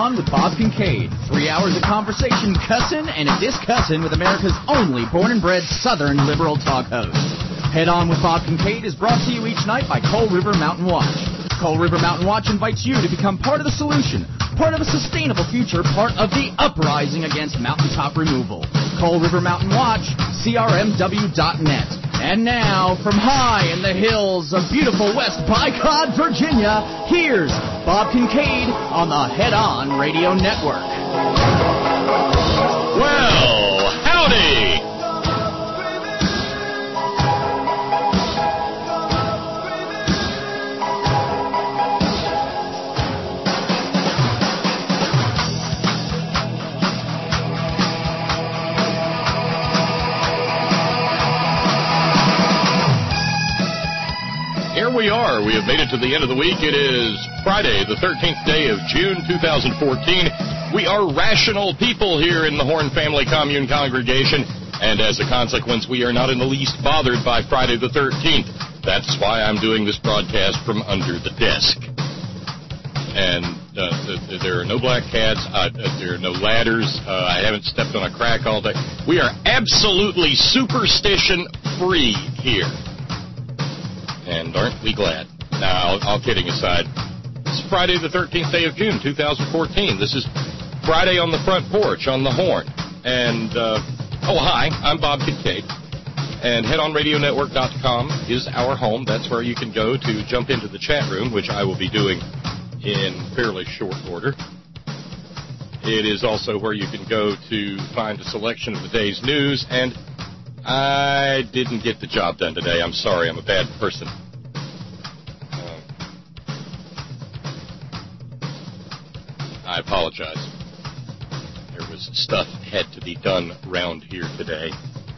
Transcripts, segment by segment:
On with Bob Kincaid. 3 hours of conversation, cussin' and a discussin' with America's only born and bred Southern liberal talk host. Head On with Bob Kincaid is brought to you each night by Coal River Mountain Watch. Coal River Mountain Watch invites you to become part of the solution, part of a sustainable future, part of the uprising against mountaintop removal. Coal River Mountain Watch, crmw.net. And now, from high in the hills of beautiful West Bicod, Virginia, here's Bob Kincaid on the Head On Radio Network. Well, howdy! Here we are. We have made it to the end of the week. It is Friday, the 13th day of June, 2014. We are rational people here in the Horn Family Commune congregation, and as a consequence, we are not in the least bothered by Friday the 13th. That's why I'm doing this broadcast from under the desk. And there are no black cats. There are no ladders. I haven't stepped on a crack all day. We are absolutely superstition-free here. And aren't we glad? Now, all kidding aside, it's Friday the 13th day of June, 2014. This is Friday on the Front Porch on the Horn. And, hi, I'm Bob Kincaid. And HeadOnRadioNetwork.com is our home. That's where you can go to jump into the chat room, which I will be doing in fairly short order. It is also where you can go to find a selection of the day's news, and I didn't get the job done today. I'm sorry. I'm a bad person. I apologize. There was stuff had to be done around here today.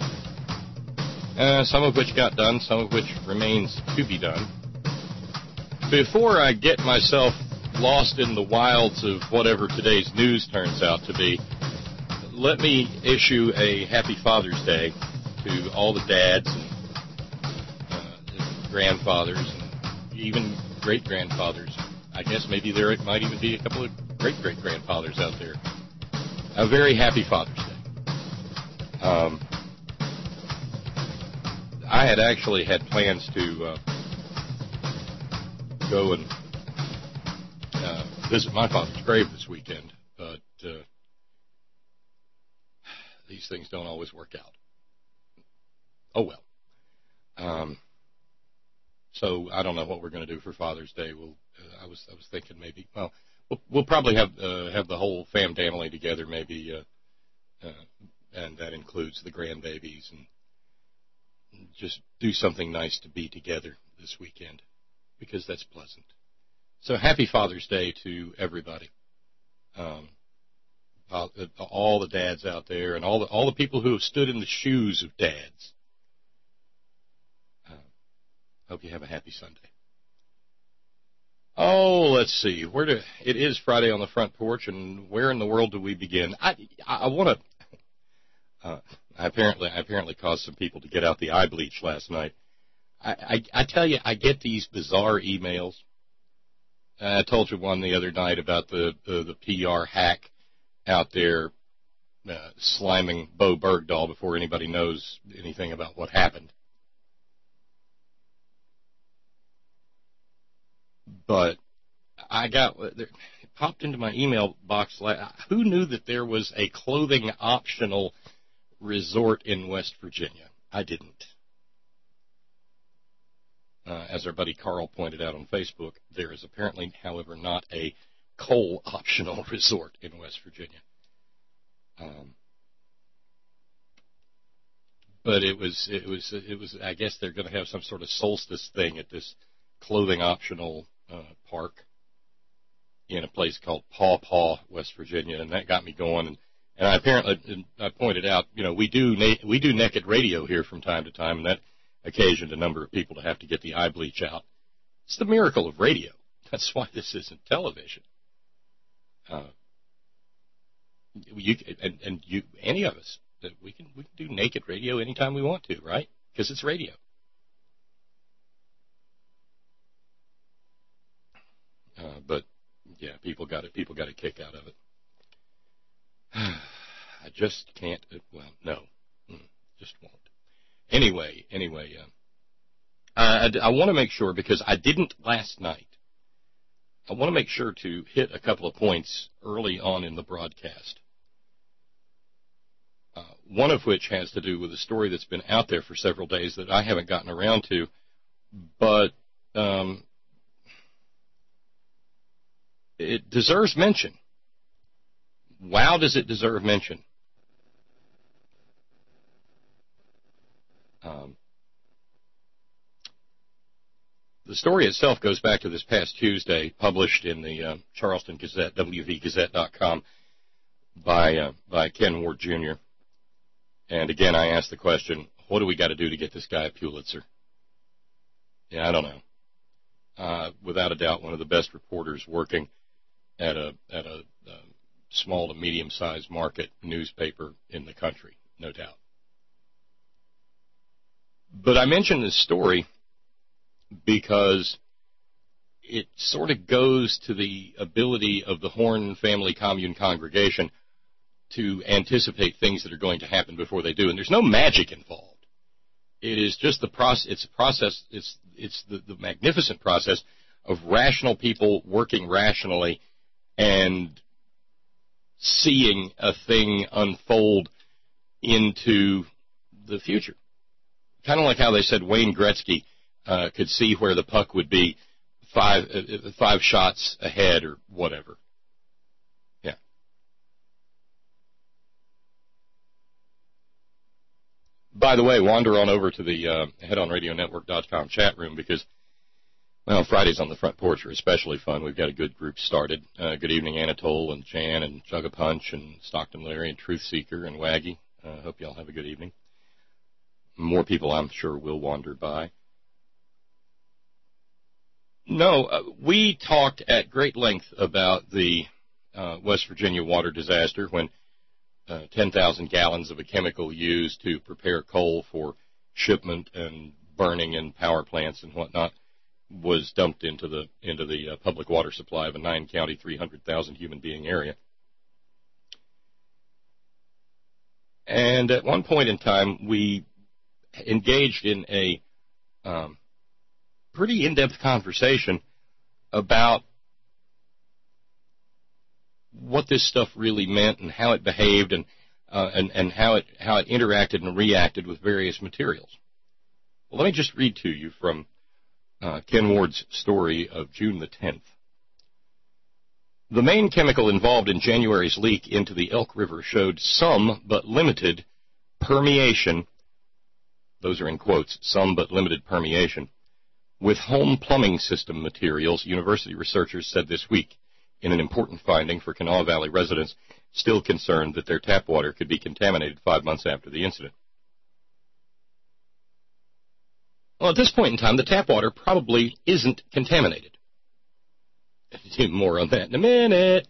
Some of which got done, some of which remains to be done. Before I get myself lost in the wilds of whatever today's news turns out to be, let me issue a Happy Father's Day to all the dads and grandfathers and even great-grandfathers. I guess maybe there might even be a couple of great-great-grandfathers out there. A very happy Father's Day. I had actually had plans to go and visit my father's grave this weekend, but these things don't always work out. Oh, well. So I don't know what we're going to do for Father's Day. I was thinking maybe, we'll probably have the whole family together maybe, and that includes the grandbabies, and just do something nice to be together this weekend, because that's pleasant. So happy Father's Day to everybody. All the dads out there, and all the people who have stood in the shoes of dads. Hope you have a happy Sunday. Oh, let's see. It is Friday on the Front Porch, and where in the world do we begin? I want to. I apparently caused some people to get out the eye bleach last night. I tell you, I get these bizarre emails. I told you one the other night about the PR hack out there sliming Bo Bergdahl before anybody knows anything about what happened. But it popped into my email box. Who knew that there was a clothing optional resort in West Virginia? I didn't. As our buddy Carl pointed out on Facebook, there is apparently, however, not a coal optional resort in West Virginia. But it was. I guess they're going to have some sort of solstice thing at this clothing optional park in a place called Paw Paw, West Virginia, and that got me going. And I pointed out, we do naked radio here from time to time, and that occasioned a number of people to have to get the eye bleach out. It's the miracle of radio. That's why this isn't television. Any of us, we can do naked radio anytime we want to, right? Because it's radio. But Yeah, people got it. People got a kick out of it. I just can't. Well, no, just won't. Anyway, I want to make sure, because I didn't last night. I want to make sure to hit a couple of points early on in the broadcast. One of which has to do with a story that's been out there for several days that I haven't gotten around to, but it deserves mention. Wow, does it deserve mention? The story itself goes back to this past Tuesday, published in the Charleston Gazette, wvgazette.com, by Ken Ward Jr. And again, I asked the question, what do we got to do to get this guy a Pulitzer? Yeah, I don't know. Without a doubt, one of the best reporters working at a small to medium-sized market newspaper in the country, no doubt. But I mention this story because it sort of goes to the ability of the Horn Family Commune congregation to anticipate things that are going to happen before they do. And there's no magic involved. It is just the process. It's a process. It's the magnificent process of rational people working rationally and seeing a thing unfold into the future. Kind of like how they said Wayne Gretzky could see where the puck would be five shots ahead or whatever. Yeah. By the way, wander on over to the headonradionetwork.com chat room because, well, Fridays on the front porch are especially fun. We've got a good group started. Good evening, Anatole and Jan and Jug-a-Punch and Stockton Larry and Truth Seeker and Waggy. Hope y'all have a good evening. More people, I'm sure, will wander by. No, we talked at great length about the West Virginia water disaster when 10,000 gallons of a chemical used to prepare coal for shipment and burning in power plants and whatnot was dumped into the public water supply of a 9-county, 300,000 human being area. And at one point in time, we engaged in a pretty in-depth conversation about what this stuff really meant and how it behaved and how it interacted and reacted with various materials. Well, let me just read to you from Ken Ward's story of June the 10th. The main chemical involved in January's leak into the Elk River showed some but limited permeation. Those are in quotes, some but limited permeation, with home plumbing system materials, university researchers said this week, in an important finding for Kanawha Valley residents still concerned that their tap water could be contaminated 5 months after the incident. Well, at this point in time, the tap water probably isn't contaminated. More on that in a minute.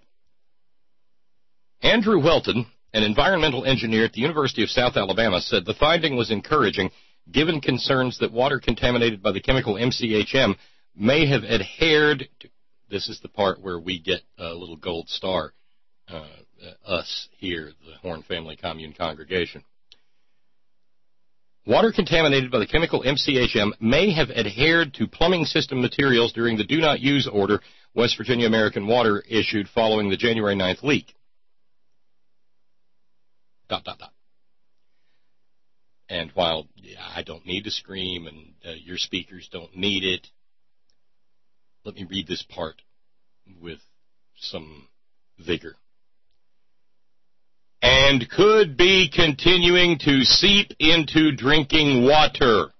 Andrew Welton, an environmental engineer at the University of South Alabama, said the finding was encouraging given concerns that water contaminated by the chemical MCHM may have adhered to, this is the part where we get a little gold star, us here, the Horn Family Commune congregation. Water contaminated by the chemical MCHM may have adhered to plumbing system materials during the Do Not Use order West Virginia American Water issued following the January 9th leak. ... And while I don't need to scream and your speakers don't need it, let me read this part with some vigor. And could be continuing to seep into drinking water.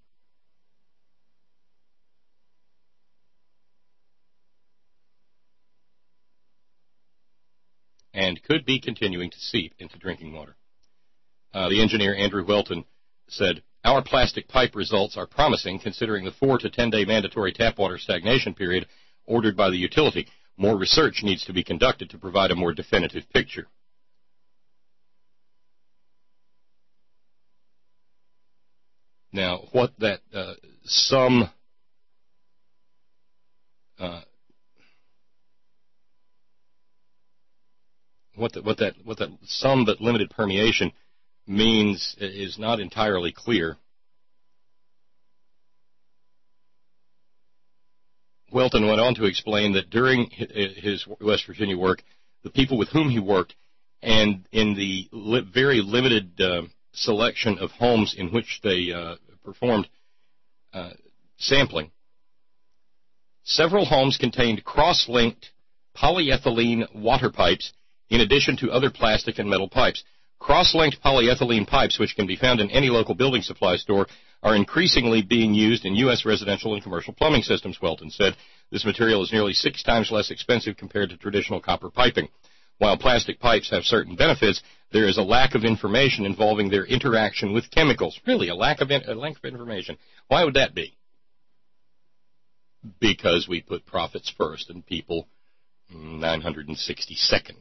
And could be continuing to seep into drinking water. The engineer, Andrew Welton, said, our plastic pipe results are promising considering the 4 to 10-day mandatory tap water stagnation period ordered by the utility. More research needs to be conducted to provide a more definitive picture. Now, what that what that some but limited permeation means is not entirely clear. Welton went on to explain that during his West Virginia work, the people with whom he worked, and in the very limited selection of homes in which they performed sampling, several homes contained cross-linked polyethylene water pipes in addition to other plastic and metal pipes. Cross-linked polyethylene pipes, which can be found in any local building supply store, are increasingly being used in U.S. residential and commercial plumbing systems, Welton said. This material is nearly 6 times less expensive compared to traditional copper piping. While plastic pipes have certain benefits, there is a lack of information involving their interaction with chemicals. Really, a lack of information. Why would that be? Because we put profits first and people 962nd.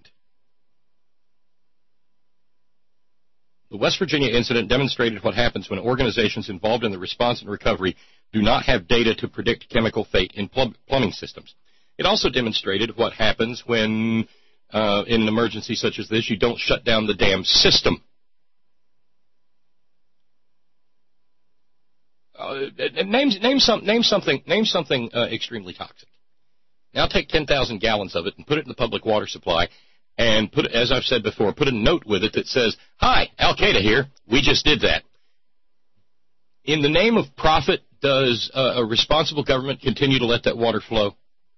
The West Virginia incident demonstrated what happens when organizations involved in the response and recovery do not have data to predict chemical fate in plumbing systems. It also demonstrated what happens when, in an emergency such as this, you don't shut down the damn system. Name something extremely toxic. Now take 10,000 gallons of it and put it in the public water supply, and put, as I've said before, put a note with it that says, "Hi, Al-Qaeda here. We just did that." In the name of profit, does a responsible government continue to let that water flow?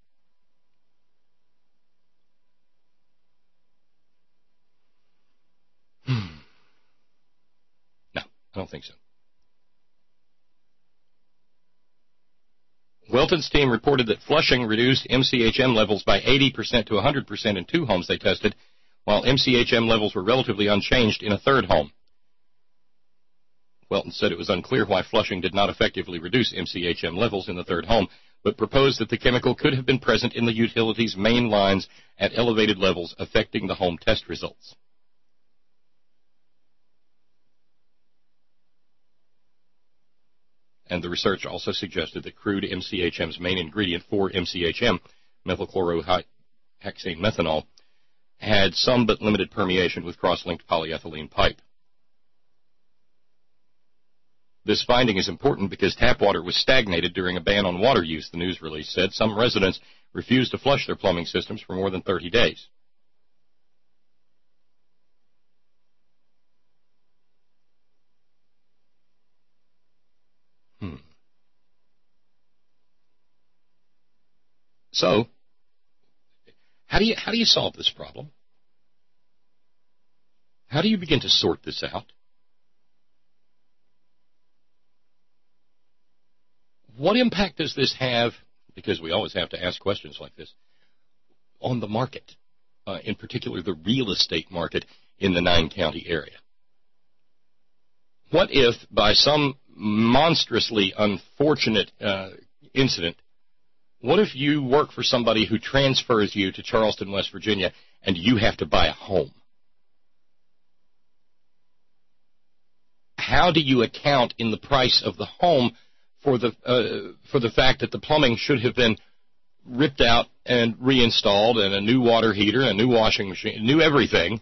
No, I don't think so. Welton's team reported that flushing reduced MCHM levels by 80% to 100% in 2 homes they tested, while MCHM levels were relatively unchanged in a 3rd home. Welton said it was unclear why flushing did not effectively reduce MCHM levels in the 3rd home, but proposed that the chemical could have been present in the utility's main lines at elevated levels, affecting the home test results. And the research also suggested that crude MCHM's main ingredient, 4-MCHM, methylchlorohexane methanol, had some but limited permeation with cross-linked polyethylene pipe. This finding is important because tap water was stagnated during a ban on water use, the news release said. Some residents refused to flush their plumbing systems for more than 30 days. So, how do you solve this problem? How do you begin to sort this out? What impact does this have, because we always have to ask questions like this, on the market, in particular the real estate market in the 9-county area? What if, by some monstrously unfortunate incident, what if you work for somebody who transfers you to Charleston, West Virginia, and you have to buy a home? How do you account in the price of the home for the fact that the plumbing should have been ripped out and reinstalled, and a new water heater, a new washing machine, new everything,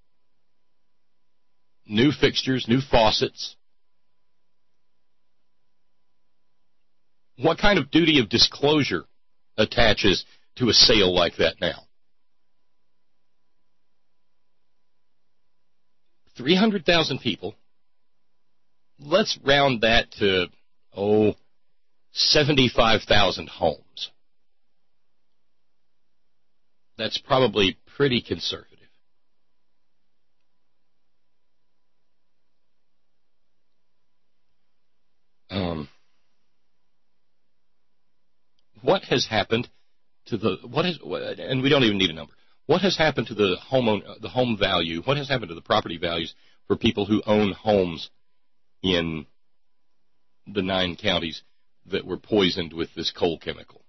new fixtures, new faucets? What kind of duty of disclosure attaches to a sale like that now? 300,000 people. Let's round that to, 75,000 homes. That's probably pretty conservative. What has happened to and we don't even need a number. What has happened to the home value? What has happened to the property values for people who own homes in the 9 counties that were poisoned with this coal chemical?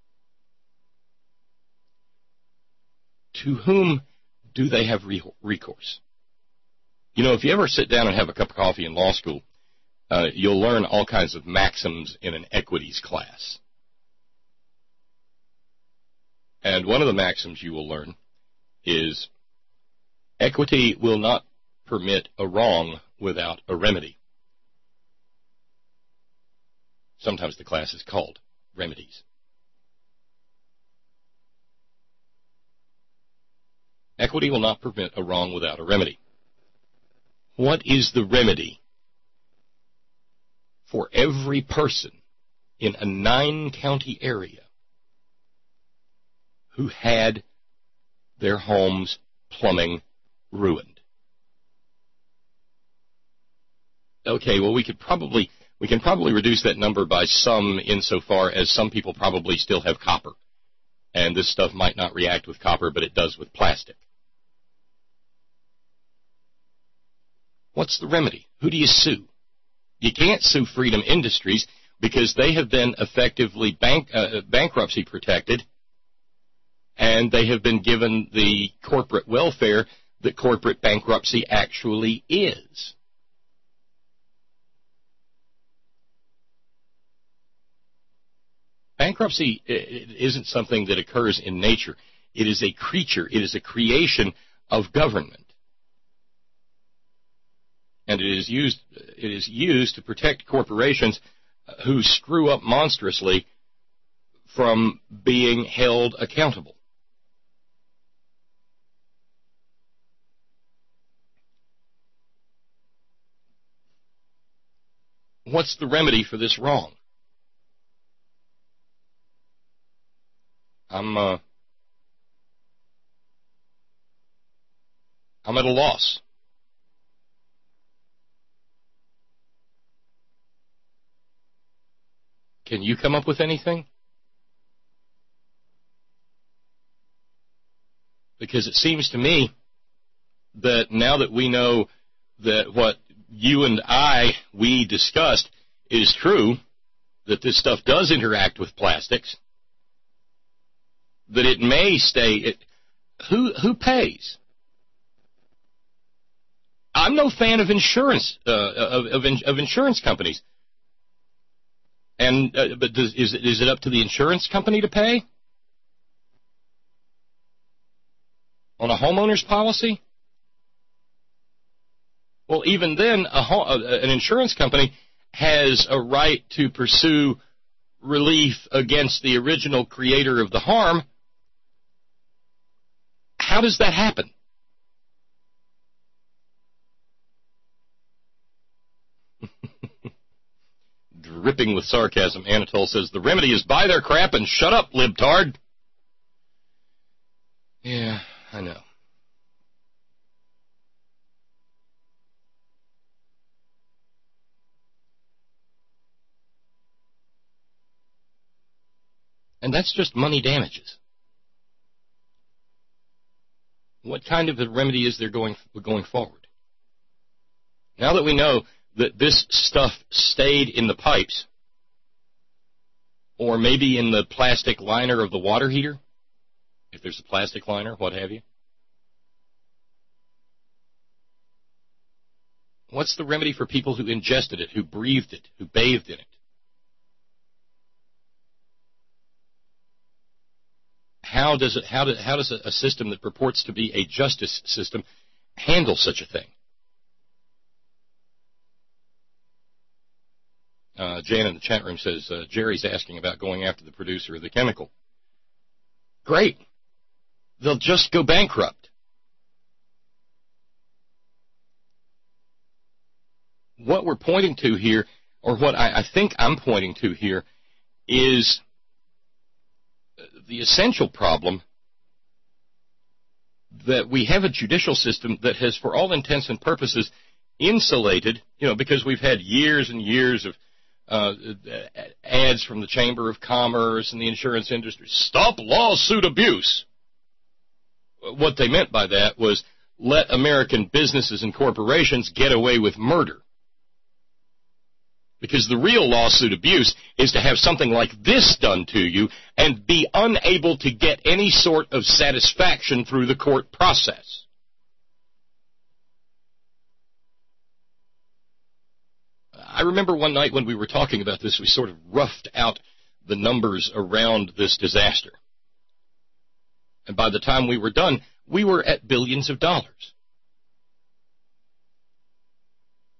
To whom do they have recourse? You know, if you ever sit down and have a cup of coffee in law school, you'll learn all kinds of maxims in an equities class. And one of the maxims you will learn is Equity will not permit a wrong without a remedy. Sometimes the class is called remedies. Equity will not permit a wrong without a remedy. What is the remedy for every person in a 9-county area who had their home's plumbing ruined? Okay, well, we can probably reduce that number by some, insofar as some people probably still have copper. And this stuff might not react with copper, but it does with plastic. What's the remedy? Who do you sue? You can't sue Freedom Industries because they have been effectively bankruptcy protected, and they have been given the corporate welfare that corporate bankruptcy actually is. Bankruptcy isn't something that occurs in nature. It is a creature. It is a creation of government. And it is used to protect corporations who screw up monstrously from being held accountable. What's the remedy for this wrong? I'm at a loss. Can you come up with anything? Because it seems to me that now that we know that what you and we discussed is true, that this stuff does interact with plastics, that it may stay. Who pays? I'm no fan of insurance of insurance companies. And but is it up to the insurance company to pay on a homeowner's policy? Well, even then, an insurance company has a right to pursue relief against the original creator of the harm. How does that happen? Dripping with sarcasm, Anatole says, the remedy is buy their crap and shut up, libtard. Yeah, I know. And that's just money damages. What kind of a remedy is there going forward? Now that we know that this stuff stayed in the pipes, or maybe in the plastic liner of the water heater, if there's a plastic liner, what have you. What's the remedy for people who ingested it, who breathed it, who bathed in it? How does a system that purports to be a justice system handle such a thing? Jan in the chat room says, Jerry's asking about going after the producer of the chemical. Great. They'll just go bankrupt. What we're pointing to here, or what I think I'm pointing to here, is the essential problem that we have a judicial system that has, for all intents and purposes, insulated, because we've had years and years of ads from the Chamber of Commerce and the insurance industry. Stop lawsuit abuse. What they meant by that was let American businesses and corporations get away with murder. Because the real lawsuit abuse is to have something like this done to you and be unable to get any sort of satisfaction through the court process. I remember one night when we were talking about this, we sort of roughed out the numbers around this disaster. And by the time we were done, we were at billions of dollars.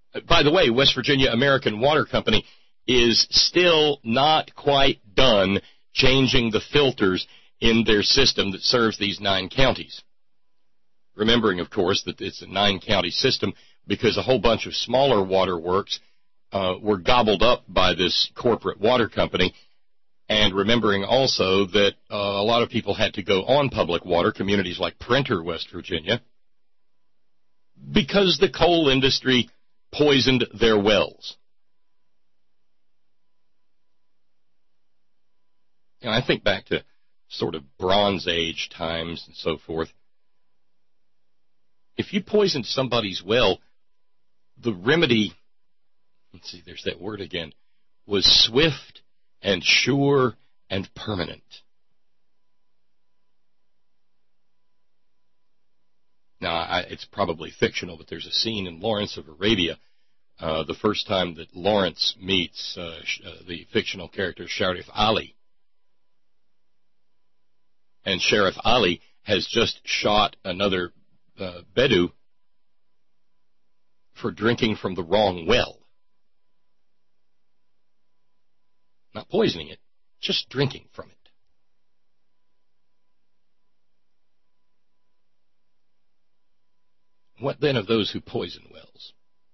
By the way, West Virginia American Water Company is still not quite done changing the filters in their system that serves these 9 counties. Remembering, of course, that it's a 9-county system because a whole bunch of smaller waterworks were gobbled up by this corporate water company. And remembering also that a lot of people had to go on public water, communities like Printer, West Virginia, because the coal industry poisoned their wells. You know, I think back to sort of Bronze Age times and so forth. If you poisoned somebody's well, the remedy, let's see, there's that word again, was swift and sure and permanent. Now, it's probably fictional, but there's a scene in Lawrence of Arabia, the first time that Lawrence meets the fictional character Sheriff Ali. And Sheriff Ali has just shot another Bedou for drinking from the wrong well. Not poisoning it, just drinking from it. What then of those who poison wells?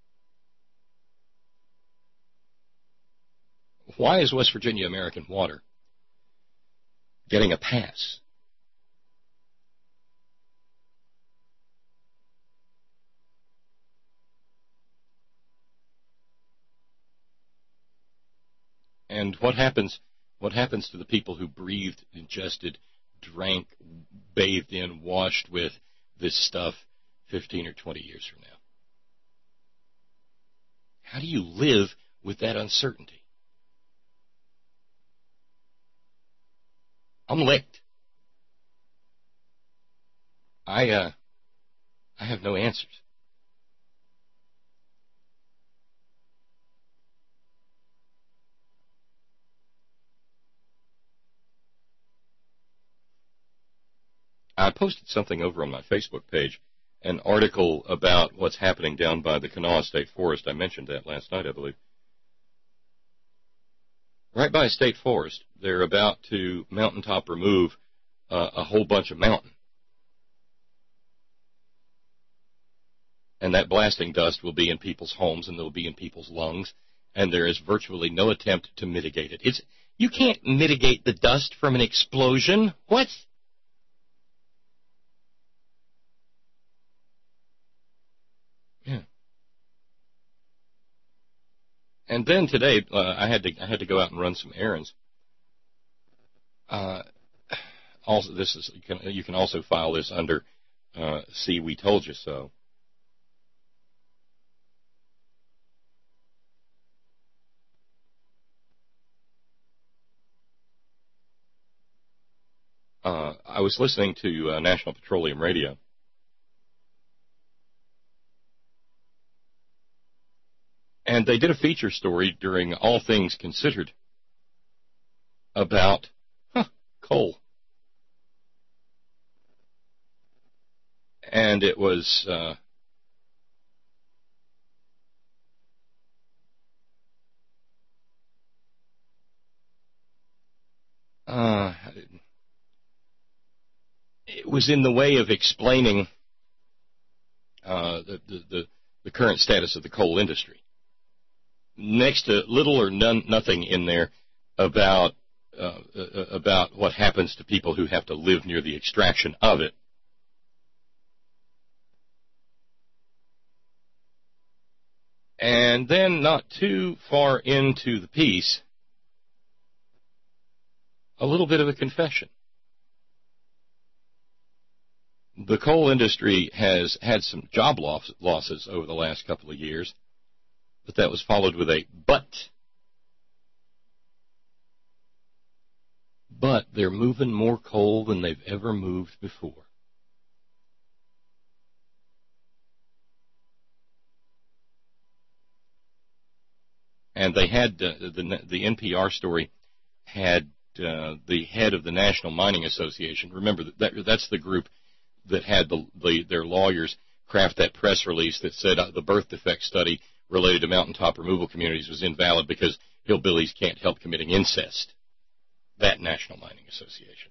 Why is West Virginia American Water getting a pass? And what happens to the people who breathed, ingested, drank, bathed in, washed with this stuff 15 or 20 years from now? How do you live with that uncertainty? I'm licked. I have no answers. I posted something over on my Facebook page, an article about what's happening down by the Kanawha State Forest. I mentioned that last night, I believe. Right by a state forest, they're about to mountaintop remove a whole bunch of mountain. And that blasting dust will be in people's homes and they'll be in people's lungs, and there is virtually no attempt to mitigate it. You can't mitigate the dust from an explosion. What? Yeah. And then today, I had to go out and run some errands. Also, you can also file this under "See, we told you so." I was listening to National Petroleum Radio. And they did a feature story during All Things Considered about coal. And it was it was in the way of explaining the current status of the coal industry. Next to little or nothing in there about what happens to people who have to live near the extraction of it. And then, not too far into the piece, a little bit of a confession. The coal industry has had some job losses over the last couple of years, but that was followed with a but. But they're moving more coal than they've ever moved before. And they had the NPR story had the head of the National Mining Association. Remember that's the group that had their lawyers craft that press release that said the birth defect study related to mountaintop removal communities was invalid because hillbillies can't help committing incest. That National Mining Association.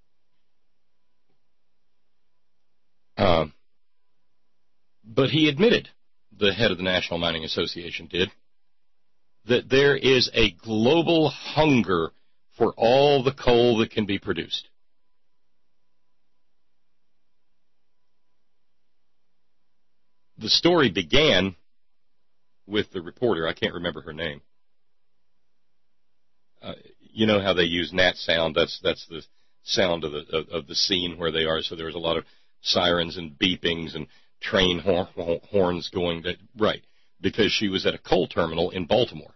But he admitted, the head of the National Mining Association did, that there is a global hunger for all the coal that can be produced. The story began with the reporter, I can't remember her name. You know how they use Nat sound, that's the sound of the scene where they are, so there was a lot of sirens and beepings and train horns going, right, because she was at a coal terminal in Baltimore.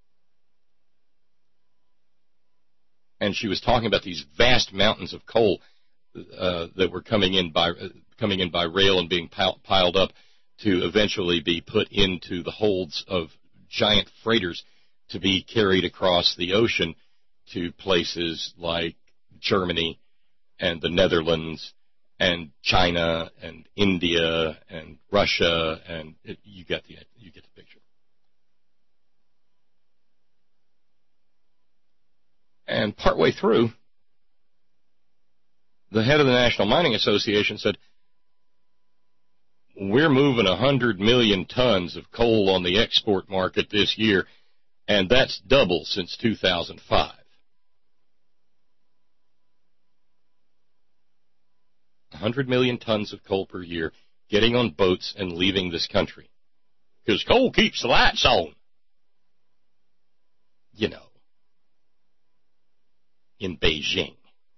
And she was talking about these vast mountains of coal that were coming in by rail and being piled up to eventually be put into the holds of giant freighters to be carried across the ocean to places like Germany and the Netherlands and China and India and Russia, and you get the picture. And partway through, the head of the National Mining Association said, we're moving 100 million tons of coal on the export market this year, and that's double since 2005. 100 million tons of coal per year getting on boats and leaving this country. Because coal keeps the lights on. You know, in Beijing.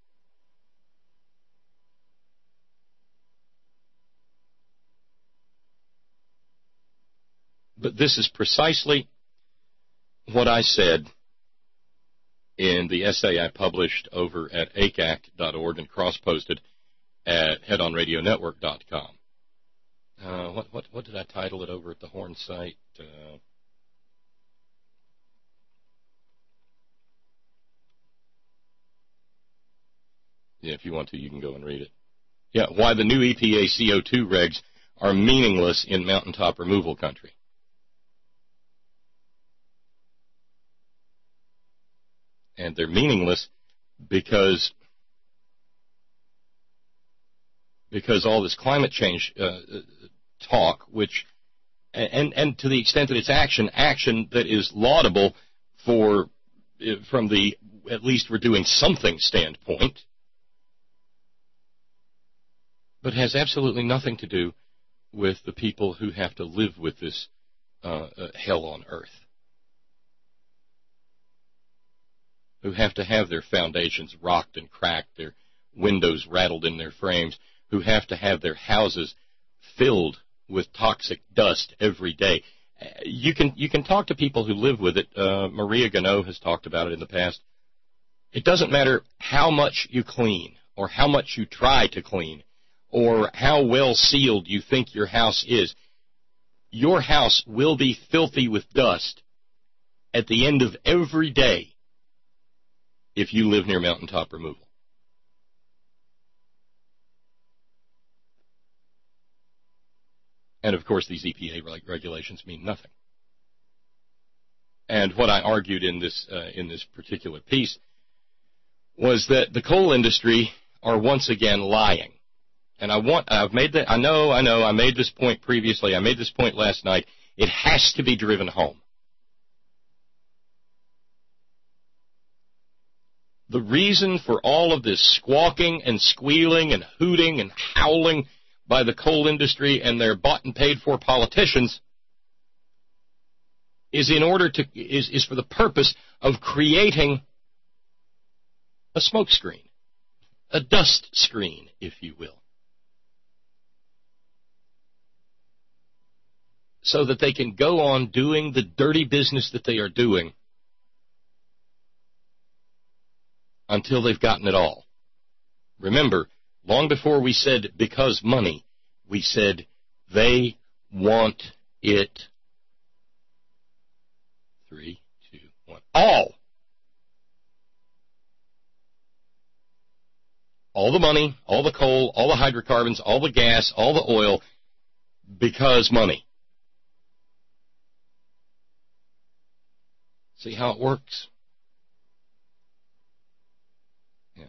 But this is precisely what I said in the essay I published over at ACAC.org and cross-posted at headonradionetwork.com. What did I title it over at the Horn site? Yeah, if you want to, you can go and read it. Yeah, why the new EPA CO2 regs are meaningless in mountaintop removal country. And they're meaningless because all this climate change talk, which and to the extent that it's action that is laudable from the at least we're doing something standpoint, but has absolutely nothing to do with the people who have to live with this hell on earth, who have to have their foundations rocked and cracked, their windows rattled in their frames, who have to have their houses filled with toxic dust every day. You can talk to people who live with it. Maria Gano has talked about it in the past. It doesn't matter how much you clean or how much you try to clean or how well sealed you think your house is. Your house will be filthy with dust at the end of every day if you live near mountaintop removal. And, of course, these EPA regulations mean nothing. And what I argued in this particular piece was that the coal industry are once again lying. And I made this point previously. I made this point last night. It has to be driven home. The reason for all of this squawking and squealing and hooting and howling by the coal industry and their bought and paid for politicians is for the purpose of creating a smoke screen, a dust screen, if you will, so that they can go on doing the dirty business that they are doing until they've gotten it all. Remember, long before we said because money, we said they want it. 3, 2, 1. All. All the money, all the coal, all the hydrocarbons, all the gas, all the oil, because money. See how it works? Yeah.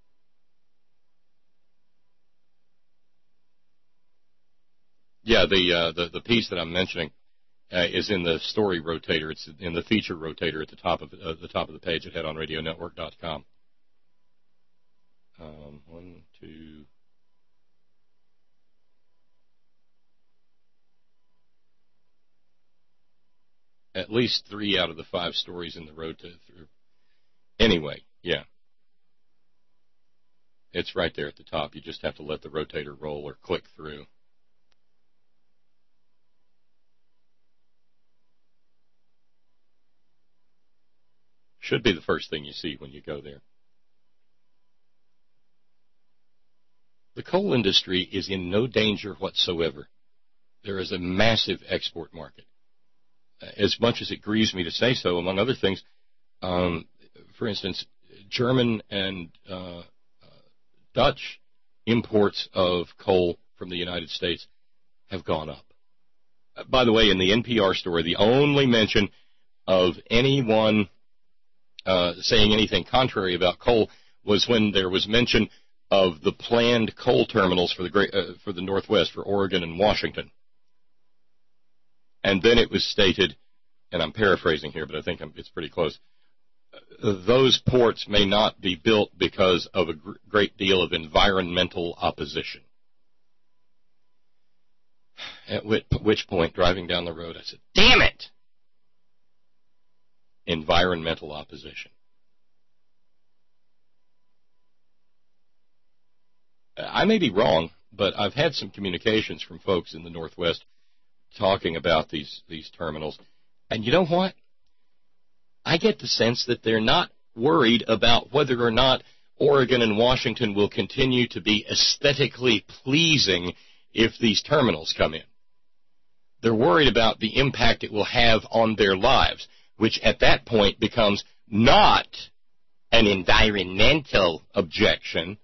Yeah, the piece that I'm mentioning is in the story rotator. It's in the feature rotator at the top of the page at headonradionetwork.com. 1, 2. At least 3 out of the 5 stories in the rotator. Anyway, yeah. It's right there at the top. You just have to let the rotator roll or click through. Should be the first thing you see when you go there. The coal industry is in no danger whatsoever. There is a massive export market. As much as it grieves me to say so, among other things, for instance, German and Dutch imports of coal from the United States have gone up. By the way, in the NPR story, the only mention of anyone saying anything contrary about coal was when there was mention of the planned coal terminals for the Northwest, for Oregon and Washington. And then it was stated, and I'm paraphrasing here, but I think it's pretty close, those ports may not be built because of a great deal of environmental opposition. At which point, driving down the road, I said, damn it! Environmental opposition. I may be wrong, but I've had some communications from folks in the Northwest talking about these terminals. And you know what? I get the sense that they're not worried about whether or not Oregon and Washington will continue to be aesthetically pleasing if these terminals come in. They're worried about the impact it will have on their lives, which at that point becomes not an environmental objection,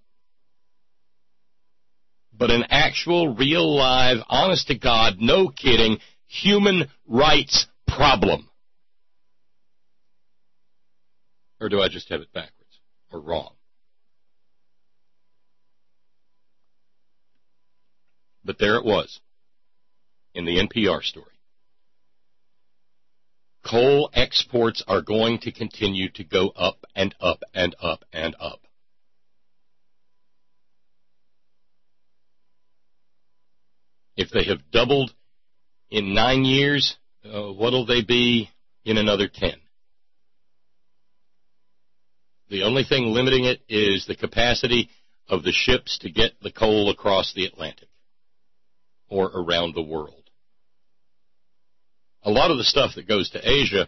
but an actual, real, live, honest-to-God, no kidding, human rights problem. Or do I just have it backwards or wrong? But there it was in the NPR story. Coal exports are going to continue to go up and up and up and up. If they have doubled in 9 years, what'll they be in another 10? The only thing limiting it is the capacity of the ships to get the coal across the Atlantic or around the world. A lot of the stuff that goes to Asia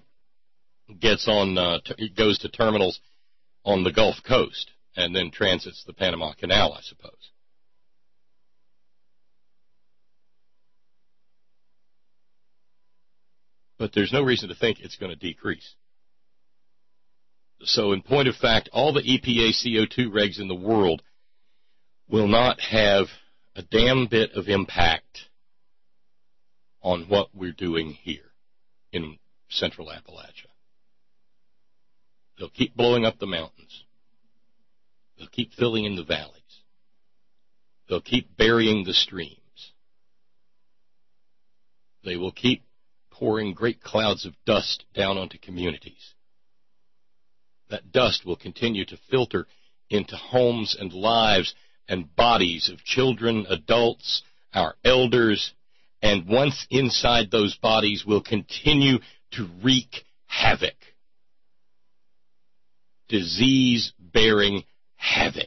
goes to terminals on the Gulf Coast and then transits the Panama Canal, I suppose. But there's no reason to think it's going to decrease. So in point of fact, all the EPA CO2 regs in the world will not have a damn bit of impact on what we're doing here in central Appalachia. They'll keep blowing up the mountains. They'll keep filling in the valleys. They'll keep burying the streams. They will keep pouring great clouds of dust down onto communities. That dust will continue to filter into homes and lives and bodies of children, adults, our elders, and once inside those bodies will continue to wreak havoc. Disease-bearing havoc.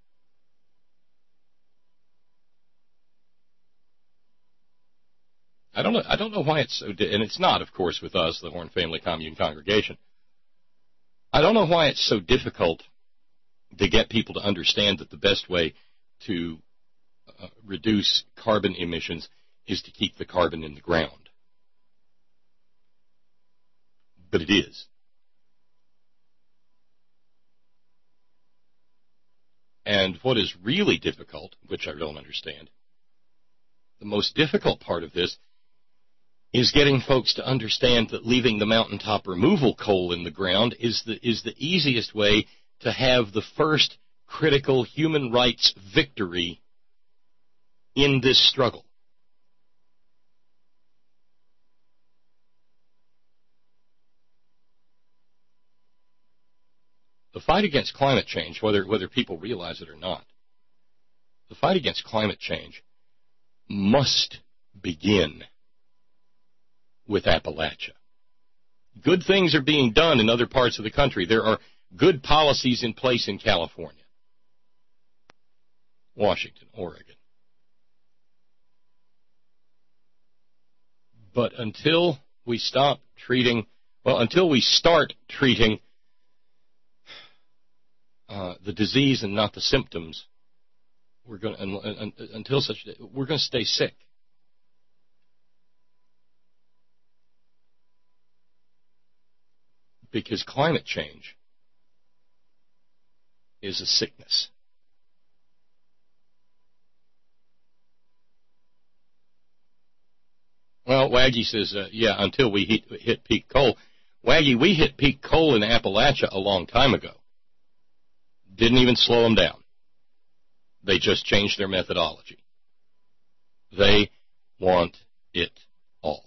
I don't know why it's so, and it's not, of course, with us, the Horn Family Commune Congregation. I don't know why it's so difficult to get people to understand that the best way to reduce carbon emissions is to keep the carbon in the ground. But it is. And what is really difficult, which I don't understand, the most difficult part of this is getting folks to understand that leaving the mountaintop removal coal in the ground is the easiest way to have the first critical human rights victory in this struggle. The fight against climate change, whether people realize it or not, the fight against climate change must begin with Appalachia. Good things are being done in other parts of the country. There are good policies in place in California, Washington, Oregon. But until we start treating the disease and not the symptoms, we're going to stay sick. Because climate change is a sickness. Well, Waggy says, until we hit peak coal. Waggy, we hit peak coal in Appalachia a long time ago. Didn't even slow them down. They just changed their methodology. They want it all.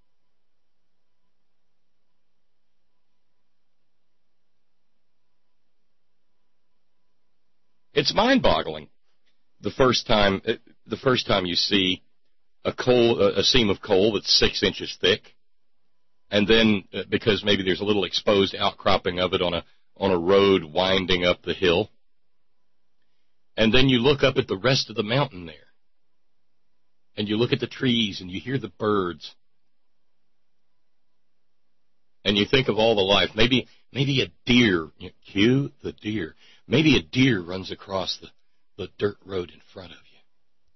It's mind-boggling the first time you see a seam of coal that's 6 inches thick, and then because maybe there's a little exposed outcropping of it on a road winding up the hill, and then you look up at the rest of the mountain there, and you look at the trees and you hear the birds, and you think of all the life. Maybe a deer, cue the deer. Maybe a deer runs across the dirt road in front of you.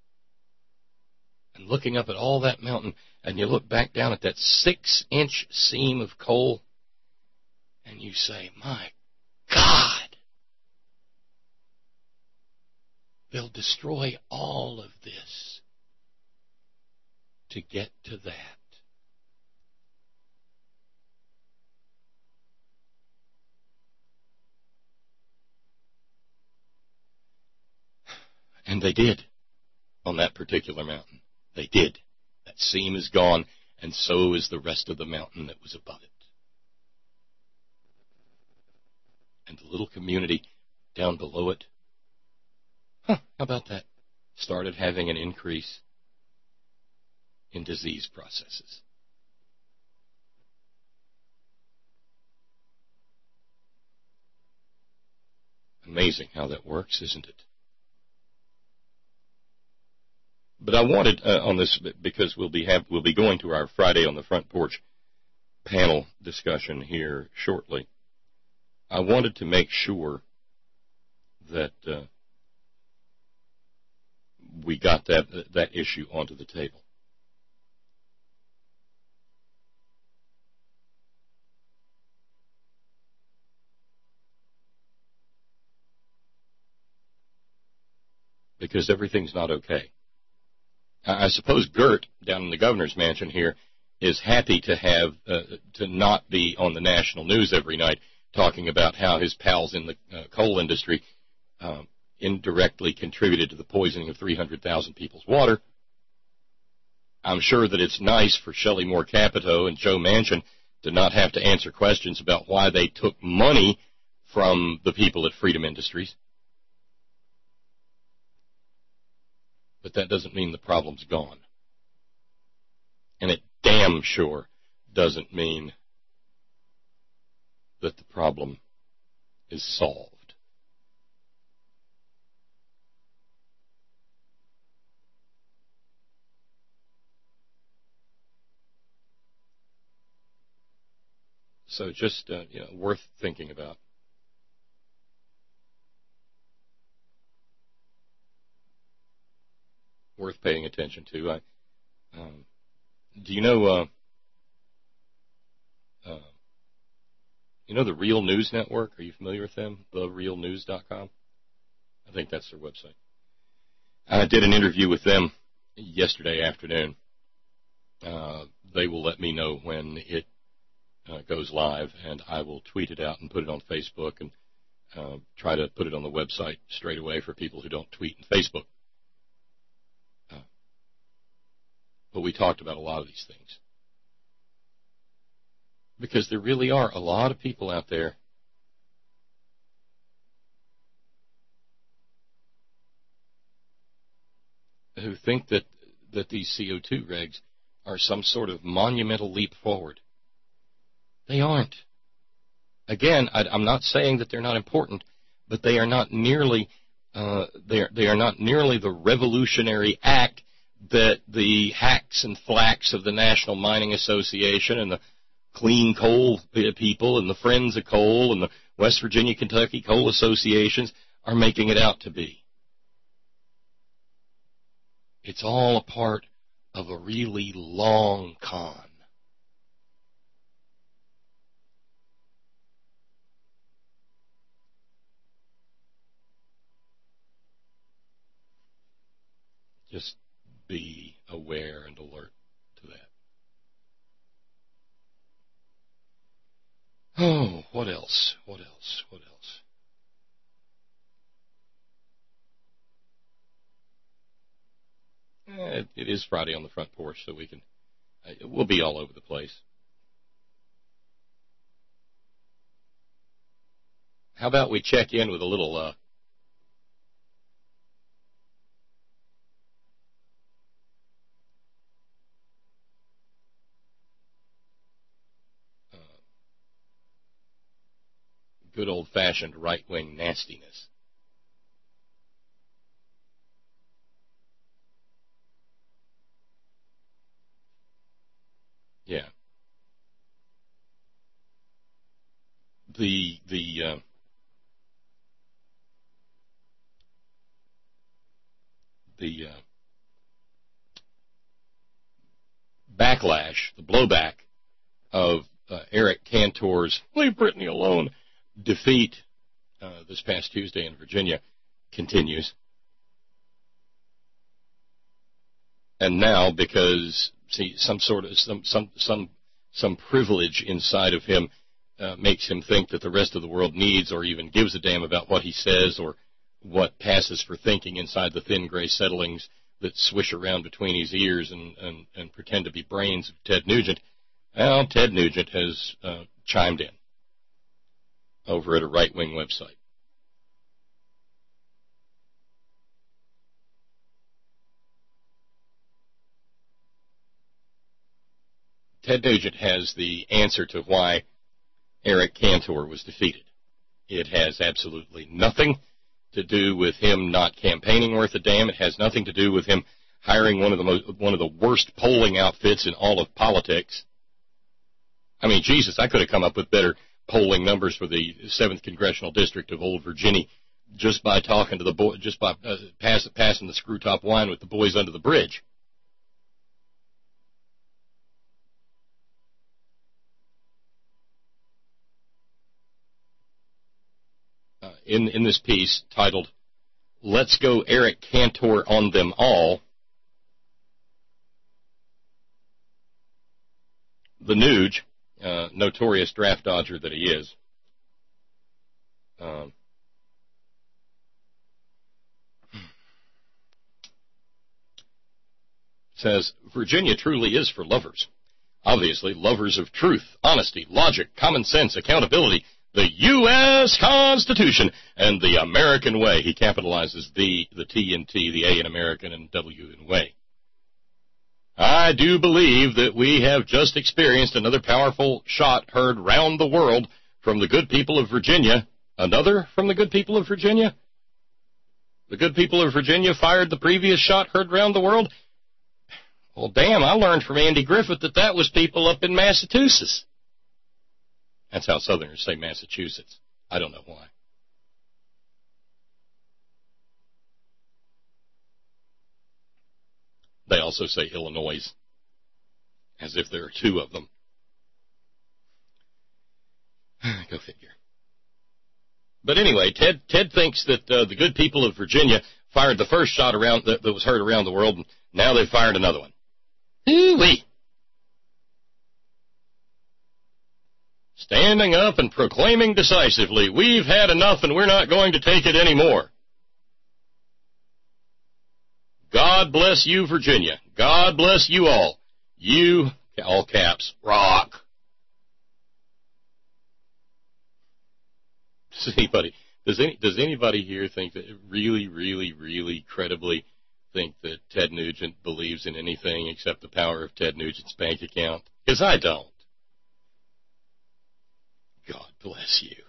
And looking up at all that mountain, and you look back down at that 6-inch seam of coal, and you say, my God, they'll destroy all of this to get to that. And they did on that particular mountain. They did. That seam is gone, and so is the rest of the mountain that was above it. And the little community down below it, how about that? Started having an increase in disease processes. Amazing how that works, isn't it? But I wanted on this, because we'll be going to our Friday on the Front Porch panel discussion here shortly. I wanted to make sure that we got that issue onto the table. Because everything's not okay. I suppose Gert, down in the governor's mansion here, is happy to have to not be on the national news every night talking about how his pals in the coal industry indirectly contributed to the poisoning of 300,000 people's water. I'm sure that it's nice for Shelley Moore Capito and Joe Manchin to not have to answer questions about why they took money from the people at Freedom Industries. But that doesn't mean the problem's gone. And it damn sure doesn't mean that the problem is solved. So just worth thinking about. Worth paying attention to. Do you know? The Real News Network? Are you familiar with them? TheRealNews.com. I think that's their website. I did an interview with them yesterday afternoon. they will let me know when it goes live, and I will tweet it out and put it on Facebook and try to put it on the website straight away for people who don't tweet and Facebook. But we talked about a lot of these things. Because there really are a lot of people out there who think that these CO2 regs are some sort of monumental leap forward. They aren't. Again, I'm not saying that they're not important, but they are not nearly they are not nearly the revolutionary act that the hacks and flacks of the National Mining Association and the Clean Coal people and the Friends of Coal and the West Virginia, Kentucky Coal Associations are making it out to be. It's all a part of a really long con. Just be aware and alert to that. Oh, what else? What else? What else? It is Friday on the front porch, so we'll be all over the place. How about we check in with a little good old-fashioned right-wing nastiness. Yeah. The backlash, the blowback of Eric Cantor's "Leave Brittany Alone" defeat this past Tuesday in Virginia continues. And now, because some privilege inside of him makes him think that the rest of the world needs or even gives a damn about what he says or what passes for thinking inside the thin gray settlings that swish around between his ears and pretend to be brains of Ted Nugent. Well, Ted Nugent has chimed in over at a right-wing website. Ted Nugent has the answer to why Eric Cantor was defeated. It has absolutely nothing to do with him not campaigning worth a damn. It has nothing to do with him hiring one of the worst polling outfits in all of politics. I mean, Jesus, I could have come up with better polling numbers for the 7th Congressional District of Old Virginia just by talking to the boy, just by passing the screw top wine with the boys under the bridge. In this piece titled, "Let's Go Eric Cantor on Them All," the Nuge, notorious draft dodger that he is, says, "Virginia truly is for lovers. Obviously, lovers of truth, honesty, logic, common sense, accountability, the U.S. Constitution, and the American way." He capitalizes the T in T, the A in American, and W in way. "I do believe that we have just experienced another powerful shot heard round the world from the good people of Virginia." Another from the good people of Virginia? The good people of Virginia fired the previous shot heard round the world? Well, damn, I learned from Andy Griffith that was people up in Massachusetts. That's how Southerners say Massachusetts. I don't know why. They also say Illinois, as if there are two of them. Go figure. But anyway, Ted thinks that the good people of Virginia fired the first shot around that was heard around the world, and now they fired another one. Ooh-wee. standing up and proclaiming decisively, we've had enough and we're not going to take it anymore. God bless you, Virginia. God bless you all. You, all caps, rock. Does anybody here think that really credibly think that Ted Nugent believes in anything except the power of Ted Nugent's bank account? Because I don't. God bless you.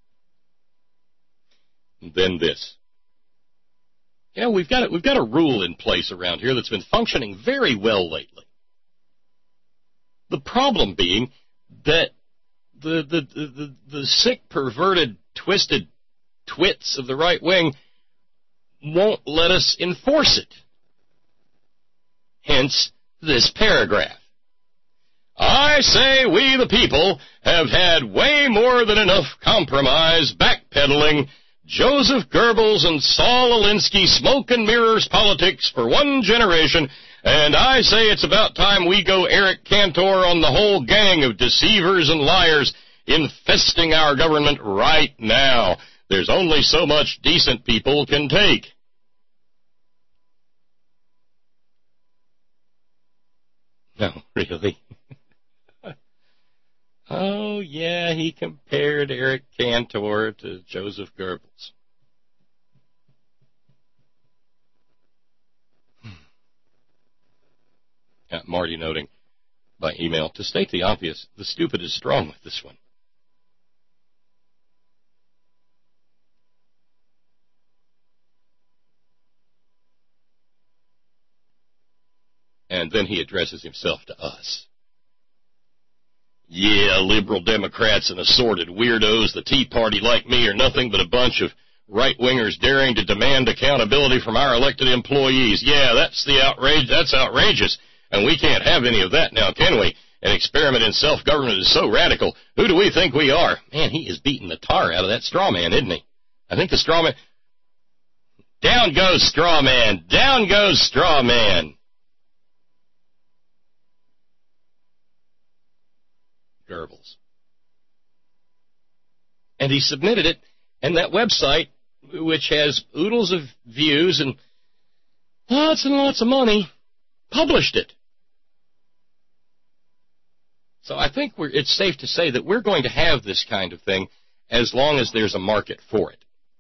And then this. You know, we've got a rule in place around here that's been functioning very well lately. The problem being that the sick, perverted, twisted twits of the right wing won't let us enforce it. Hence this paragraph. I say we the people have had way more than enough compromise, backpedaling, Joseph Goebbels and Saul Alinsky smoke and mirrors politics for one generation, and I say it's about time we go Eric Cantor on the whole gang of deceivers and liars infesting our government right now. There's only so much decent people can take. No, really? Oh, yeah, he compared Eric Cantor to Joseph Goebbels. Marty noting by email, to state the obvious, the stupid is strong with this one. And then he addresses himself to us. Yeah, liberal Democrats and assorted weirdos, the Tea Party like me, are nothing but a bunch of right-wingers daring to demand accountability from our elected employees. Yeah, that's the outrage. That's outrageous. And we can't have any of that now, can we? An experiment in self-government is so radical. Who do we think we are? Man, he is beating the tar out of that straw man, isn't he? I think the straw man... Down goes straw man. Down goes straw man. Goebbels. And he submitted it, and that website, which has oodles of views and lots of money, published it. So I think it's safe to say that we're going to have this kind of thing as long as there's a market for it.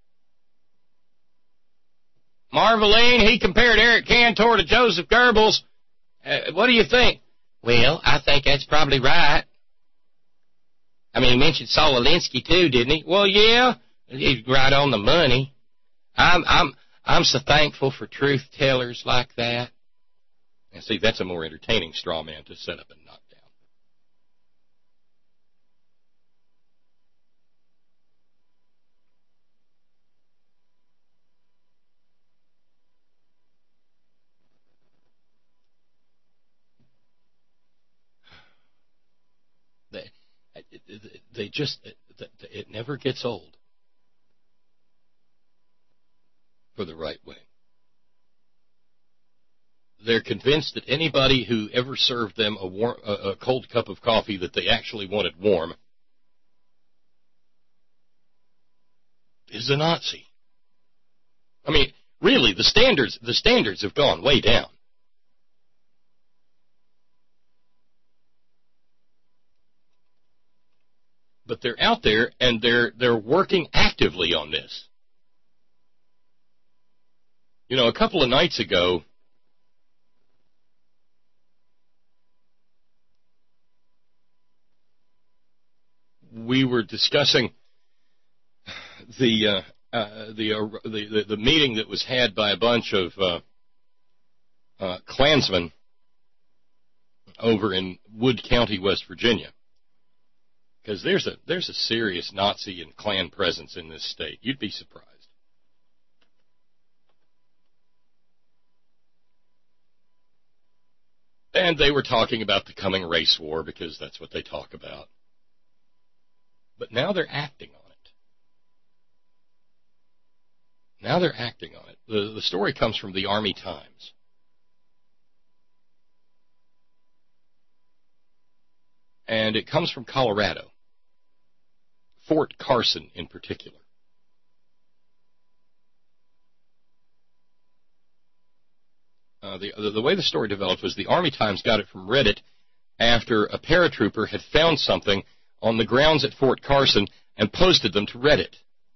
Marveline, he compared Eric Cantor to Joseph Goebbels. What do you think? Well, I think that's probably right. I mean, he mentioned Saul Alinsky too, didn't he? Well, yeah, he's right on the money. I'm so thankful for truth tellers like that. And see, that's a more entertaining straw man to set up and knock down. It never gets old for the right wing. They're convinced that anybody who ever served them a cold cup of coffee that they actually wanted warm is a Nazi. I mean, really, the standards have gone way down. But they're out there, and they're working actively on this. You know, a couple of nights ago, we were discussing the meeting that was had by a bunch of Klansmen over in Wood County, West Virginia. Because there's a serious Nazi and Klan presence in this state. You'd be surprised. And they were talking about the coming race war because that's what they talk about. But now they're acting on it. Now they're acting on it. The story comes from the Army Times. And it comes from Colorado. Fort Carson in particular. The way the story developed was the Army Times got it from Reddit after a paratrooper had found something on the grounds at Fort Carson and posted them to Reddit.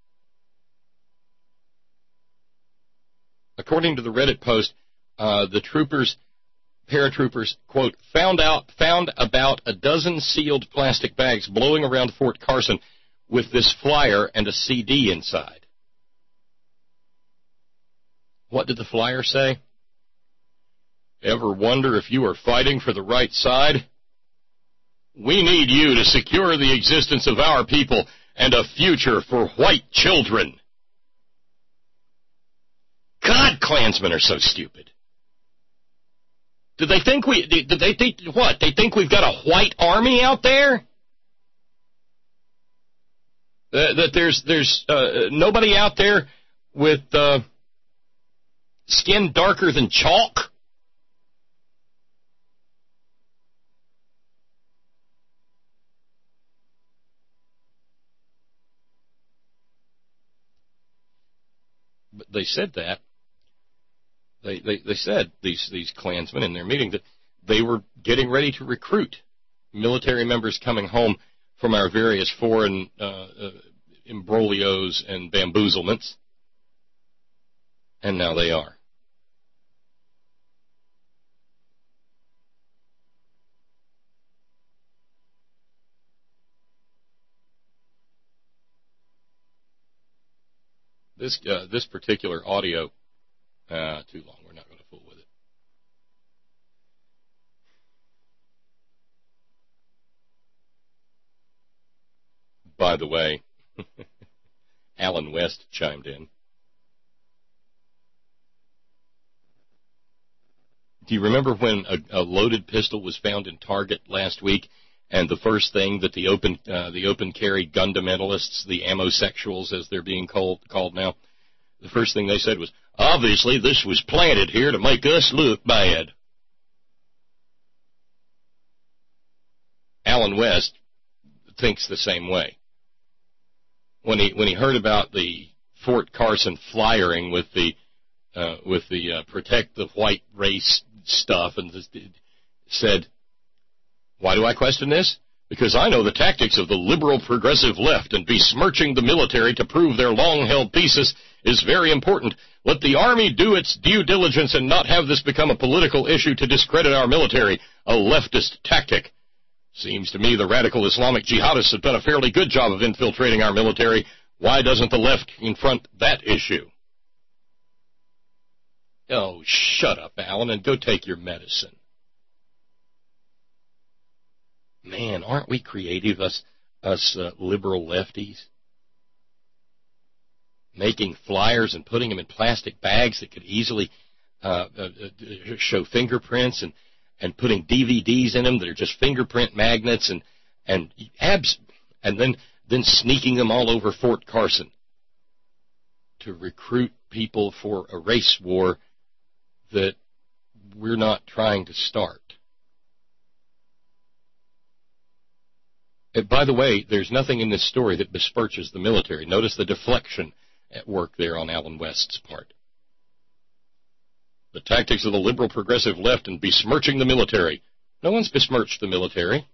According to the Reddit post, the paratroopers, quote, found about a dozen sealed plastic bags blowing around Fort Carson with this flyer and a CD inside. What did the flyer say? Ever wonder if you are fighting for the right side? We need you to secure the existence of our people and a future for white children. God, Klansmen are so stupid. Did they think what? They think we've got a white army out there? That there's nobody out there with skin darker than chalk? But they said that. They said, these Klansmen in their meeting, that they were getting ready to recruit military members coming home from our various foreign imbroglios and bamboozlements. And now they are. This particular audio, too long. We're not going to fool with it. By the way, Alan West chimed in. Do you remember when a loaded pistol was found in Target last week, and the first thing that the open carry fundamentalists, the ammosexuals as they're being called now, the first thing they said was, obviously this was planted here to make us look bad. Alan West thinks the same way. When he heard about the Fort Carson flyering with the protect the white race stuff, and said, why do I question this? Because I know the tactics of the liberal progressive left, and besmirching the military to prove their long-held thesis is very important. Let the Army do its due diligence and not have this become a political issue to discredit our military, a leftist tactic. Seems to me the radical Islamic jihadists have done a fairly good job of infiltrating our military. Why doesn't the left confront that issue? Oh, shut up, Alan, and go take your medicine. Man, aren't we creative, us liberal lefties? Making flyers and putting them in plastic bags that could easily show fingerprints, and putting DVDs in them that are just fingerprint magnets, and then sneaking them all over Fort Carson to recruit people for a race war that we're not trying to start. And by the way, there's nothing in this story that besmirches the military. Notice the deflection at work there on Alan West's part. The tactics of the liberal progressive left and besmirching the military. No one's besmirched the military.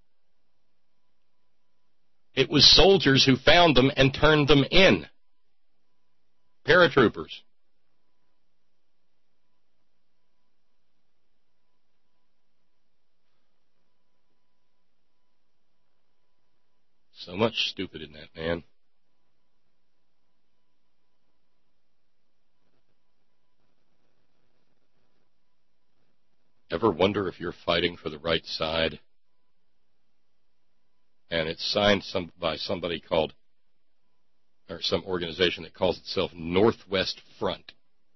It was soldiers who found them and turned them in. Paratroopers. So much stupid in that, man. Ever wonder if you're fighting for the right side? And it's signed by somebody called, or some organization that calls itself Northwest Front.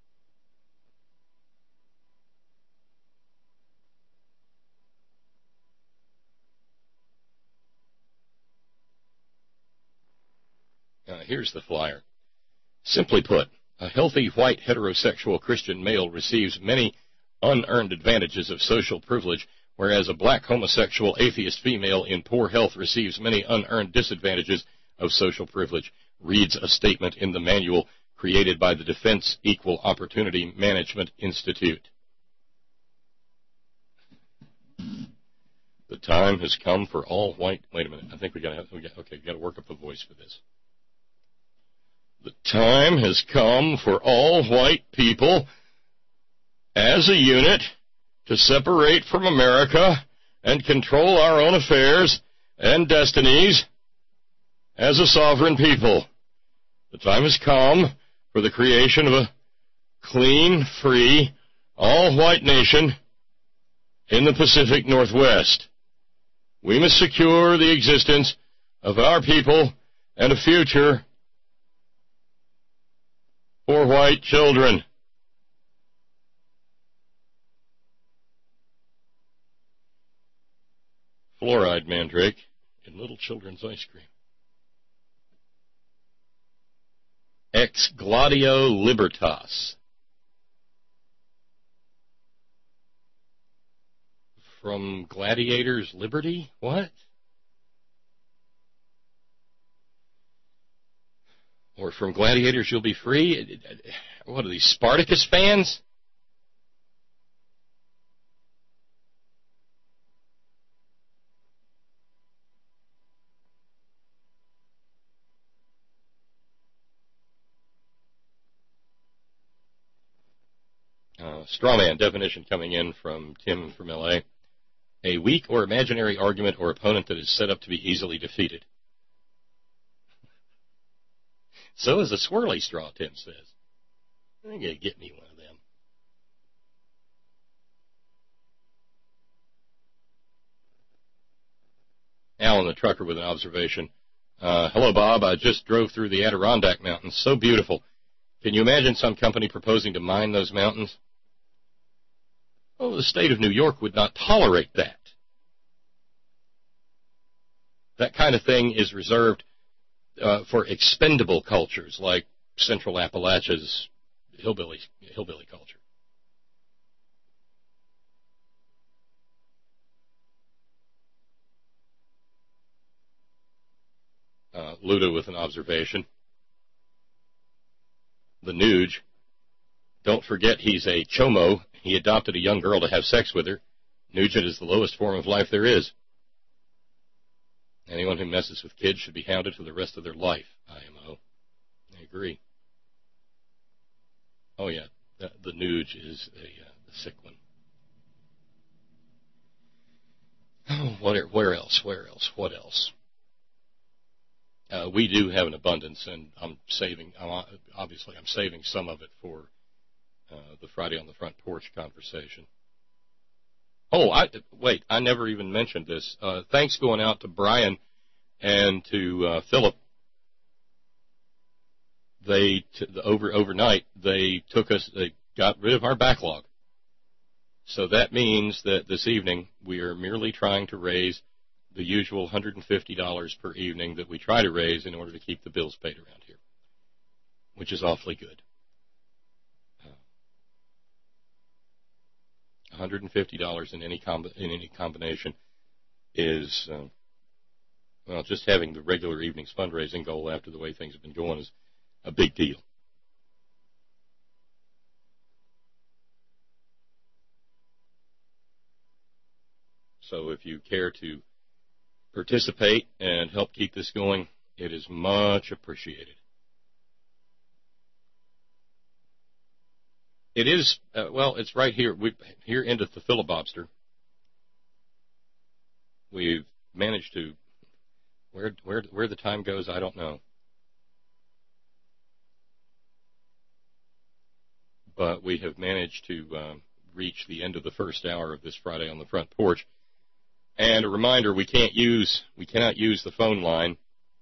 Here's the flyer. Simply put, a healthy white heterosexual Christian male receives many unearned advantages of social privilege, whereas a black homosexual atheist female in poor health receives many unearned disadvantages of social privilege, reads a statement in the manual created by the Defense Equal Opportunity Management Institute. The time has come for all white. Wait a minute. I think we got to work up a voice for this. The time has come for all white people as a unit to separate from America and control our own affairs and destinies as a sovereign people. The time has come for the creation of a clean, free, all-white nation in the Pacific Northwest. We must secure the existence of our people and a future for white children. Fluoride mandrake in little children's ice cream. Ex Gladio Libertas. From Gladiator's Liberty? What? Or from Gladiators You'll Be Free? What are these, Spartacus fans? Strawman definition coming in from Tim from L.A. A weak or imaginary argument or opponent that is set up to be easily defeated. So is a swirly straw, Tim says. I'm going to get me one of them. Alan the trucker with an observation. Hello, Bob. I just drove through the Adirondack Mountains. So beautiful. Can you imagine some company proposing to mine those mountains? Oh, the state of New York would not tolerate that. That kind of thing is reserved for expendable cultures like Central Appalachia's hillbilly culture. Luda with an observation. The Nuge. Don't forget he's a chomo. He adopted a young girl to have sex with her. Nugent is the lowest form of life there is. Anyone who messes with kids should be hounded for the rest of their life, IMO. I agree. Oh, yeah, the Nuge is a sick one. Oh, where else? What else? We do have an abundance, and I'm saving some of it for the Friday on the Front Porch conversation. Oh, I never even mentioned this. Thanks going out to Brian and to Philip. Overnight, they got rid of our backlog. So that means that this evening we are merely trying to raise the usual $150 per evening that we try to raise in order to keep the bills paid around here, which is awfully good. $150 in any combination is, just having the regular evening's fundraising goal after the way things have been going is a big deal. So if you care to participate and help keep this going, it is much appreciated. It is, it's right here. Here endeth the filibobster. We've managed to, where the time goes, I don't know. But we have managed to reach the end of the first hour of this Friday on the Front Porch. And a reminder, we cannot use the phone line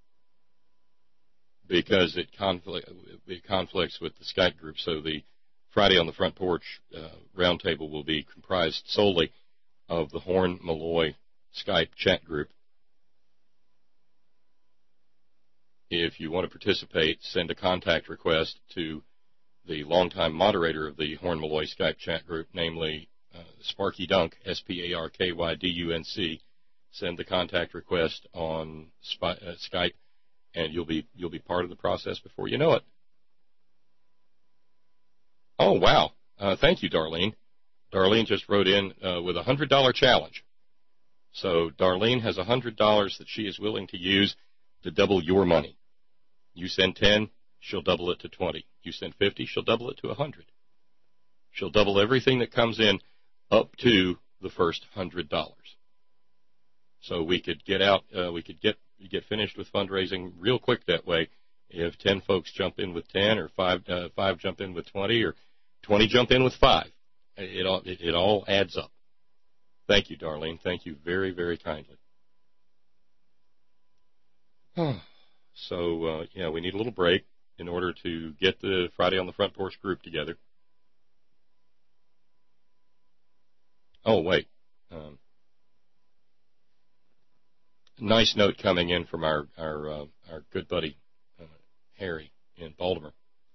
because it conflicts with the Skype group. So the Friday on the Front Porch roundtable will be comprised solely of the Horn Malloy Skype chat group. If you want to participate, send a contact request to the longtime moderator of the Horn Malloy Skype chat group, namely Sparky Dunk, SparkydUnc. Send the contact request on Skype and you'll be part of the process before you know it. Oh, wow. Thank you, Darlene. Darlene just wrote in with a $100 challenge. So Darlene has $100 that she is willing to use to double your money. You send 10, she'll double it to 20. You send 50, she'll double it to 100. She'll double everything that comes in up to the first $100. So we could get out, we could get finished with fundraising real quick that way. If 10 folks jump in with 10, or 5 jump in with 20, or 20 jump in with 5, it all adds up. Thank you, Darlene. Thank you very, very kindly. So, yeah, we need a little break in order to get the Friday on the Front Porch group together. Oh, wait. Nice note coming in from our good buddy, Harry in Baltimore.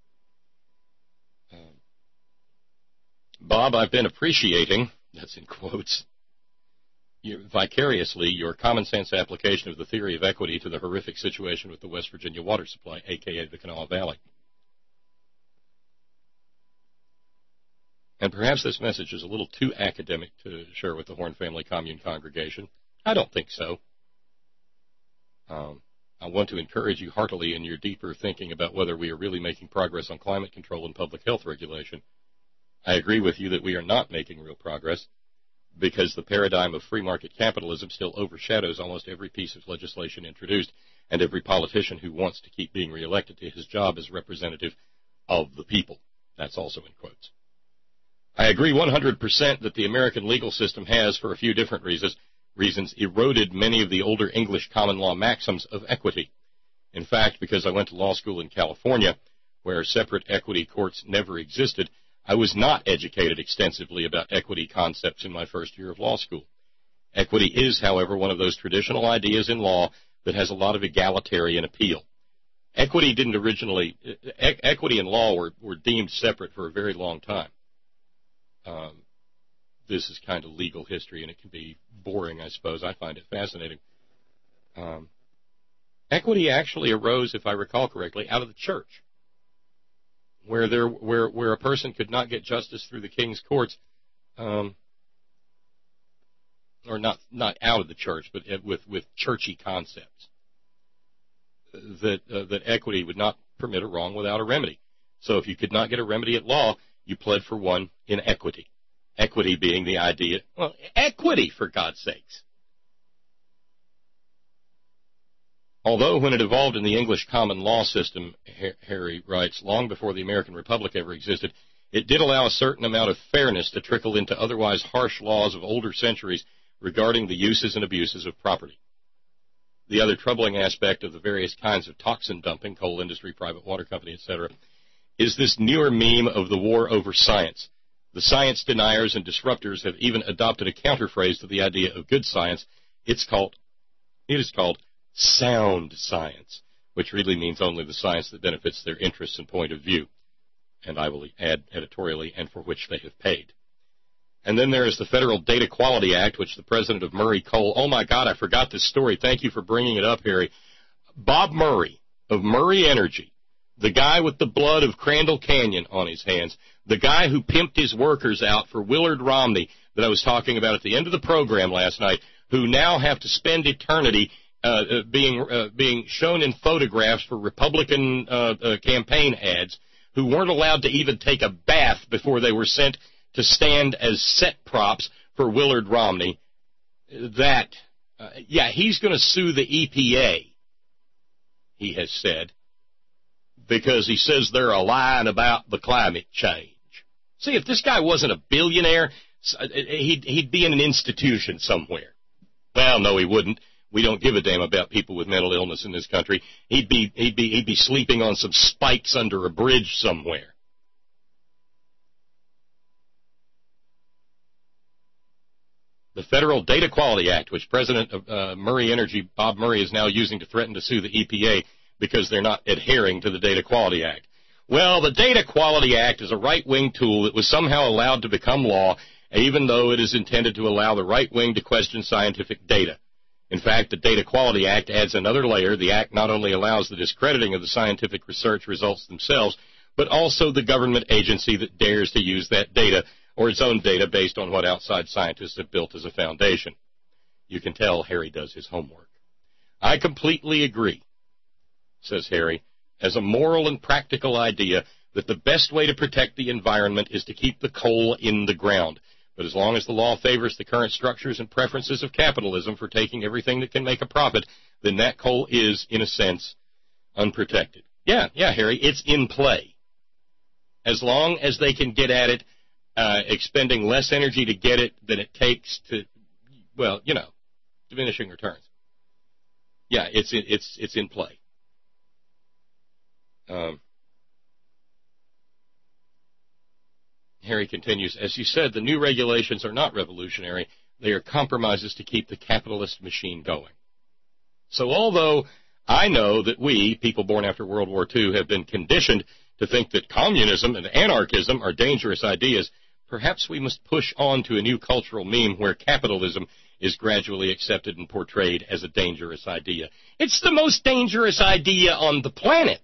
Bob, I've been appreciating, that's in quotes, vicariously your common sense application of the theory of equity to the horrific situation with the West Virginia water supply, a.k.a. the Kanawha Valley. And perhaps this message is a little too academic to share with the Horn Family Commune congregation. I don't think so. I want to encourage you heartily in your deeper thinking about whether we are really making progress on climate control and public health regulation. I agree with you that we are not making real progress because the paradigm of free market capitalism still overshadows almost every piece of legislation introduced, and every politician who wants to keep being reelected to his job as representative of the people. That's also in quotes. I agree 100% that the American legal system has, for a few different reasons, eroded many of the older English common law maxims of equity. In fact, because I went to law school in California, where separate equity courts never existed, I was not educated extensively about equity concepts in my first year of law school. Equity is, however, one of those traditional ideas in law that has a lot of egalitarian appeal. Equity and law were deemed separate for a very long time. This is kind of legal history, and it can be boring, I suppose. I find it fascinating. Equity actually arose, if I recall correctly, out of the church, where a person could not get justice through the king's courts, or not out of the church, but with churchy concepts, that equity would not permit a wrong without a remedy. So if you could not get a remedy at law, you pled for one in equity. Equity being the idea, well, equity, for God's sakes. Although when it evolved in the English common law system, Harry writes, long before the American Republic ever existed, it did allow a certain amount of fairness to trickle into otherwise harsh laws of older centuries regarding the uses and abuses of property. The other troubling aspect of the various kinds of toxin dumping, coal industry, private water company, etc., is this newer meme of the war over science. The science deniers and disruptors have even adopted a counterphrase to the idea of good science. It is called sound science, which really means only the science that benefits their interests and point of view. And I will add editorially, and for which they have paid. And then there is the Federal Data Quality Act, which the president of Murray Coal, oh my God, I forgot this story. Thank you for bringing it up, Harry. Bob Murray of Murray Energy, the guy with the blood of Crandall Canyon on his hands, the guy who pimped his workers out for Willard Romney that I was talking about at the end of the program last night, who now have to spend eternity being shown in photographs for Republican campaign ads, who weren't allowed to even take a bath before they were sent to stand as set props for Willard Romney. He's going to sue the EPA, he has said, because he says they're lying about the climate change. See, if this guy wasn't a billionaire, he'd be in an institution somewhere. Well, no, he wouldn't. We don't give a damn about people with mental illness in this country. He'd be sleeping on some spikes under a bridge somewhere. The Federal Data Quality Act, which President of Murray Energy, Bob Murray, is now using to threaten to sue the EPA because they're not adhering to the Data Quality Act. Well, the Data Quality Act is a right-wing tool that was somehow allowed to become law, even though it is intended to allow the right wing to question scientific data. In fact, the Data Quality Act adds another layer. The Act not only allows the discrediting of the scientific research results themselves, but also the government agency that dares to use that data or its own data based on what outside scientists have built as a foundation. You can tell Harry does his homework. I completely agree, says Harry, as a moral and practical idea that the best way to protect the environment is to keep the coal in the ground. But as long as the law favors the current structures and preferences of capitalism for taking everything that can make a profit, then that coal is, in a sense, unprotected. Yeah, Harry, it's in play. As long as they can get at it, expending less energy to get it than it takes to, well, you know, diminishing returns. Yeah, it's in play. Harry continues, as you said, the new regulations are not revolutionary. They are compromises to keep the capitalist machine going. So although I know that we, people born after World War II, have been conditioned to think that communism and anarchism are dangerous ideas, perhaps we must push on to a new cultural meme where capitalism is gradually accepted and portrayed as a dangerous idea. It's the most dangerous idea on the planet.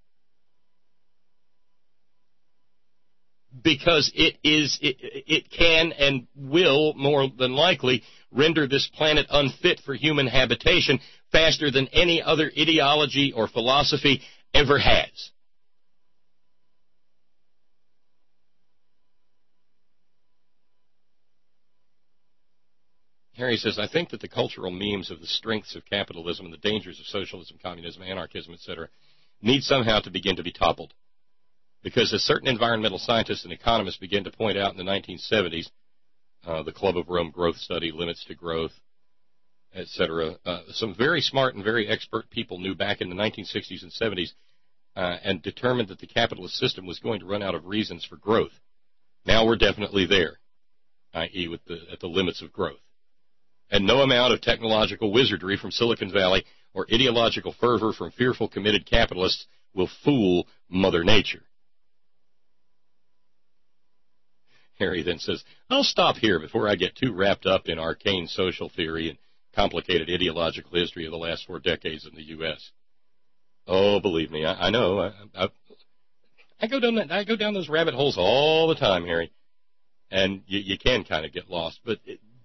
Because it can and will, more than likely, render this planet unfit for human habitation faster than any other ideology or philosophy ever has. Harry says, I think that the cultural memes of the strengths of capitalism and the dangers of socialism, communism, anarchism, etc., need somehow to begin to be toppled. Because as certain environmental scientists and economists began to point out in the 1970s, the Club of Rome growth study, limits to growth, etc., some very smart and very expert people knew back in the 1960s and 70s and determined that the capitalist system was going to run out of reasons for growth. Now we're definitely there, i.e. at the limits of growth. And no amount of technological wizardry from Silicon Valley or ideological fervor from fearful, committed capitalists will fool Mother Nature. Harry then says, I'll stop here before I get too wrapped up in arcane social theory and complicated ideological history of the last 4 decades in the U.S. Oh, believe me, I know. I go down those rabbit holes all the time, Harry, and you can kind of get lost. But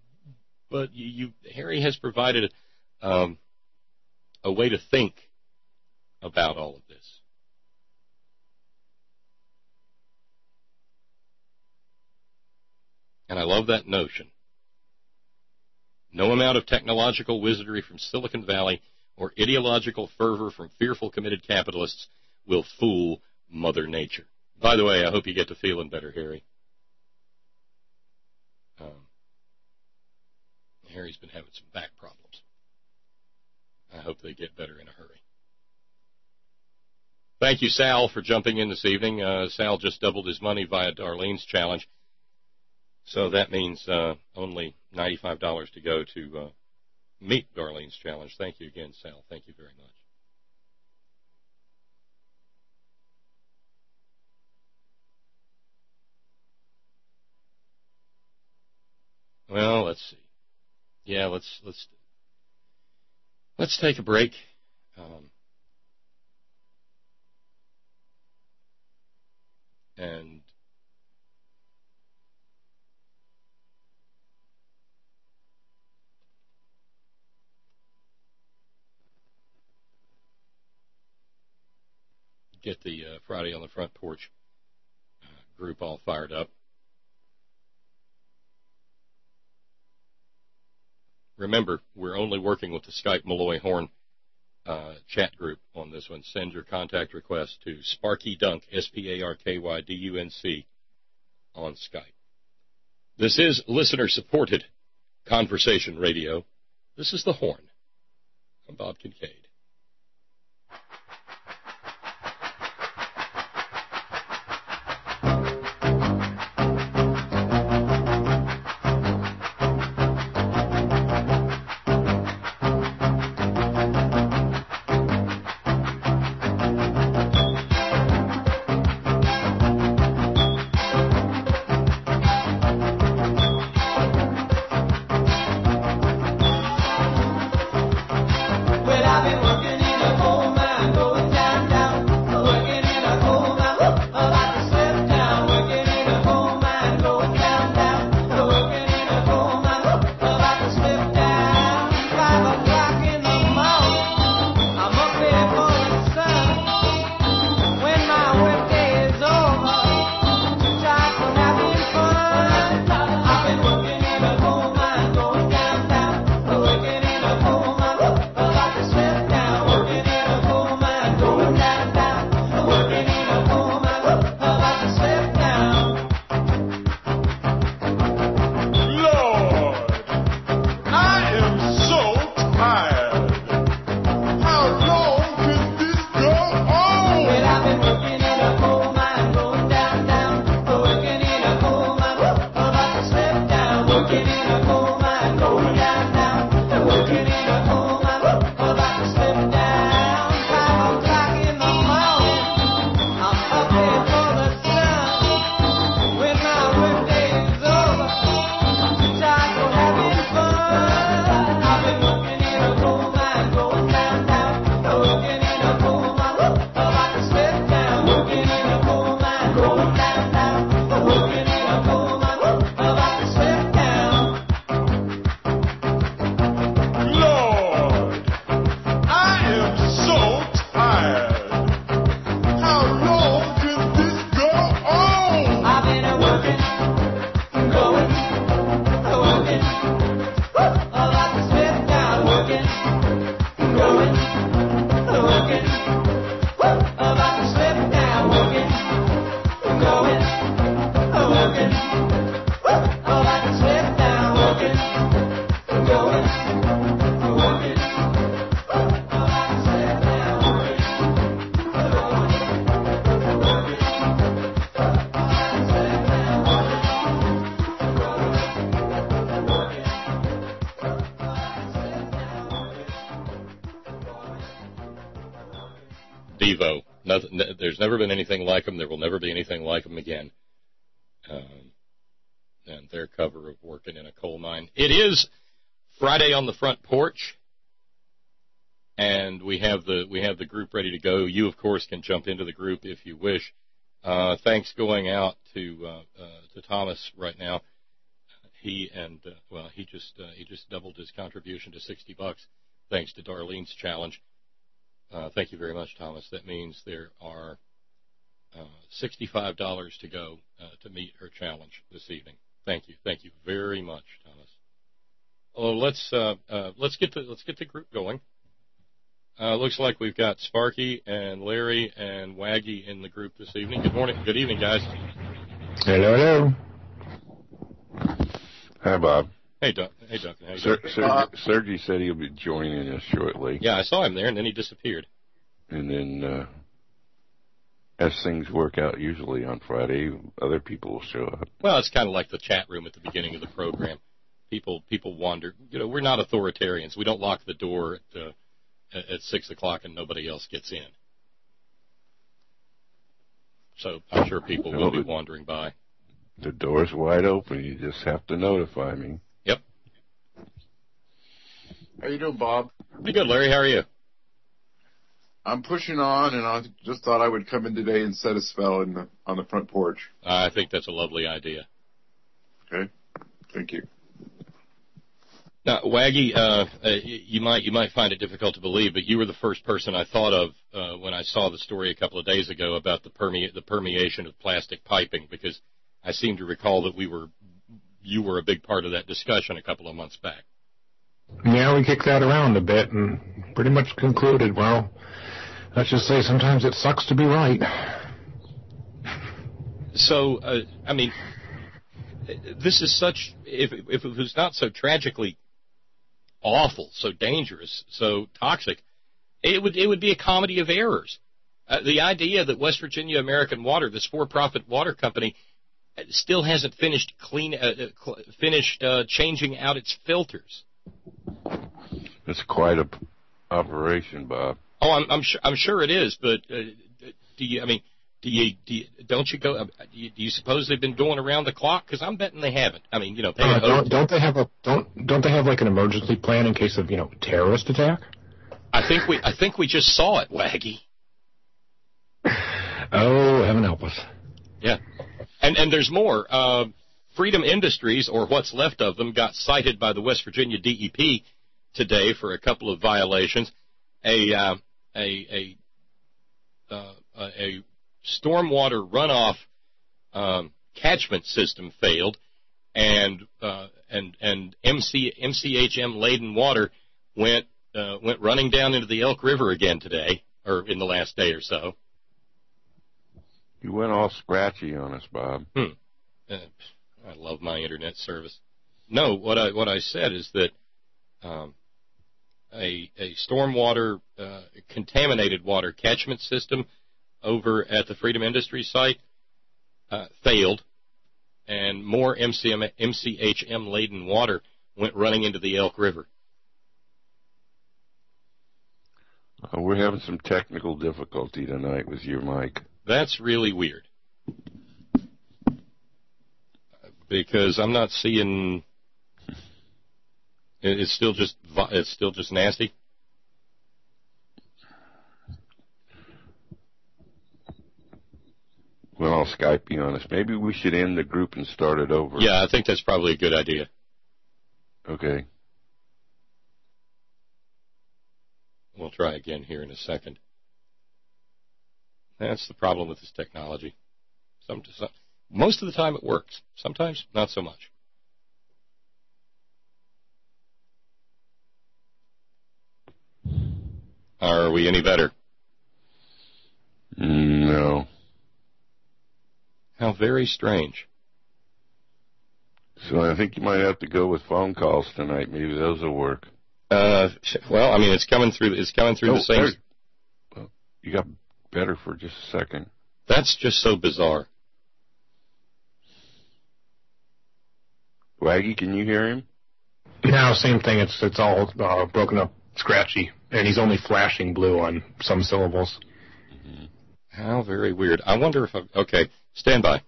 Harry has provided a way to think about all of this. And I love that notion. No amount of technological wizardry from Silicon Valley or ideological fervor from fearful, committed capitalists will fool Mother Nature. By the way, I hope you get to feeling better, Harry. Harry's been having some back problems. I hope they get better in a hurry. Thank you, Sal, for jumping in this evening. Sal just doubled his money via Darlene's challenge. So that means only $95 to go to meet Darlene's challenge. Thank you again, Sal. Thank you very much. Well, let's see. Yeah, let's take a break. And get the Friday on the Front Porch group all fired up. Remember, we're only working with the Skype Malloy Horn chat group on this one. Send your contact request to SparkyDunk, SparkydUNC, on Skype. This is listener-supported conversation radio. This is The Horn. I'm Bob Kincaid. Bevo. Nothing, there's never been anything like them. There will never be anything like them again. And their cover of Working in a Coal Mine. It is Friday on the Front Porch, and we have the group ready to go. You, of course, can jump into the group if you wish. Thanks going out to Thomas right now. He just doubled his contribution to $60 thanks to Darlene's challenge. Thank you very much, Thomas. That means there are $65 to go to meet her challenge this evening. Thank you very much, Thomas. Oh, let's get the group going. Looks like we've got Sparky and Larry and Waggy in the group this evening. Good evening, guys. Hello. Hi, Bob. Hey, Duncan. How you doing? Sergey said he'll be joining us shortly. Yeah, I saw him there, and then he disappeared. And then, as things work out usually on Friday, other people will show up. Well, it's kind of like the chat room at the beginning of the program. People wander. We're not authoritarians. We don't lock the door at 6 o'clock and nobody else gets in. So I'm sure people will be wandering by. The door's wide open. You just have to notify me. Yep. How you doing, Bob? Pretty good, Larry. How are you? I'm pushing on, and I just thought I would come in today and set a spell on the front porch. I think that's a lovely idea. Okay. Thank you. Now, Waggy, you might find it difficult to believe, but you were the first person I thought of when I saw the story a couple of days ago about the permeation of plastic piping, because I seem to recall that you were a big part of that discussion a couple of months back. Yeah, we kicked that around a bit and pretty much concluded, well, let's just say sometimes it sucks to be right. So, I mean, this is such, if it was not so tragically awful, so dangerous, so toxic, it would be a comedy of errors. The idea that West Virginia American Water, this for-profit water company, still hasn't finished changing out its filters. It's quite a operation, Bob. Oh, I'm sure it is, but do you suppose they've been going around the clock? Because I'm betting they haven't. I mean, don't they have like an emergency plan in case of terrorist attack? I think we just saw it, Waggy. Oh, heaven help us. Yeah, and there's more. Freedom Industries, or what's left of them, got cited by the West Virginia DEP today for a couple of violations. A stormwater runoff catchment system failed, and MCHM laden water went running down into the Elk River again today, or in the last day or so. You went all scratchy on us, Bob. I love my internet service. No, what I said is that a stormwater contaminated water catchment system over at the Freedom Industries site failed, and more MCHM laden water went running into the Elk River. We're having some technical difficulty tonight with your mic. That's really weird, because I'm not seeing. It's still just nasty. Well, I'll Skype you on this. Maybe we should end the group and start it over. Yeah, I think that's probably a good idea. Okay. We'll try again here in a second. That's the problem with this technology. Most of the time it works. Sometimes not so much. Are we any better? No. How very strange. So I think you might have to go with phone calls tonight. Maybe those will work. Well, I mean, it's coming through the same. Well, you got better for just a second. That's just so bizarre. Waggy, can you hear him? No, same thing. It's all broken up, scratchy, and he's only flashing blue on some syllables. Mm-hmm. How very weird. I wonder if okay, stand by.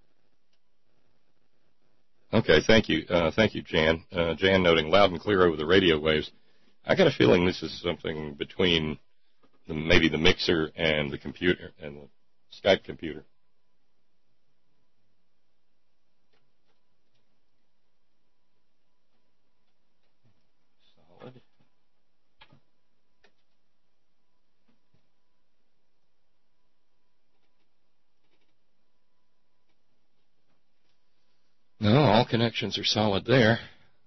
Okay, thank you. Thank you, Jan. Jan noting loud and clear over the radio waves. I got a feeling this is something between maybe the mixer and the computer and the Skype computer. Solid. No, all connections are solid there.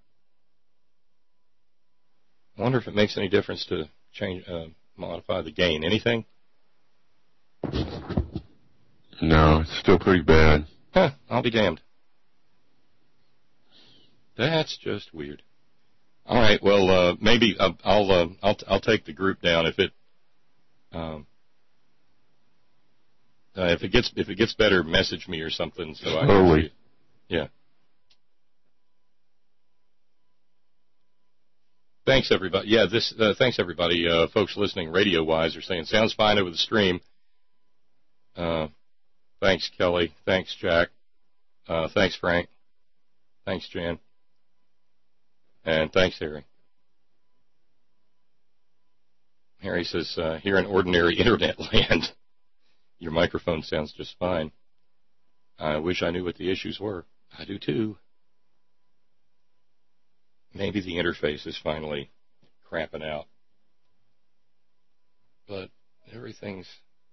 I wonder if it makes any difference to change, modify the gain. Anything? No, it's still pretty bad. Huh, I'll be damned. That's just weird. All right, well, maybe I'll take the group down if it gets better. Message me or something so I can see it. Yeah. Thanks everybody. Yeah, thanks everybody. Folks listening radio wise are saying sounds fine over the stream. Thanks Kelly. Thanks Jack. Thanks Frank. Thanks Jan. And thanks Harry. Harry says, here in ordinary internet land, your microphone sounds just fine. I wish I knew what the issues were. I do too. Maybe the interface is finally crapping out. But everything's...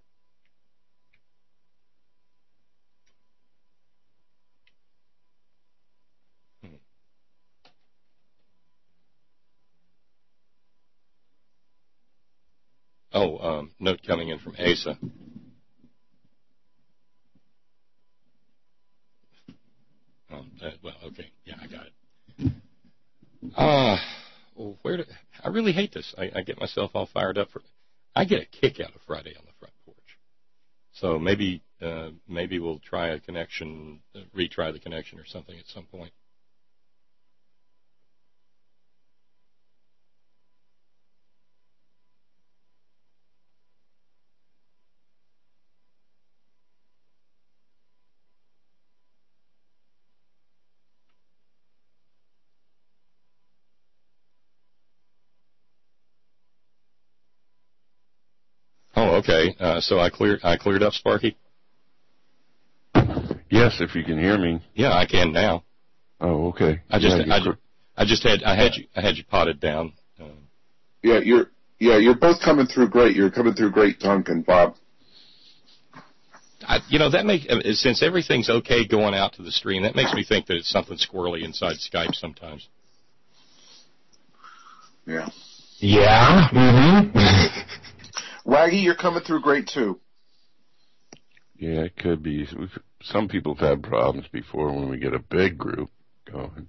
Oh, note coming in from Asa. Well, okay. Yeah, I got it. I really hate this. I get myself all fired up I get a kick out of Friday on the front porch. So maybe we'll try a connection, retry the connection or something at some point. Oh, okay. So I cleared up, Sparky? Yes, if you can hear me. Yeah, I can now. Oh, okay. I had you potted down. You're both coming through great. You're coming through great, Tunk and Bob. That makes, since everything's okay going out to the stream, that makes me think that it's something squirrely inside Skype sometimes. Yeah. Yeah. Mm-hmm. Waggy, you're coming through great too. Yeah, it could be. Some people have had problems before when we get a big group going.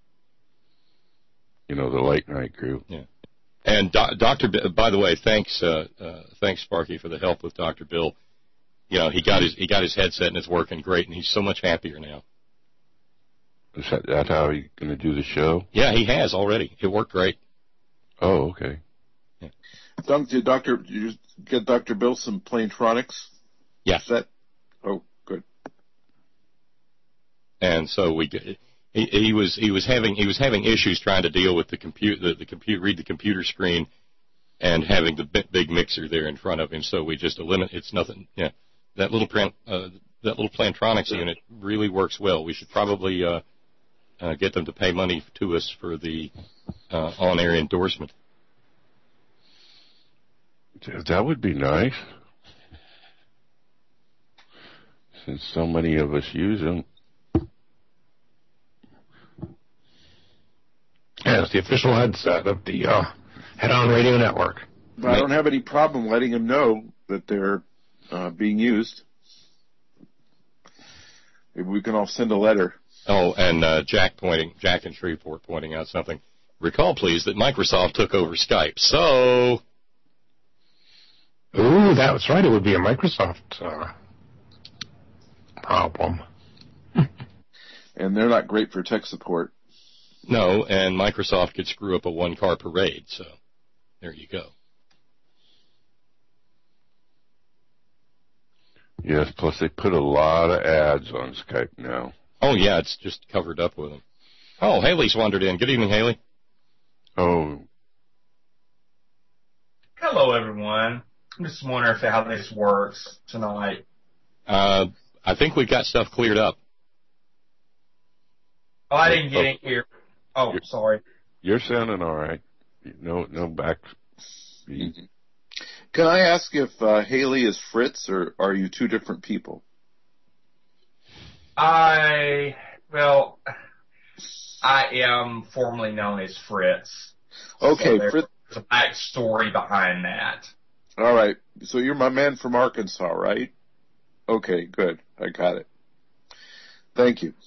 The late night group. Yeah. And by the way, thanks Sparky for the help with Dr. Bill. He got his headset and it's working great, and he's so much happier now. Is that how he's going to do the show? Yeah, he has already. It worked great. Oh, okay. Yeah. Dunk, did you get Dr. Bill some Plantronics? Yeah. Oh, good. And so he was having issues trying to deal with read the computer screen, and having the big mixer there in front of him. So we just eliminate. It's nothing. Yeah, that little Plantronics unit really works well. We should probably get them to pay money to us for the on-air endorsement. That would be nice, since so many of us use them. Yeah, it's the official headset of the Head On Radio Network. But I don't have any problem letting him know that they're being used. Maybe we can all send a letter. Oh, and Jack in Shreveport pointing out something. Recall, please, that Microsoft took over Skype. So... Ooh, that's right. It would be a Microsoft problem. And they're not great for tech support. No, and Microsoft could screw up a one-car parade, so there you go. Yes, plus they put a lot of ads on Skype now. Oh, yeah, it's just covered up with them. Oh, Haley's wandered in. Good evening, Haley. Oh. Hello, everyone. I'm just wondering how this works tonight. I think we've got stuff cleared up. Oh, I didn't get in here. Oh, sorry. You're sounding all right. No back. Can I ask if Haley is Fritz, or are you two different people? I am formerly known as Fritz. Okay, so Fritz. There's a backstory behind that. All right. So you're my man from Arkansas, right? Okay, good. I got it. Thank you.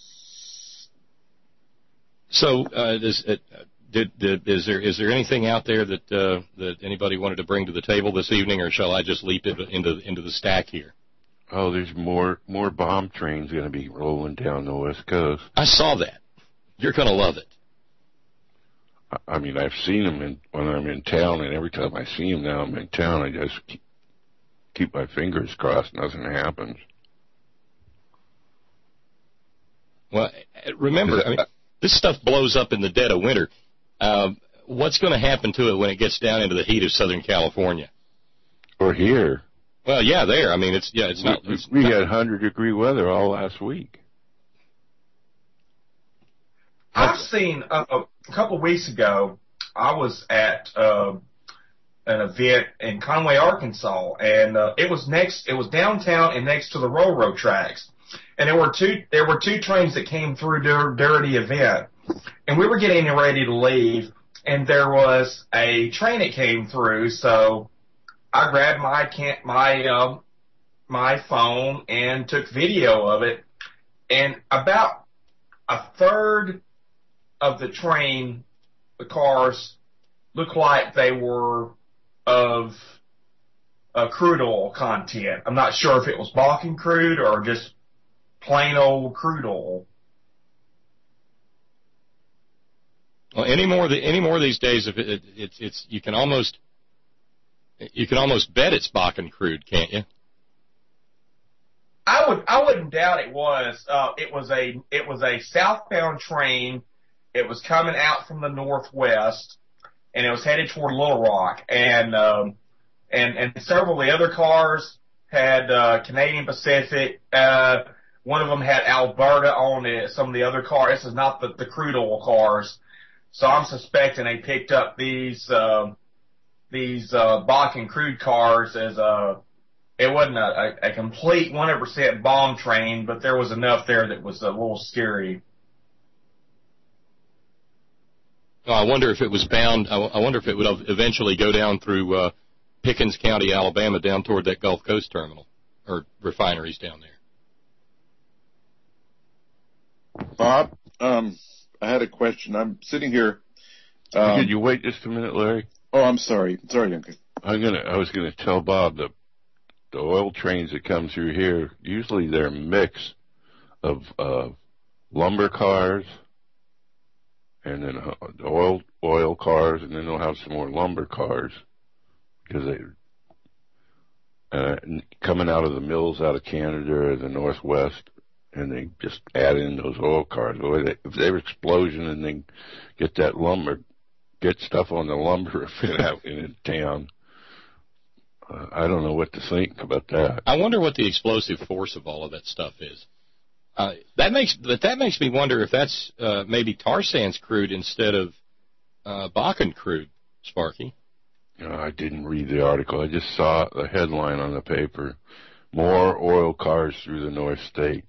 So, is there anything out there that anybody wanted to bring to the table this evening, or shall I just leap it into the stack here? Oh, there's more bomb trains going to be rolling down the West Coast. I saw that. You're going to love it. I mean, I've seen them when I'm in town, and every time I see them now I'm in town, I just keep my fingers crossed. Nothing happens. Well, remember, I mean, this stuff blows up in the dead of winter. What's going to happen to it when it gets down into the heat of Southern California? Or here. Well, yeah, there. I mean, we had 100-degree weather all last week. I've seen a couple of weeks ago. I was at an event in Conway, Arkansas, and it was downtown and next to the railroad tracks. And there were two trains that came through during the event, and we were getting ready to leave, and there was a train that came through. So I grabbed my phone and took video of it, and about a third of the train, the cars looked like they were of crude oil content. I'm not sure if it was Bakken crude or just plain old crude oil. Well, any more these days, if it's you can almost bet it's Bakken crude, can't you? I wouldn't doubt it was. It was a southbound train. It was coming out from the northwest, and it was headed toward Little Rock. And several of the other cars had Canadian Pacific. One of them had Alberta on it. Some of the other cars. This is not the crude oil cars. So I'm suspecting they picked up these Bakken crude cars as it wasn't a complete 100% bomb train, but there was enough there that was a little scary. I wonder if it was bound. I wonder if it would eventually go down through Pickens County, Alabama, down toward that Gulf Coast terminal or refineries down there. Bob, I had a question. I'm sitting here. Could you wait just a minute, Larry? Oh, I'm sorry. Sorry, Duncan. I was gonna tell Bob that the oil trains that come through here, usually they're a mix of lumber cars and then oil cars, and then they'll have some more lumber cars because they coming out of the mills out of Canada or the Northwest, and they just add in those oil cars. If there's explosion and they get that lumber, get stuff on the lumber fit out in a town. I don't know what to think about that. I wonder what the explosive force of all of that stuff is. That makes me wonder if that's maybe tar sands crude instead of Bakken crude, Sparky. I didn't read the article. I just saw the headline on the paper: more oil cars through the North State.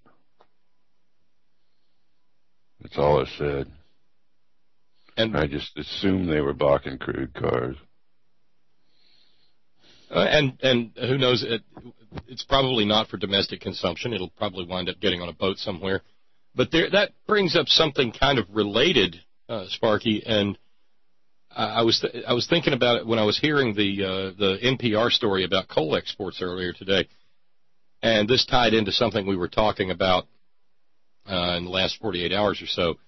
That's all it said. And I just assumed they were Bakken crude cars. And who knows? It's probably not for domestic consumption. It'll probably wind up getting on a boat somewhere. But that brings up something kind of related, Sparky. And I was thinking about it when I was hearing the NPR story about coal exports earlier today, and this tied into something we were talking about in the last 48 hours or so.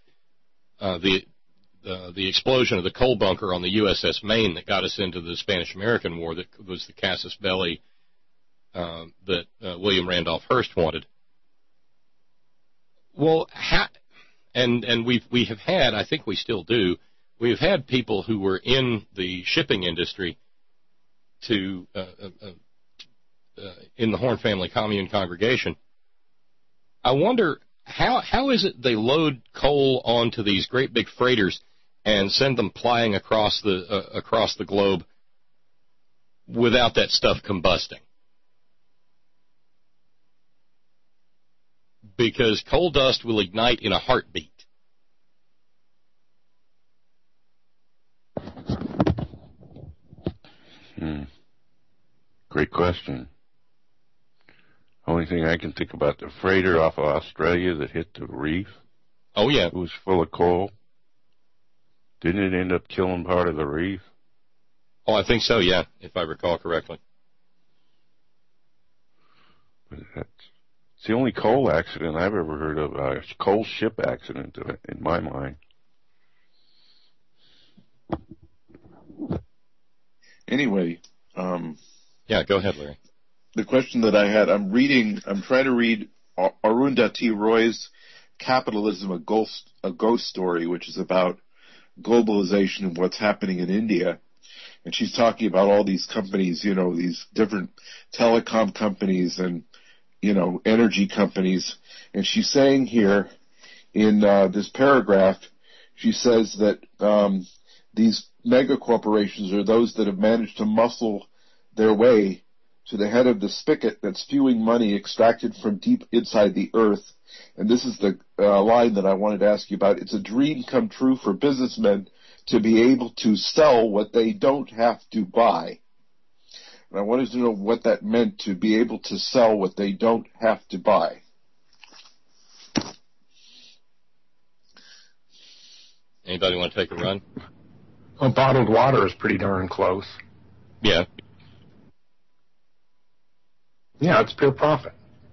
The explosion of the coal bunker on the USS Maine that got us into the Spanish-American War, that was the casus belli that William Randolph Hearst wanted. Well, and we have had, I think we still do, we have had people who were in the shipping industry in the Horn Family Commune congregation. I wonder how is it they load coal onto these great big freighters and send them plying across the globe without that stuff combusting? Because coal dust will ignite in a heartbeat. Great question. Only thing I can think about, the freighter off of Australia that hit the reef. Oh, yeah. It was full of coal. Didn't it end up killing part of the reef? Oh, I think so, yeah, if I recall correctly. It's the only coal accident I've ever heard of, a coal ship accident in my mind. Anyway. Yeah, go ahead, Larry. The question that I had, I'm trying to read Arundhati Roy's Capitalism, a Ghost Story, which is about globalization and what's happening in India. And she's talking about all these companies, these different telecom companies and, energy companies. And she's saying here in this paragraph, she says that these mega corporations are those that have managed to muscle their way to the head of the spigot that's spewing money extracted from deep inside the earth. And this is the line that I wanted to ask you about. It's a dream come true for businessmen to be able to sell what they don't have to buy. And I wanted to know what that meant, to be able to sell what they don't have to buy. Anybody want to take a run? Well, bottled water is pretty darn close. Yeah. Yeah, it's pure profit.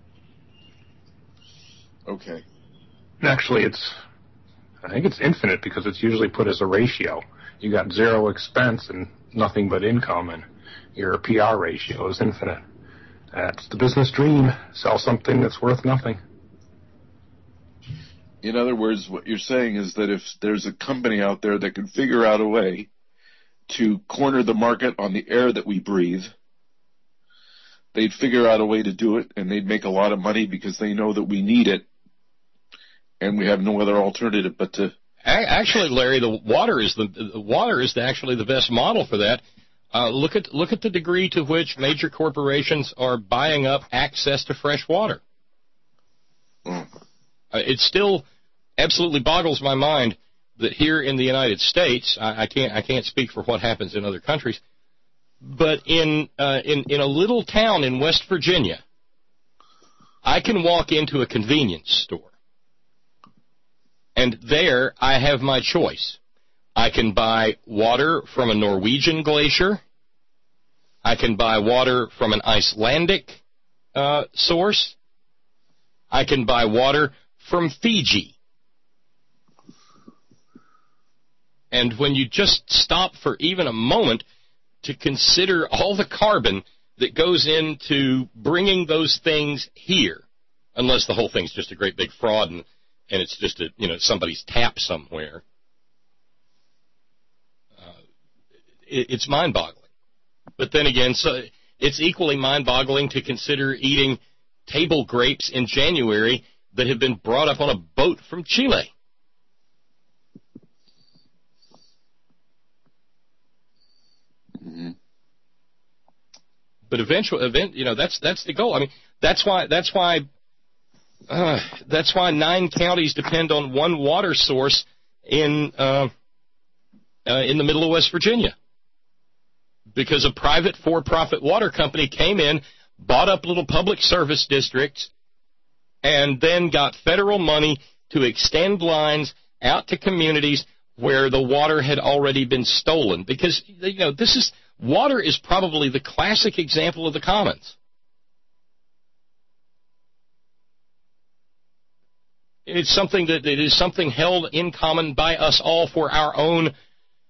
Okay. Actually, I think it's infinite because it's usually put as a ratio. You got zero expense and nothing but income, and your PR ratio is infinite. That's the business dream. Sell something that's worth nothing. In other words, what you're saying is that if there's a company out there that can figure out a way to corner the market on the air that we breathe, they'd figure out a way to do it, and they'd make a lot of money because they know that we need it, and we have no other alternative but to. Actually, Larry, the water is actually the best model for that. Look at the degree to which major corporations are buying up access to fresh water. It still absolutely boggles my mind that here in the United States, I can't speak for what happens in other countries, but in a little town in West Virginia, I can walk into a convenience store, and there I have my choice. I can buy water from a Norwegian glacier. I can buy water from an Icelandic source. I can buy water from Fiji. And when you just stop for even a moment to consider all the carbon that goes into bringing those things here, unless the whole thing's just a great big fraud and it's just somebody's tap somewhere, it's mind-boggling. But then again, so it's equally mind-boggling to consider eating table grapes in January that have been brought up on a boat from Chile. Mm-hmm. But that's the goal. I mean, that's why 9 counties depend on one water source in the middle of West Virginia, because a private for-profit water company came in, bought up little public service districts, and then got federal money to extend lines out to communities where the water had already been stolen. Because, water is probably the classic example of the commons. It's something that it is something held in common by us all for our own,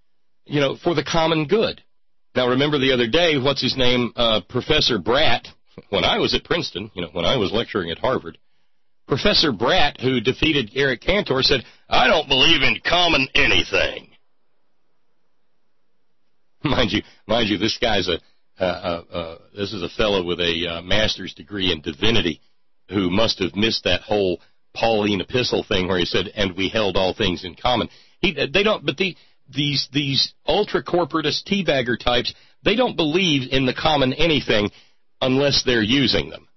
for the common good. Now, remember the other day, Professor Bratt, when I was at Princeton, when I was lecturing at Harvard, Professor Bratt, who defeated Eric Cantor, said, "I don't believe in common anything." Mind you, this guy's this is a fellow with a master's degree in divinity who must have missed that whole Pauline epistle thing where he said, "And we held all things in common." These ultra corporatist teabagger types, they don't believe in the common anything unless they're using them.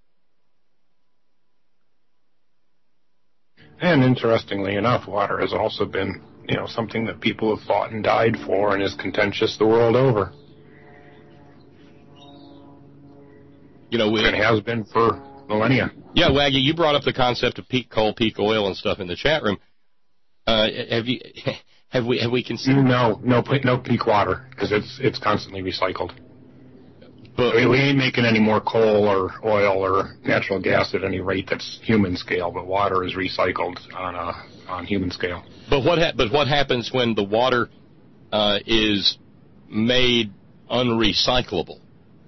And interestingly enough, water has also been, something that people have fought and died for and is contentious the world over. It has been for millennia. Yeah, Waggy, you brought up the concept of peak coal, peak oil, and stuff in the chat room. Have we considered? No peak water, because it's constantly recycled. But we ain't making any more coal or oil or natural gas at any rate that's human scale, but water is recycled on human scale. But what happens when the water is made unrecyclable?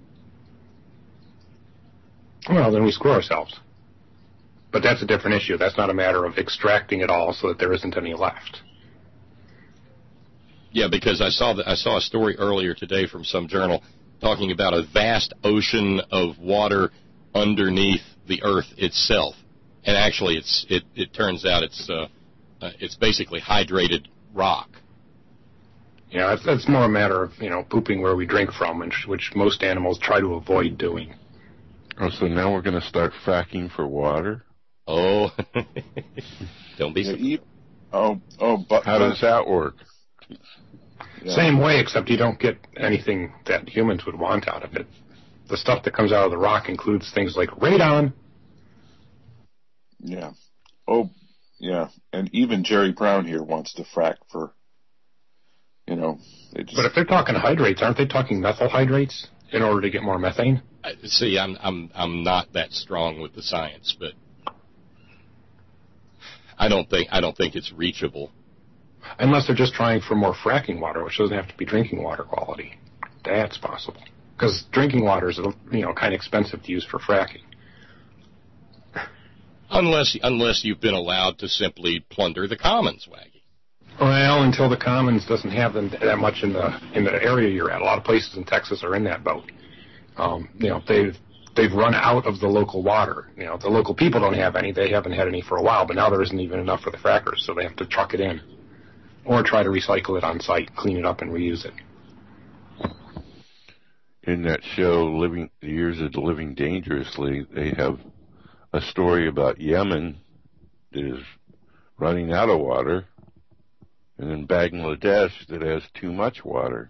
Well, then we screw ourselves. But that's a different issue. That's not a matter of extracting it all so that there isn't any left. Yeah, because I saw a story earlier today from some journal talking about a vast ocean of water underneath the Earth itself, and actually, it turns out it's basically hydrated rock. Yeah, it's more a matter of pooping where we drink from, which most animals try to avoid doing. Oh, so now we're going to start fracking for water? Oh, don't be. But how does that work? Yeah. Same way, except you don't get anything that humans would want out of it. The stuff that comes out of the rock includes things like radon. Yeah. Oh, yeah. And even Jerry Brown here wants to frack for, But if they're talking hydrates, aren't they talking methyl hydrates in order to get more methane? See, I'm not that strong with the science, but I don't think it's reachable. Unless they're just trying for more fracking water, which doesn't have to be drinking water quality. That's possible. Because drinking water is, kind of expensive to use for fracking. Unless you've been allowed to simply plunder the commons, Waggy. Well, until the commons doesn't have them that much in the area you're at. A lot of places in Texas are in that boat. They've run out of the local water. The local people don't have any. They haven't had any for a while, but now there isn't even enough for the frackers, so they have to truck it in. Or try to recycle it on site, clean it up, and reuse it. In that show, The Years of Living Dangerously, they have a story about Yemen that is running out of water, and then Bangladesh that has too much water.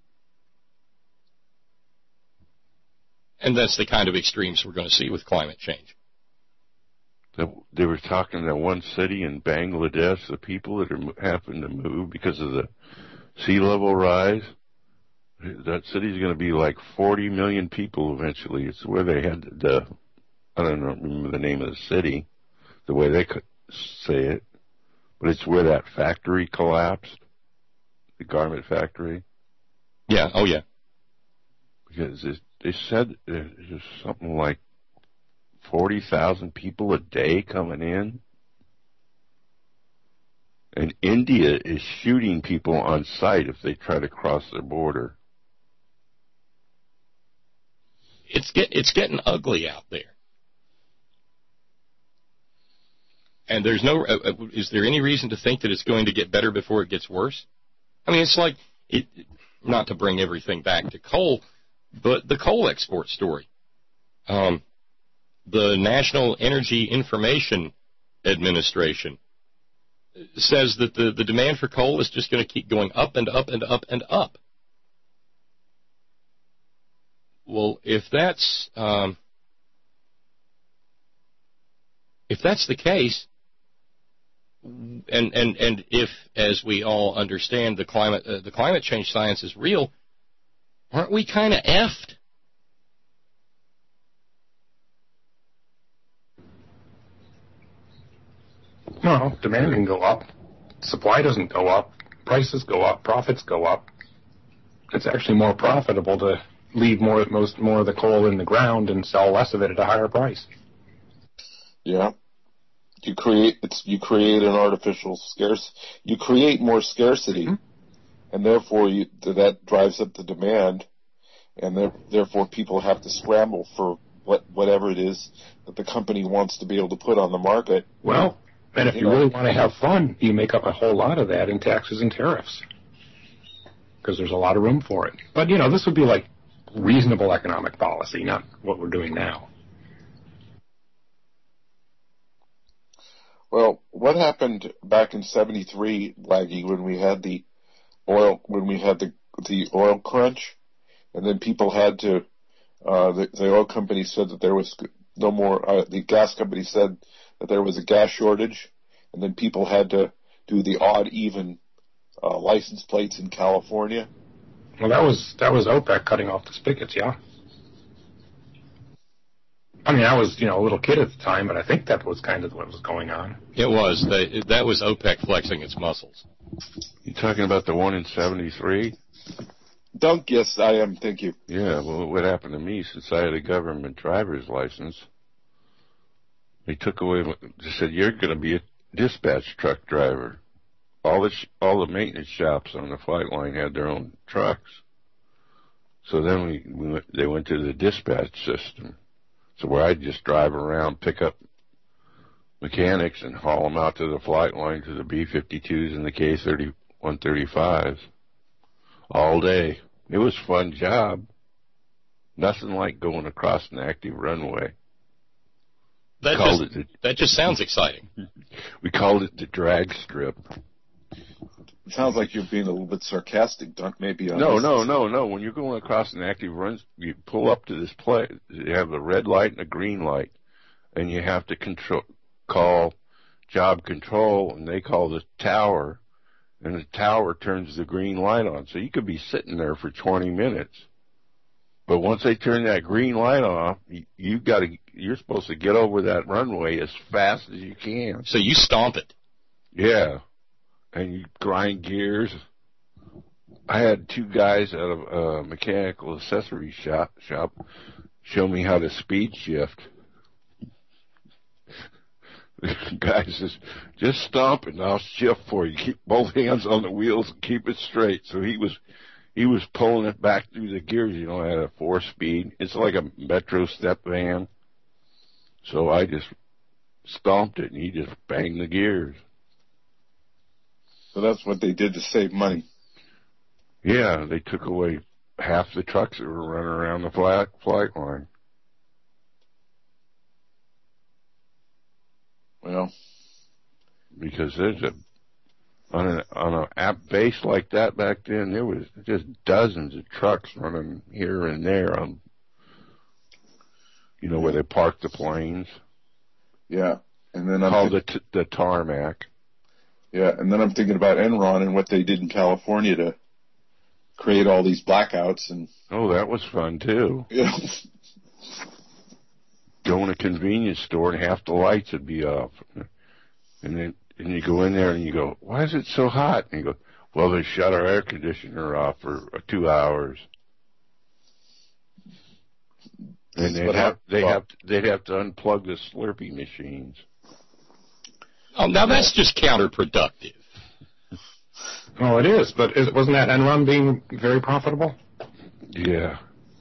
And that's the kind of extremes we're going to see with climate change. They were talking that one city in Bangladesh, the people that happen to move because of the sea level rise, that city's going to be like 40 million people eventually. It's where they had I don't remember the name of the city, the way they could say it, but it's where that factory collapsed, the garment factory. Yeah, oh yeah. Because they said there's something like 40,000 people a day coming in. And India is shooting people on sight if they try to cross their border. It's getting ugly out there. And there's is there any reason to think that it's going to get better before it gets worse? I mean, it's like, not to bring everything back to coal, but the coal export story. The National Energy Information Administration says that the demand for coal is just going to keep going up and up and up and up. Well, if that's the case, and if, as we all understand, the climate change science is real, aren't we kind of effed? No, demand can go up. Supply doesn't go up. Prices go up. Profits go up. It's actually more profitable to leave more of the coal in the ground and sell less of it at a higher price. Yeah. You create an artificial you create more scarcity, and therefore that drives up the demand, and therefore people have to scramble for whatever it is that the company wants to be able to put on the market. Well, and if you really want to have fun, you make up a whole lot of that in taxes and tariffs, because there's a lot of room for it. But, this would be like reasonable economic policy, not what we're doing now. Well, what happened back in '73, Laggy, when we had the oil crunch, and then people had to, the oil company said that there was no more, the gas company said that there was a gas shortage, and then people had to do the odd even license plates in California. Well, that was OPEC cutting off the spigots, yeah. I mean, I was, a little kid at the time, but I think that was kind of what was going on. It was. That was OPEC flexing its muscles. You talking about the one in '73? Dunk, yes, I am. Thank you. Yeah, well, what happened to me, since I had a government driver's license, they took away, they said, you're going to be a dispatch truck driver. All the maintenance shops on the flight line had their own trucks. So then they went to the dispatch system. So where I'd just drive around, pick up mechanics and haul them out to the flight line, to the B-52s and the K-135s all day. It was a fun job. Nothing like going across an active runway. That just sounds exciting. We called it the drag strip. It sounds like you're being a little bit sarcastic, Dunk. Maybe on No. When you're going across an active run, you pull up to this place. You have a red light and a green light, and you have to call job control, and they call the tower, and the tower turns the green light on. So you could be sitting there for 20 minutes. But once they turn that green light off, you're supposed to get over that runway as fast as you can. So you stomp it. Yeah. And you grind gears. I had two guys out of a mechanical accessory shop show me how to speed shift. The guy says, just stomp it and I'll shift for you. Keep both hands on the wheels and keep it straight. So he was pulling it back through the gears, at a 4-speed. It's like a Metro step van. So I just stomped it, and he just banged the gears. So that's what they did to save money. Yeah, they took away half the trucks that were running around the flight line. Well, because there's on an app base like that back then, there was just dozens of trucks running here and there on, where they parked the planes. Yeah, and then called the tarmac. Yeah, and then I'm thinking about Enron and what they did in California to create all these blackouts. And oh, that was fun too. Yeah. Go in a convenience store and half the lights would be off, and you go in there and you go, why is it so hot? And you go, well, they shut our air conditioner off for 2 hours. And they'd have to unplug the Slurpee machines. Oh, now that's just counterproductive. Oh, it is, but wasn't that Enron being very profitable? Yeah.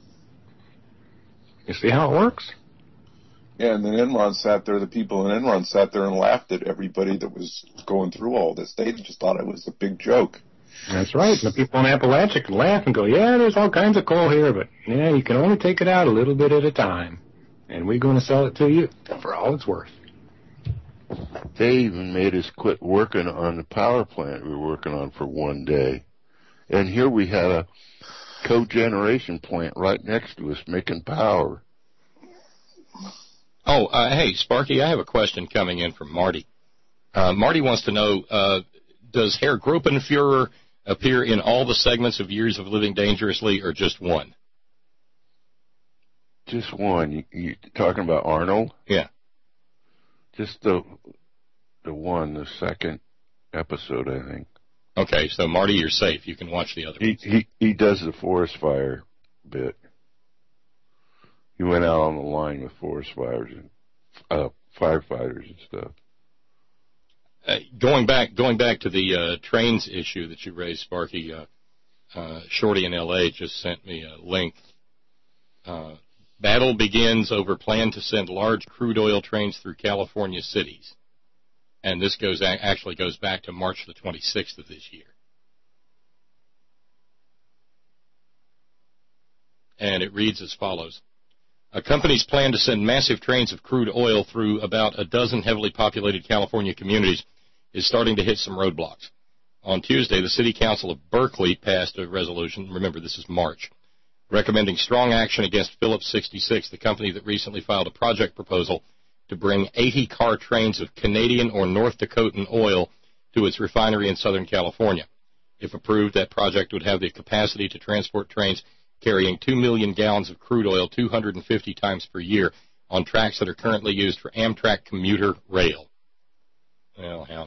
You see how it works? Yeah, and then the people in Enron sat there and laughed at everybody that was going through all this. They just thought it was a big joke. That's right. And the people in Appalachia could laugh and go, yeah, there's all kinds of coal here, but yeah, you can only take it out a little bit at a time. And we're going to sell it to you for all it's worth. They even made us quit working on the power plant we were working on for one day. And here we had a cogeneration plant right next to us making power. Oh, hey, Sparky, I have a question coming in from Marty. Marty wants to know, does Herr Gruppenführer appear in all the segments of Years of Living Dangerously or just one? Just one. You talking about Arnold? Yeah. Just the one, the second episode, I think. Okay, so Marty, you're safe. You can watch the other ones. He does the forest fire bit. He went out on the line with forest fires and firefighters and stuff. Going back to the trains issue that you raised, Sparky, Shorty in L.A. just sent me a link. Battle begins over plan to send large crude oil trains through California cities. And this actually goes back to March the 26th of this year. And it reads as follows. Companies plan to send massive trains of crude oil through about a dozen heavily populated California communities is starting to hit some roadblocks. On Tuesday, the City Council of Berkeley passed a resolution, remember this is March, recommending strong action against Phillips 66, the company that recently filed a project proposal to bring 80 car trains of Canadian or North Dakotan oil to its refinery in Southern California. If approved, that project would have the capacity to transport trains carrying 2 million gallons of crude oil 250 times per year on tracks that are currently used for Amtrak commuter rail. Well, how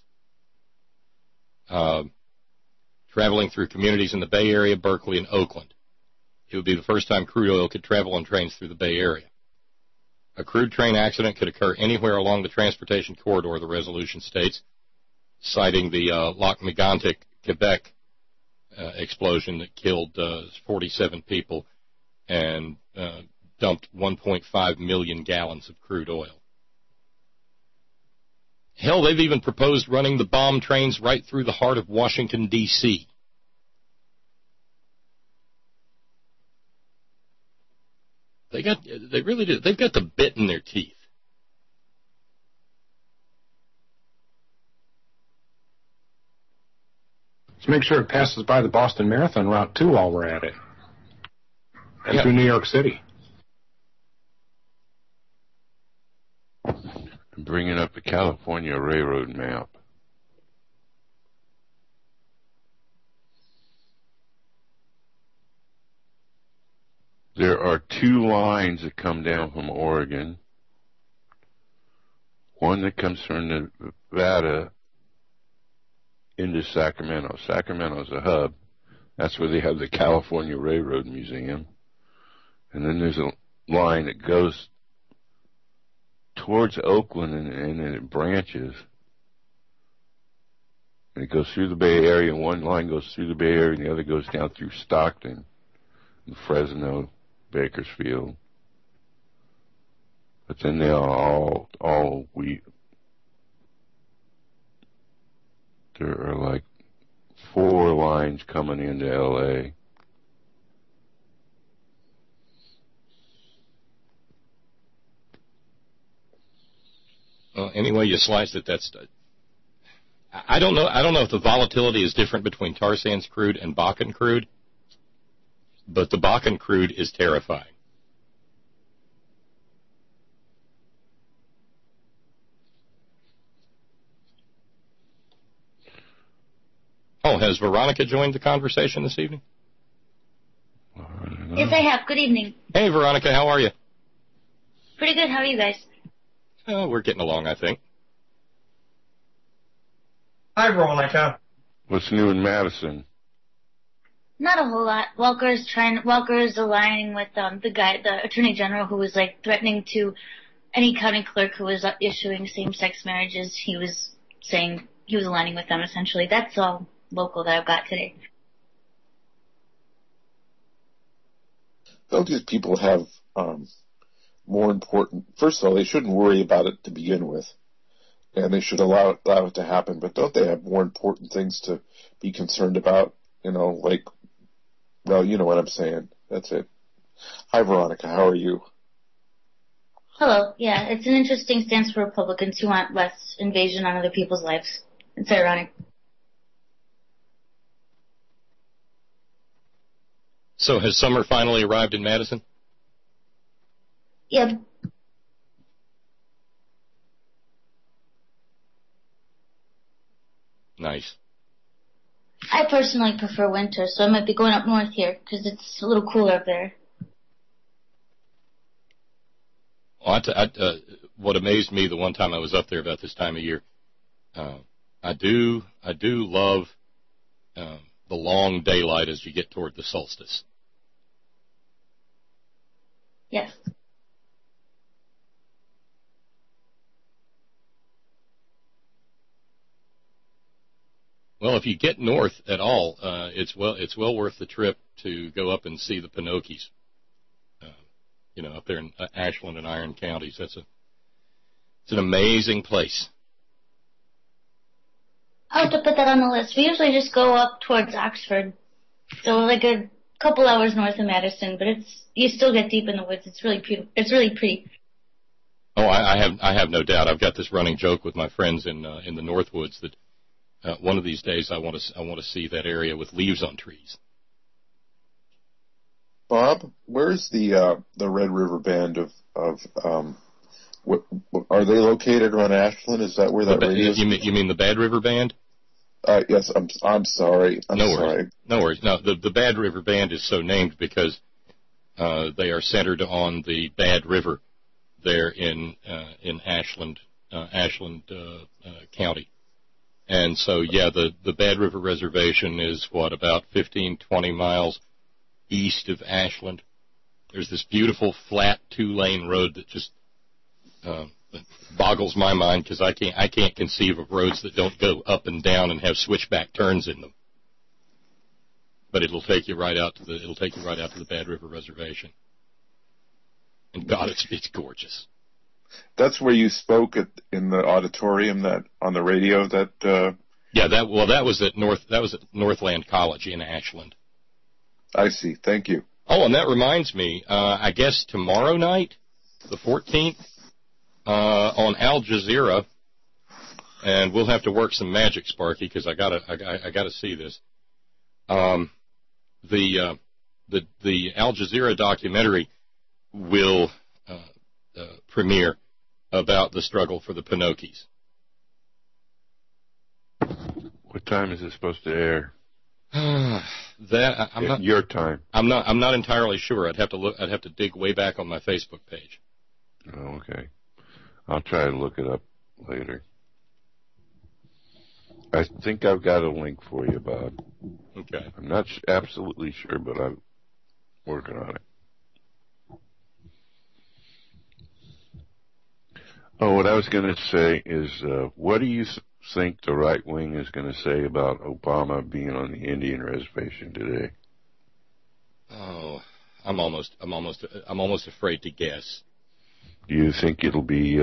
nice. Traveling through communities in the Bay Area, Berkeley, and Oakland. It would be the first time crude oil could travel on trains through the Bay Area. A crude train accident could occur anywhere along the transportation corridor, the resolution states, citing the Lac-Mégantic, Quebec explosion that killed 47 people and dumped 1.5 million gallons of crude oil. Hell, they've even proposed running the bomb trains right through the heart of Washington, D.C. They really do. They've got the bit in their teeth. Let's make sure it passes by the Boston Marathon route, too, while we're at it. And through New York City. I'm bringing up the California Railroad map. There are 2 lines that come down from Oregon. One that comes from Nevada into Sacramento. Sacramento's a hub. That's where they have the California Railroad Museum. And then there's a line that goes towards Oakland and then it branches. And it goes through the Bay Area, and one line goes through the Bay Area and the other goes down through Stockton and Fresno, Bakersfield. But then they are there are like 4 lines coming into L.A. Well, any way you slice it, that's. I don't know if the volatility is different between tar sands crude and Bakken crude, but the Bakken crude is terrifying. Oh, has Veronica joined the conversation this evening? Yes, I have. Good evening. Hey, Veronica, how are you? Pretty good. How are you guys? Oh, we're getting along, I think. Hi, Veronica. What's new in Madison? Not a whole lot. Welker's aligning with the Attorney General who was threatening to any county clerk who was issuing same-sex marriages. He was saying he was aligning with them essentially. That's all local that I've got today. Don't these people have more important? First of all, they shouldn't worry about it to begin with, and they should allow it to happen. But don't they have more important things to be concerned about? Well, you know what I'm saying. That's it. Hi, Veronica. How are you? Hello. Yeah, it's an interesting stance for Republicans who want less invasion on other people's lives. It's ironic. So has summer finally arrived in Madison? Yep. Nice. I personally prefer winter, so I might be going up north here because it's a little cooler up there. Well, what amazed me the one time I was up there about this time of year, I do love the long daylight as you get toward the solstice. Yes. Well, if you get north at all, it's well worth the trip to go up and see the Pinokies. Up there in Ashland and Iron counties. It's an amazing place. I'll have to put that on the list. We usually just go up towards Oxford, so like a couple hours north of Madison. But you still get deep in the woods. It's really beautiful. It's really pretty. Oh, I have no doubt. I've got this running joke with my friends in the Northwoods that one of these days I want to see that area with leaves on trees. Bob, where's the Red River Band of are they located around Ashland? Is that where that radio is? You mean the Bad River Band? Yes, I'm sorry. No worries. No, the Bad River Band is so named because they are centered on the Bad River there in Ashland County. And so, yeah, the Bad River Reservation is, about 15, 20 miles east of Ashland. There's this beautiful flat 2-lane road that just boggles my mind because I can't conceive of roads that don't go up and down and have switchback turns in them. But it'll take you right out to the Bad River Reservation. And God, it's gorgeous. That's where you spoke in the auditorium on the radio that. Yeah, that was at Northland College in Ashland. I see. Thank you. Oh, and that reminds me, I guess tomorrow night, the 14th, on Al Jazeera, and we'll have to work some magic, Sparky, because I gotta see this. The Al Jazeera documentary will premiere about the struggle for the Pinokies. What time is it supposed to air? Your time. I'm not entirely sure. I'd have to dig way back on my Facebook page. Oh, okay. I'll try to look it up later. I think I've got a link for you, Bob. Okay. I'm not absolutely sure, but I'm working on it. Oh, what I was going to say is, what do you think the right wing is going to say about Obama being on the Indian reservation today? Oh, I'm almost afraid to guess. Do you think it'll be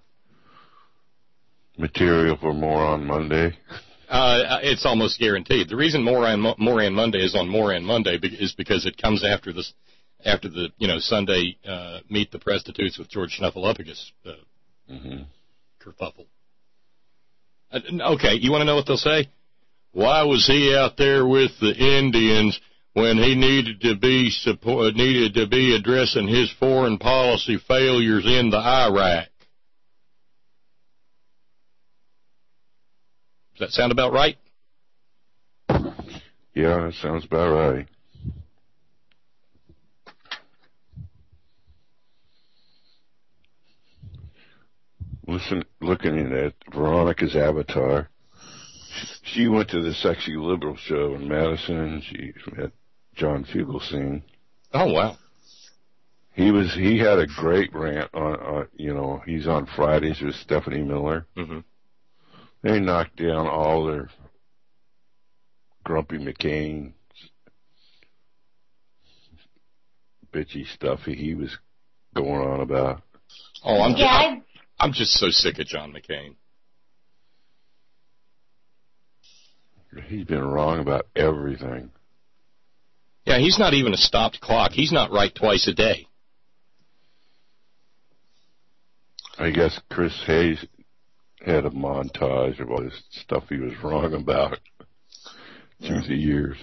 material for Moron Monday? It's almost guaranteed. The reason Moran Monday is on Moran Monday is because it comes after the Sunday Meet the Prostitutes with George Snuffleupagus kerfuffle. Okay, you want to know what they'll say? Why was he out there with the Indians when he needed to be addressing his foreign policy failures in the Iraq? Does that sound about right? Yeah, that sounds about right. Looking at Veronica's avatar, she went to the Sexy Liberal show in Madison. She met John Fugelsang. Oh, wow. He had a great rant on he's on Fridays with Stephanie Miller. Mm-hmm. They knocked down all their Grumpy McCain bitchy stuff he was going on about. Oh, I'm just so sick of John McCain. He's been wrong about everything. Yeah, he's not even a stopped clock. He's not right twice a day. I guess Chris Hayes had a montage of all this stuff he was wrong about through the years.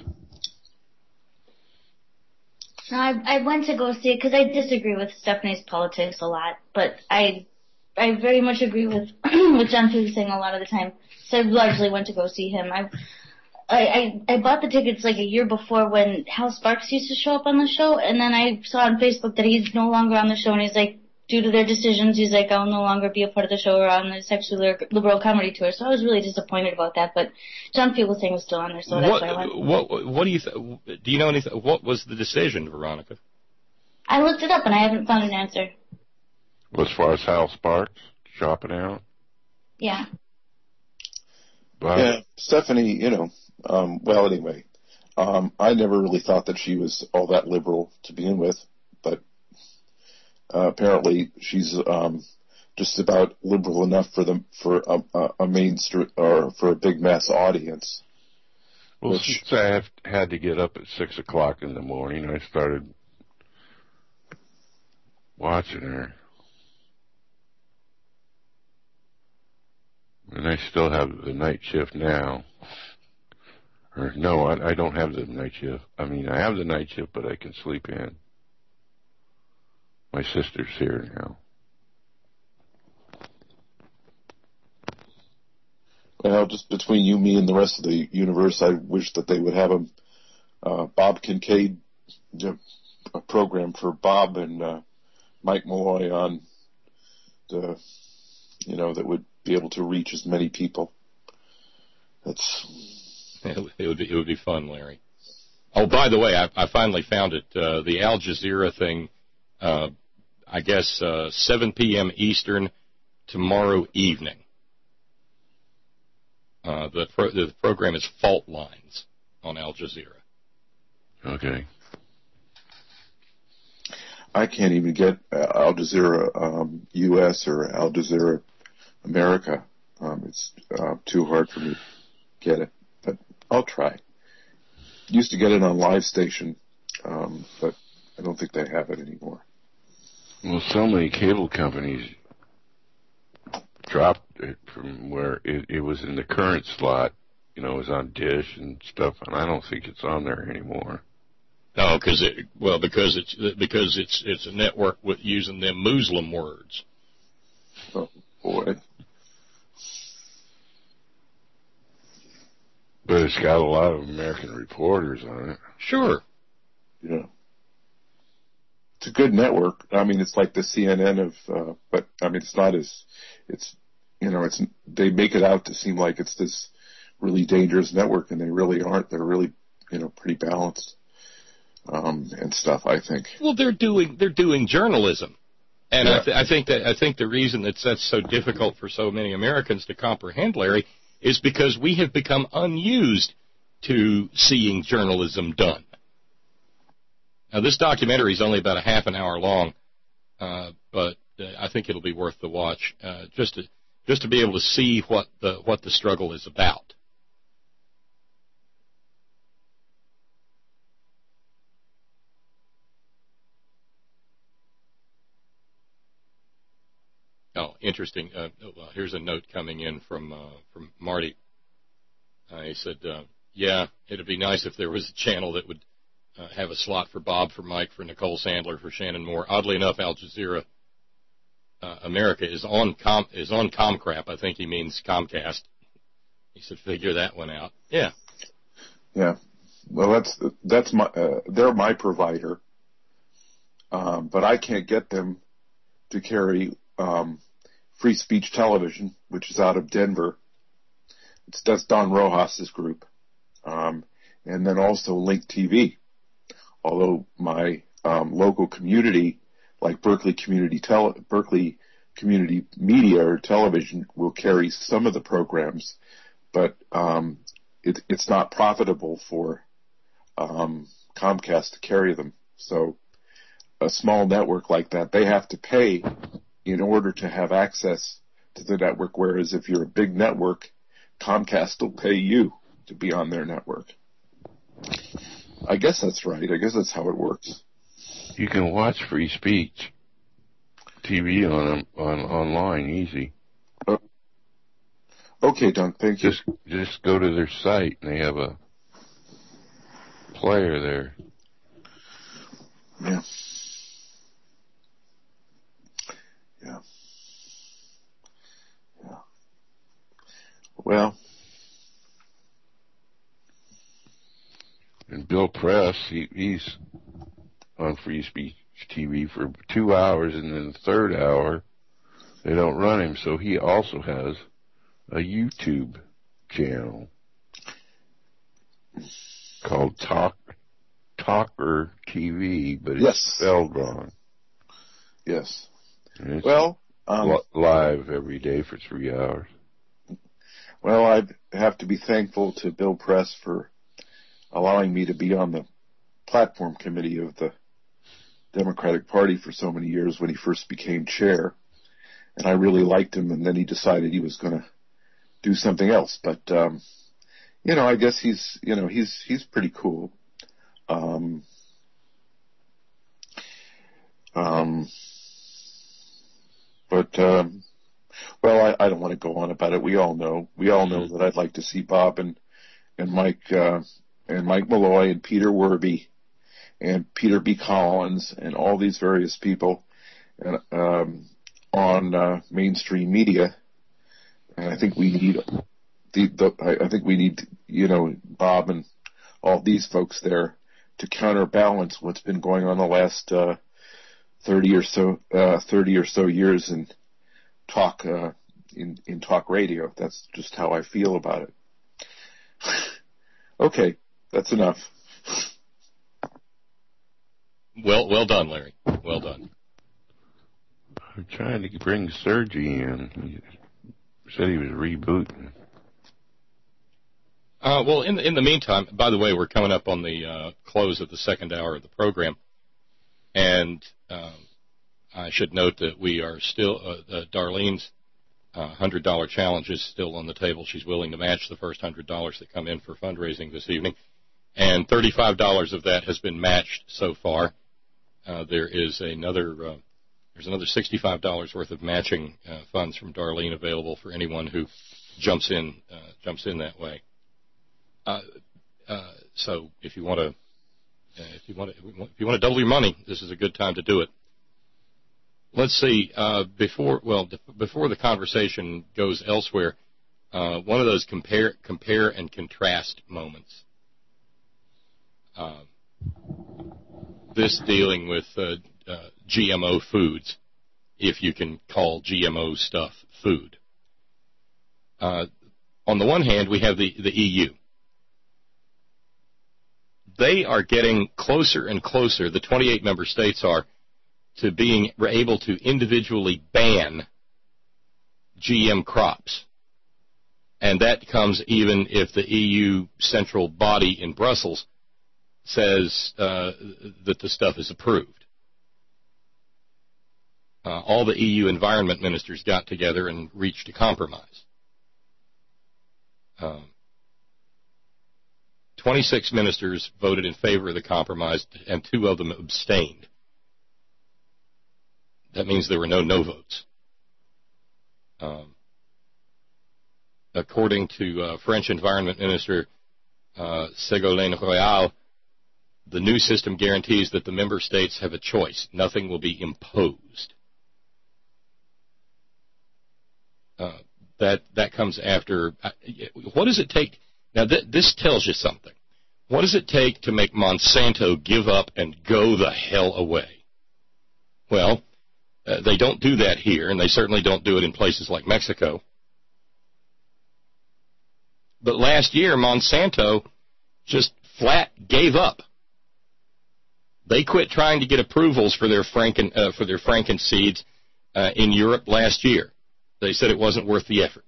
No, I went to go see it because I disagree with Stephanie's politics a lot, but I very much agree with John Fugelsang a lot of the time. So I largely went to go see him. I bought the tickets like a year before when Hal Sparks used to show up on the show, and then I saw on Facebook that he's no longer on the show, and he's like, due to their decisions, he's like, I'll no longer be a part of the show or on the Sexually Liberal Comedy Tour. So I was really disappointed about that, but John Fugelsang was still on there, so that's why I went. What do you do you know anything? What was the decision, Veronica? I looked it up and I haven't found an answer. Well, as far as Hal Sparks dropping out? Yeah. But, yeah, Stephanie, well, anyway, I never really thought that she was all that liberal to begin with, but apparently she's just about liberal enough for a mainstream or for a big mass audience. Well, since I had to get up at 6 o'clock in the morning, I started watching her. And I still have the night shift now. Or no, I don't have the night shift. I mean, I have the night shift, but I can sleep in. My sister's here now. Well, just between you, me, and the rest of the universe, I wish that they would have Bob Kincaid, a program for Bob and Mike Malloy on that would be able to reach as many people. It would be fun, Larry. Oh, by the way, I finally found it. The Al Jazeera thing, I guess 7 p.m. Eastern tomorrow evening. The program is Fault Lines on Al Jazeera. Okay. I can't even get Al Jazeera U.S. or Al Jazeera America. It's too hard for me to get it, but I'll try. Used to get it on Live Station, but I don't think they have it anymore. Well, so many cable companies dropped it from where it was in the current slot. It was on Dish and stuff, and I don't think it's on there anymore. No, because it's a network with using them Muslim words. Oh boy. But it's got a lot of American reporters on it. Sure. Yeah. It's a good network. I mean, it's like the CNN of, but I mean, it's not as, they make it out to seem like it's this really dangerous network, and they really aren't. They're really, pretty balanced, and stuff, I think. Well, they're doing journalism. And yeah. I think the reason that's so difficult for so many Americans to comprehend, Larry, is because we have become unused to seeing journalism done. Now, this documentary is only about a half an hour long, but I think it'll be worth the watch, just to be able to see what the struggle is about. Oh, interesting. Here's a note coming in from Marty. He said, yeah, it'd be nice if there was a channel that would have a slot for Bob, for Mike, for Nicole Sandler, for Shannon Moore. Oddly enough, Al Jazeera America is on Comcrap. I think he means Comcast. He said, figure that one out. Yeah. Yeah. Well, that's my they're my provider, but I can't get them to carry Free Speech Television, which is out of Denver. That's Don Rojas's group, and then also Link TV. Although my local community, like Berkeley Community Media or Television, will carry some of the programs, but it's not profitable for Comcast to carry them. So a small network like that, they have to pay in order to have access to the network, whereas if you're a big network, Comcast will pay you to be on their network. I guess that's right. I guess that's how it works. You can watch Free Speech TV online easy. Okay, Don. Thank you. Just go to their site and they have a player there. Yeah. Yeah. Yeah. Well. And Bill Press, he's on Free Speech TV for 2 hours, and then the third hour they don't run him, so he also has a YouTube channel called Talk Talker TV, but it's Yes. spelled wrong. Yes. And it's Well, live every day for 3 hours. well, I have to be thankful to Bill Press for allowing me to be on the platform committee of the Democratic Party for so many years when he first became chair. And I really liked him, and then he decided he was going to do something else. But, I guess he's pretty cool. Well, I don't want to go on about it. We all know that I'd like to see Bob and Mike Malloy and Peter Werby and Peter B. Collins and all these various people on mainstream media. And I think we need Bob and all these folks there to counterbalance what's been going on the last 30 or so years in talk in talk radio. That's just how I feel about it. Okay, that's enough. Well done, Larry. Well done. I'm trying to bring Sergey in. He said he was rebooting. Well, in the meantime, by the way, we're coming up on the close of the second hour of the program, and I should note that we are still Darlene's $100 challenge is still on the table. She's willing to match the first $100 that come in for fundraising this evening, and $35 of that has been matched so far. There's another $65 worth of matching funds from Darlene available for anyone who jumps in that way. So if you want to double your money, this is a good time to do it. Let's see. Before the conversation goes elsewhere, one of those compare and contrast moments. This dealing with GMO foods, if you can call GMO stuff food. On the one hand, we have the EU. They are getting closer and closer, the 28 member states are, to being able to individually ban GM crops. And that comes even if the EU central body in Brussels says that the stuff is approved. All the EU environment ministers got together and reached a compromise. 26 ministers voted in favor of the compromise, and 2 of them abstained. That means there were no votes. According to French Environment Minister Ségolène Royal, the new system guarantees that the member states have a choice. Nothing will be imposed. That comes after. What does it take? Now, this tells you something. What does it take to make Monsanto give up and go the hell away? Well, they don't do that here, and they certainly don't do it in places like Mexico. But last year, Monsanto just flat gave up. They quit trying to get approvals for their Franken seeds in Europe last year. They said it wasn't worth the effort.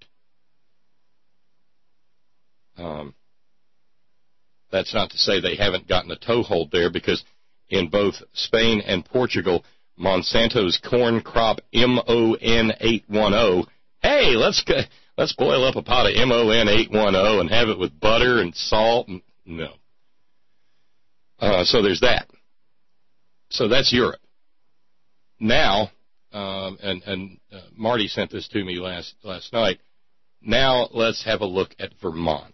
That's not to say they haven't gotten a toehold there, because in both Spain and Portugal, Monsanto's corn crop MON810. Hey, let's boil up a pot of MON810 and have it with butter and salt. No. So there's that. So that's Europe. Now, and Marty sent this to me last night. Now let's have a look at Vermont.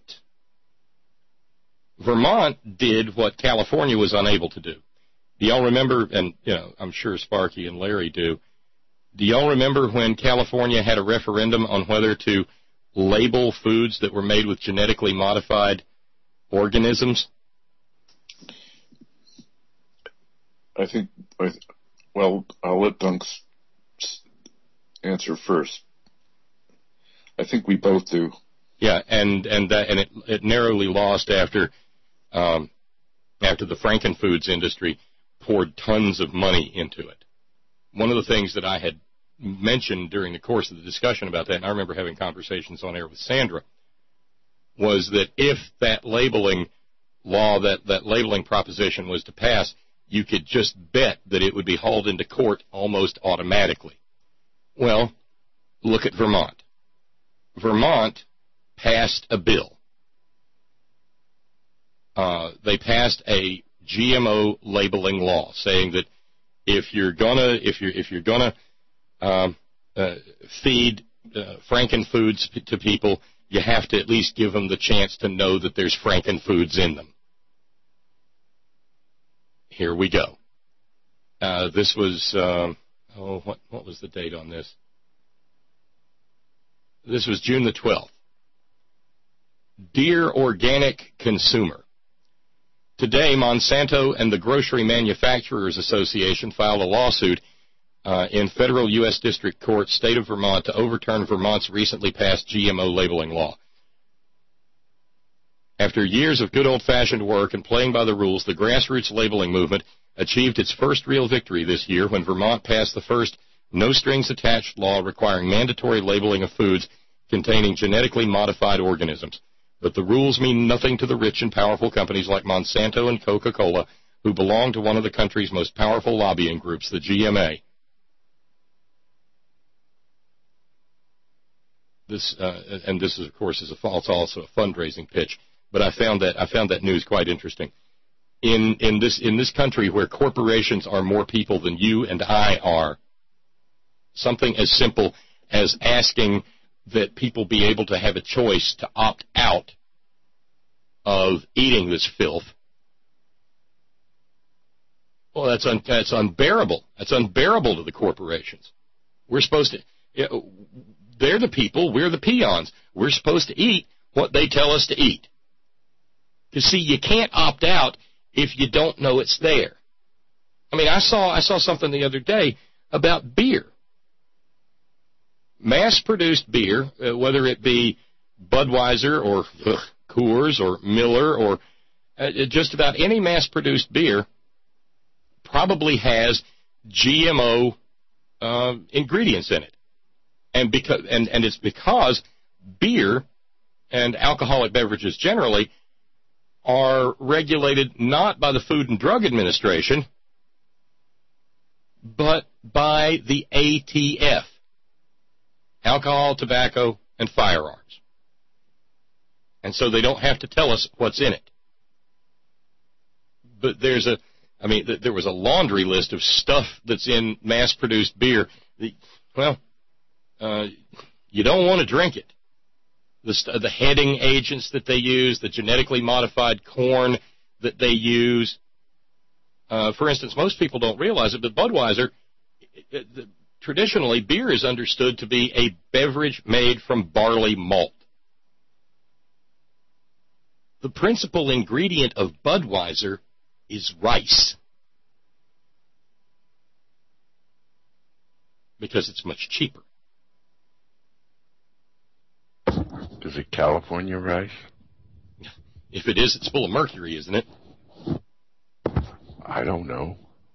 Vermont did what California was unable to do. Do y'all remember, and I'm sure Sparky and Larry do y'all remember when California had a referendum on whether to label foods that were made with genetically modified organisms? Well, I'll let Dunks answer first. I think we both do. Yeah, and it narrowly lost after after the Frankenfoods industry poured tons of money into it. One of the things that I had mentioned during the course of the discussion about that, and I remember having conversations on air with Sandra, was that if that labeling law, that labeling proposition was to pass, you could just bet that it would be hauled into court almost automatically. Well, look at Vermont. Vermont passed a bill. They passed a GMO labeling law saying that if you're gonna feed Frankenfoods to people, you have to at least give them the chance to know that there's Frankenfoods in them. Here we go. This was what was the date on this? This was June the 12th. Dear Organic Consumer, today Monsanto and the Grocery Manufacturers Association filed a lawsuit in federal U.S. District Court, State of Vermont, to overturn Vermont's recently passed GMO labeling law. After years of good old-fashioned work and playing by the rules, the grassroots labeling movement achieved its first real victory this year when Vermont passed the first no-strings-attached law requiring mandatory labeling of foods containing genetically modified organisms. But the rules mean nothing to the rich and powerful companies like Monsanto and Coca-Cola, who belong to one of the country's most powerful lobbying groups, the GMA. This, of course, is also a fundraising pitch. But I found that news quite interesting. In this country where corporations are more people than you and I are, something as simple as asking that people be able to have a choice to opt out of eating this filth, well, that's unbearable. That's unbearable to the corporations. We're supposed to, they're the people, we're the peons. We're supposed to eat what they tell us to eat. Because, see, you can't opt out if you don't know it's there. I mean, I saw something the other day about beer. Mass-produced beer, whether it be Budweiser or Coors or Miller or just about any mass-produced beer, probably has GMO ingredients in it. And it's because beer and alcoholic beverages generally are regulated not by the Food and Drug Administration, but by the ATF. Alcohol, tobacco, and firearms. And so they don't have to tell us what's in it. But there was a laundry list of stuff that's in mass-produced beer. You don't want to drink it. The heading agents that they use, the genetically modified corn that they use. For instance, most people don't realize it, but Budweiser, traditionally, beer is understood to be a beverage made from barley malt. The principal ingredient of Budweiser is rice, because it's much cheaper. Is it California rice? If it is, it's full of mercury, isn't it? I don't know.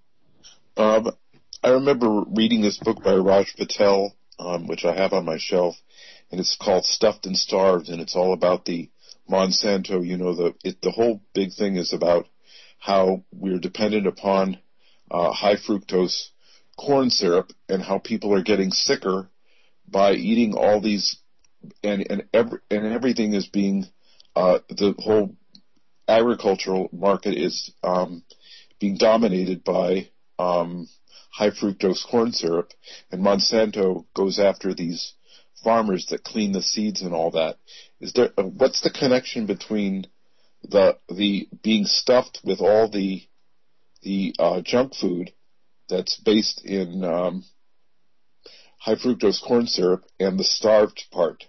I remember reading this book by Raj Patel, which I have on my shelf, and it's called Stuffed and Starved, and it's all about the Monsanto. The whole big thing is about how we're dependent upon high fructose corn syrup and how people are getting sicker by eating all these, and everything is being, the whole agricultural market is being dominated by high fructose corn syrup, and Monsanto goes after these farmers that clean the seeds and all that. What's the connection between the being stuffed with all the junk food that's based in high fructose corn syrup and the starved part?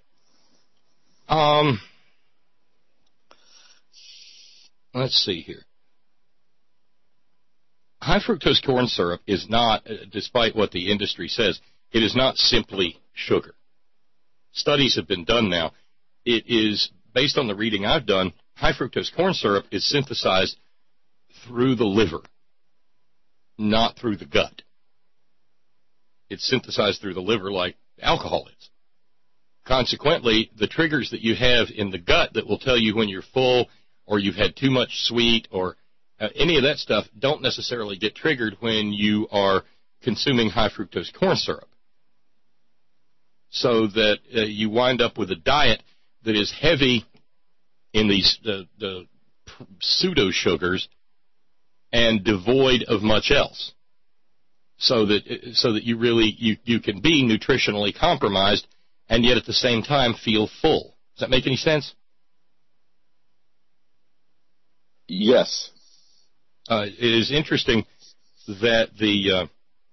Let's see here. High fructose corn syrup is not, despite what the industry says, it is not simply sugar. Studies have been done now. It is, based on the reading I've done, high fructose corn syrup is synthesized through the liver, not through the gut. It's synthesized through the liver like alcohol is. Consequently, the triggers that you have in the gut that will tell you when you're full or you've had too much sweet or any of that stuff don't necessarily get triggered when you are consuming high fructose corn syrup. So that you wind up with a diet that is heavy in these the pseudo sugars and devoid of much else. So that you really you can be nutritionally compromised and yet at the same time feel full. Does that make any sense? Yes. It is interesting that the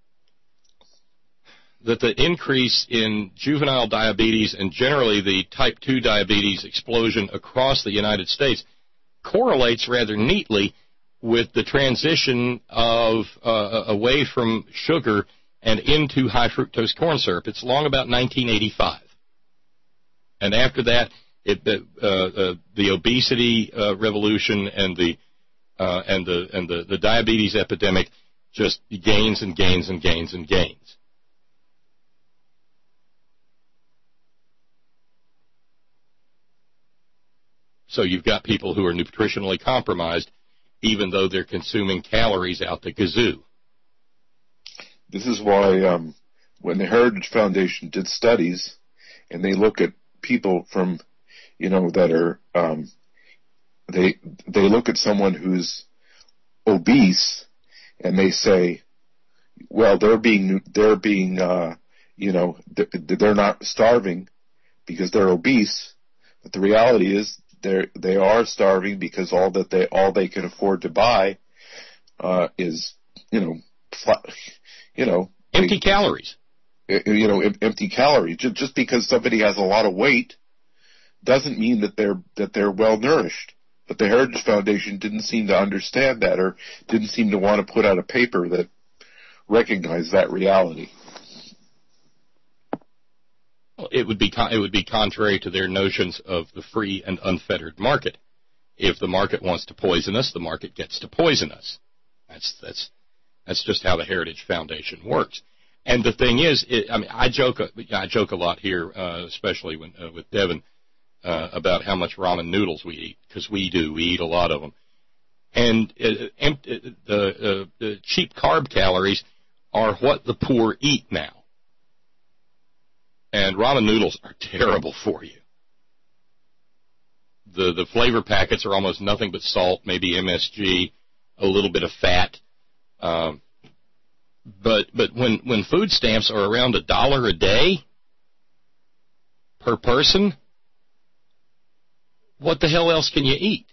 increase in juvenile diabetes and generally the type 2 diabetes explosion across the United States correlates rather neatly with the transition of away from sugar and into high fructose corn syrup. It's long about 1985, and after that, the obesity revolution and the diabetes epidemic just gains and gains and gains and gains. So you've got people who are nutritionally compromised, even though they're consuming calories out the kazoo. This is why when the Heritage Foundation did studies, and they look at people from, that are, they look at someone who's obese, and they say, well, they're not starving because they're obese, but the reality is they are starving because all they can afford to buy is empty calories. Empty calories. Just because somebody has a lot of weight doesn't mean that they're well nourished. But the Heritage Foundation didn't seem to understand that, or didn't seem to want to put out a paper that recognized that reality. It would be contrary to their notions of the free and unfettered market. If the market wants to poison us, the market gets to poison us. That's just how the Heritage Foundation works. And the thing is, I joke a lot here, especially with Devin, about how much ramen noodles we eat, because we eat a lot of them. And the cheap carb calories are what the poor eat now. And ramen noodles are terrible for you. The flavor packets are almost nothing but salt, maybe MSG, a little bit of fat. But when food stamps are around $1 a day per person, what the hell else can you eat?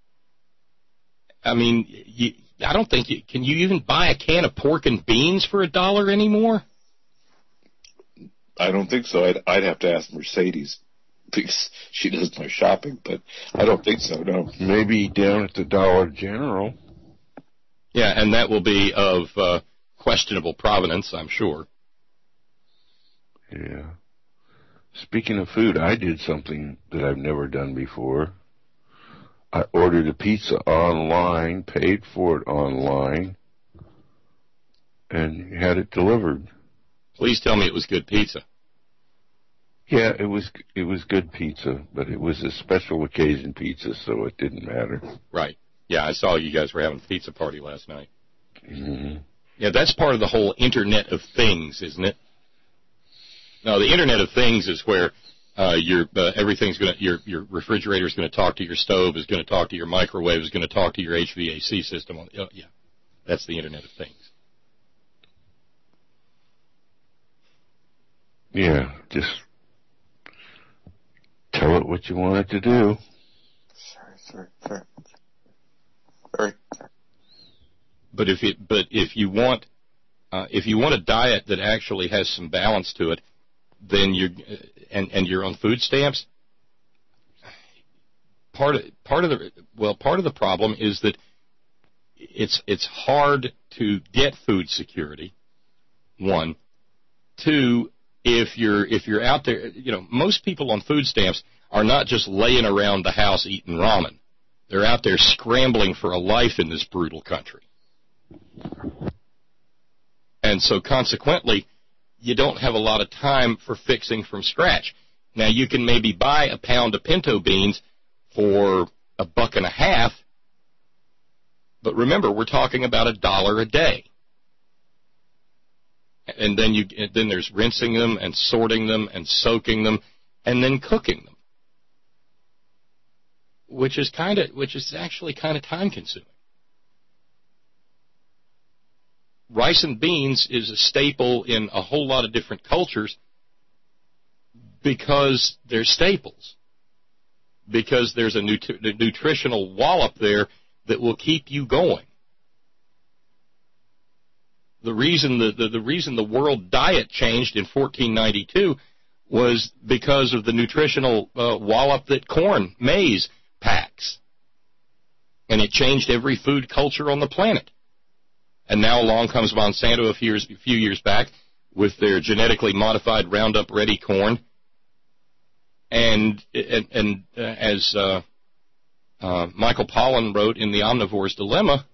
I mean, I don't think can you even buy a can of pork and beans for $1 anymore? I don't think so. I'd have to ask Mercedes, because she does my shopping, but I don't think so, no. Maybe down at the Dollar General. Yeah, and that will be of questionable provenance, I'm sure. Yeah. Speaking of food, I did something that I've never done before. I ordered a pizza online, paid for it online, and had it delivered. Please tell me it was good pizza. Yeah, it was good pizza, but it was a special occasion pizza, so it didn't matter. Right. Yeah, I saw you guys were having a pizza party last night. Mm-hmm. Yeah, that's part of the whole Internet of Things, isn't it? No, the Internet of Things is where your refrigerator's going to talk to your stove, is going to talk to your microwave, is going to talk to your HVAC system. Yeah, that's the Internet of Things. Yeah, just tell it what you want it to do. Sorry. But if you want a diet that actually has some balance to it, then you're on food stamps. Part of the problem is that it's hard to get food security. One, two, if you're out there, most people on food stamps are not just laying around the house eating ramen. They're out there scrambling for a life in this brutal country. And so consequently, you don't have a lot of time for fixing from scratch. Now, you can maybe buy a pound of pinto beans for $1.50, but remember, we're talking about $1 a day. And then there's rinsing them and sorting them and soaking them and then cooking them, which is actually kind of time consuming. Rice and beans is a staple in a whole lot of different cultures because they're staples, because there's a nutritional wallop there that will keep you going. The reason the world diet changed in 1492 was because of the nutritional wallop that maize packs. And it changed every food culture on the planet. And now along comes Monsanto a few years back with their genetically modified Roundup Ready corn. And as Michael Pollan wrote in The Omnivore's Dilemma,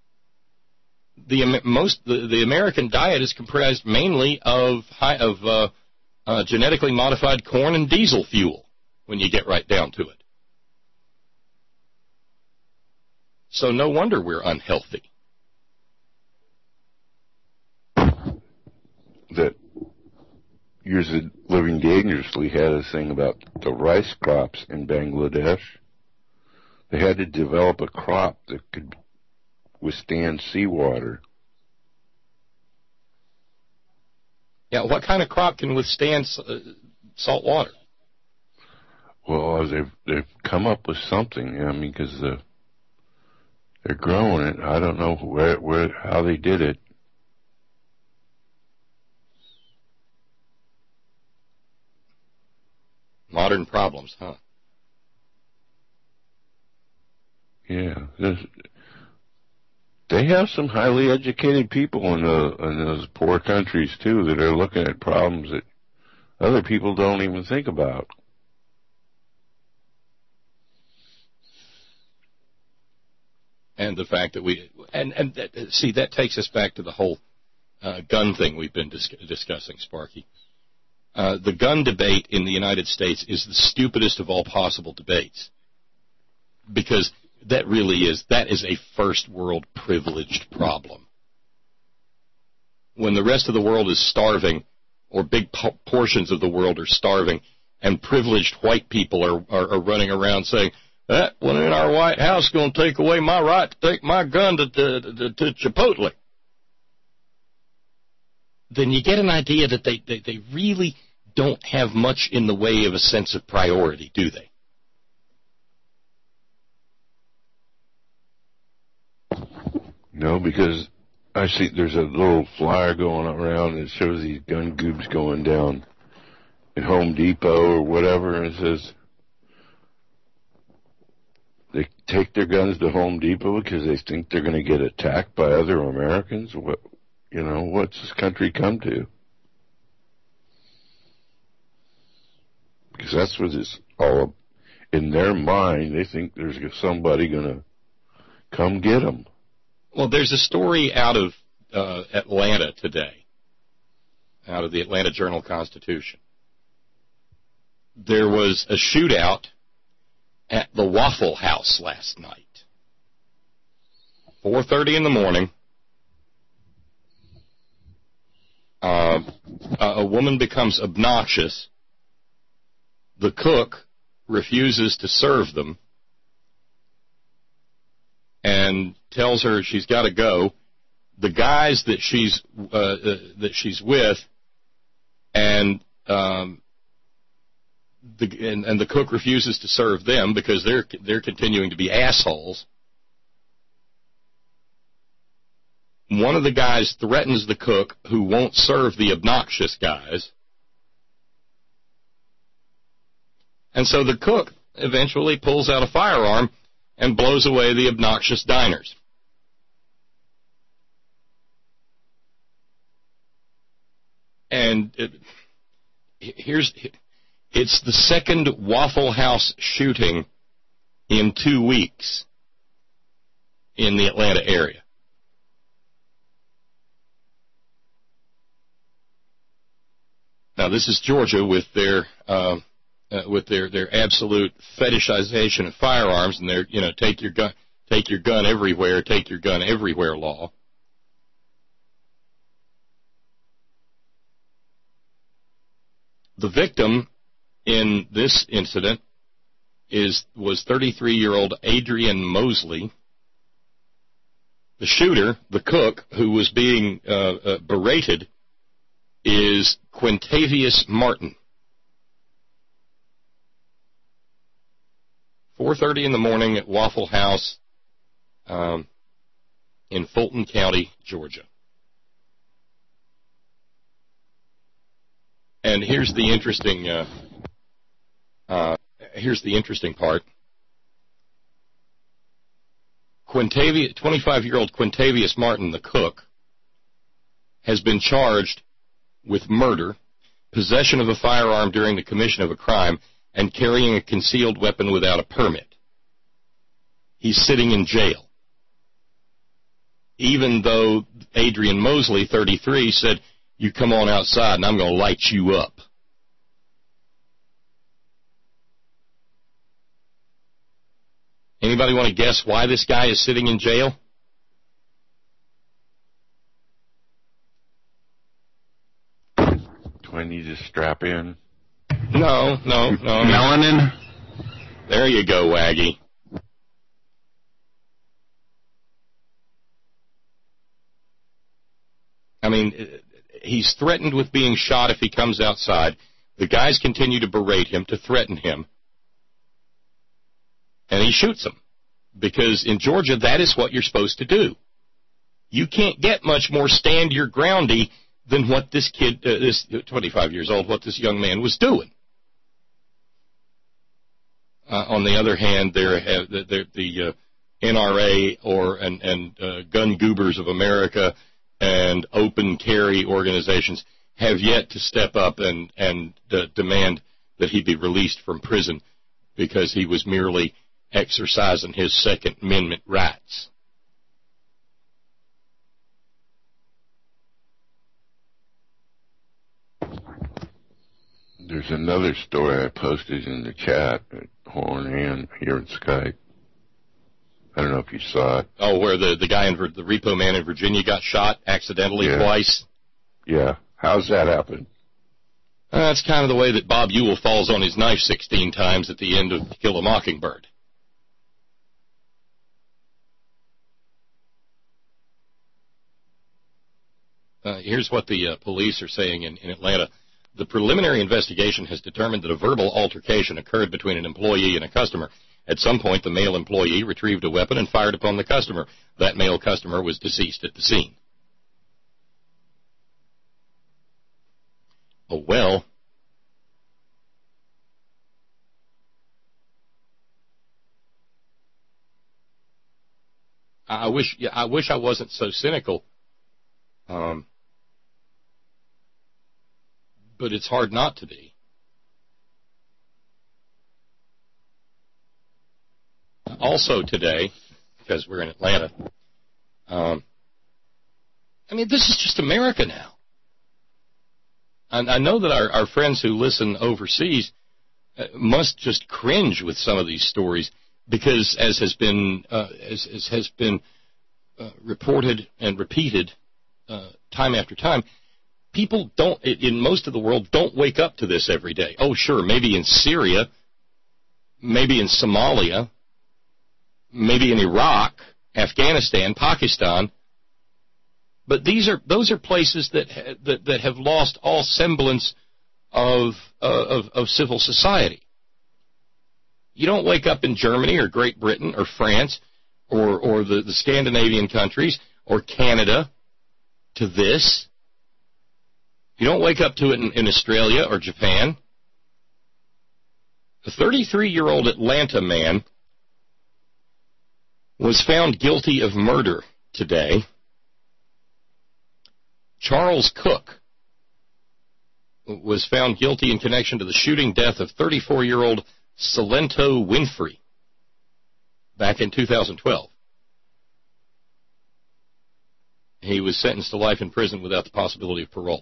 the American diet is comprised mainly of genetically modified corn and diesel fuel when you get right down to it. So no wonder we're unhealthy. That Years of Living Dangerously had a thing about the rice crops in Bangladesh. They had to develop a crop that could withstand seawater. Yeah, what kind of crop can withstand salt water? Well, they've come up with something. I mean, because they're growing it. I don't know how they did it. Modern problems, huh? Yeah, they have some highly educated people in those poor countries too that are looking at problems that other people don't even think about. And the fact that that takes us back to the whole gun thing we've been discussing, Sparky. The gun debate in the United States is the stupidest of all possible debates, because that is a first world privileged problem. When the rest of the world is starving, or big portions of the world are starving, and privileged white people are running around saying, that one in our White House is going to take away my right to take my gun to Chipotle. Then you get an idea that they really don't have much in the way of a sense of priority, do they? No, because I see there's a little flyer going around that shows these gun goobs going down at Home Depot or whatever, and it says they take their guns to Home Depot because they think they're going to get attacked by other Americans. What's this country come to? Because that's what it's all in their mind. They think there's somebody going to come get them. Well, there's a story out of Atlanta today, out of the Atlanta Journal-Constitution. There was a shootout at the Waffle House last night. 4:30 in the morning. A woman becomes obnoxious. The cook refuses to serve them and tells her she's got to go. The guys that she's with and the cook refuses to serve them because they're continuing to be assholes. One of the guys threatens the cook, who won't serve the obnoxious guys. And so the cook eventually pulls out a firearm and blows away the obnoxious diners. And it's the second Waffle House shooting in 2 weeks in the Atlanta area. Now, this is Georgia with their absolute fetishization of firearms and their, take your gun everywhere law. The victim in this incident was 33-year-old Adrian Mosley. The shooter, the cook, who was being berated, is Quintavious Martin. 4:30 in the morning at Waffle House in Fulton County, Georgia. And here's the interesting part. 25-year-old Quintavious Martin, the cook, has been charged with murder, possession of a firearm during the commission of a crime, and carrying a concealed weapon without a permit. He's sitting in jail. Even though Adrian Mosley, 33, said, "You come on outside and I'm going to light you up." Anybody want to guess why this guy is sitting in jail? Do I need to strap in? No. Melanin? There you go, Waggy. I mean, he's threatened with being shot if he comes outside. The guys continue to berate him, to threaten him. And he shoots them. Because in Georgia, that is what you're supposed to do. You can't get much more stand your groundy than what this kid, this 25 years old, what this young man was doing. On the other hand, the NRA and Gun Goobers of America and open carry organizations have yet to step up and demand that he be released from prison because he was merely exercising his Second Amendment rights. There's another story I posted in the chat at Horn and here in Skype. I don't know if you saw it. Oh, where the guy the repo man in Virginia got shot accidentally twice? Yeah. How's that happen? That's kind of the way that Bob Ewell falls on his knife 16 times at the end of To Kill a Mockingbird. Here's what the police are saying in Atlanta. The preliminary investigation has determined that a verbal altercation occurred between an employee and a customer. At some point, the male employee retrieved a weapon and fired upon the customer. That male customer was deceased at the scene. Oh, well. I wish I wasn't so cynical. But it's hard not to be. Also today, because we're in Atlanta, this is just America now. And I know that our friends who listen overseas must just cringe with some of these stories because, as has been reported and repeated time after time, people in most of the world don't wake up to this every day. Oh, sure, maybe in Syria, maybe in Somalia, maybe in Iraq, Afghanistan, Pakistan, but those are places that have lost all semblance of civil society. You don't wake up in Germany or Great Britain or France or the Scandinavian countries or Canada to this. You don't wake up to it in Australia or Japan. A 33-year-old Atlanta man was found guilty of murder today. Charles Cook was found guilty in connection to the shooting death of 34-year-old Salento Winfrey. back in 2012. He was sentenced to life in prison without the possibility of parole.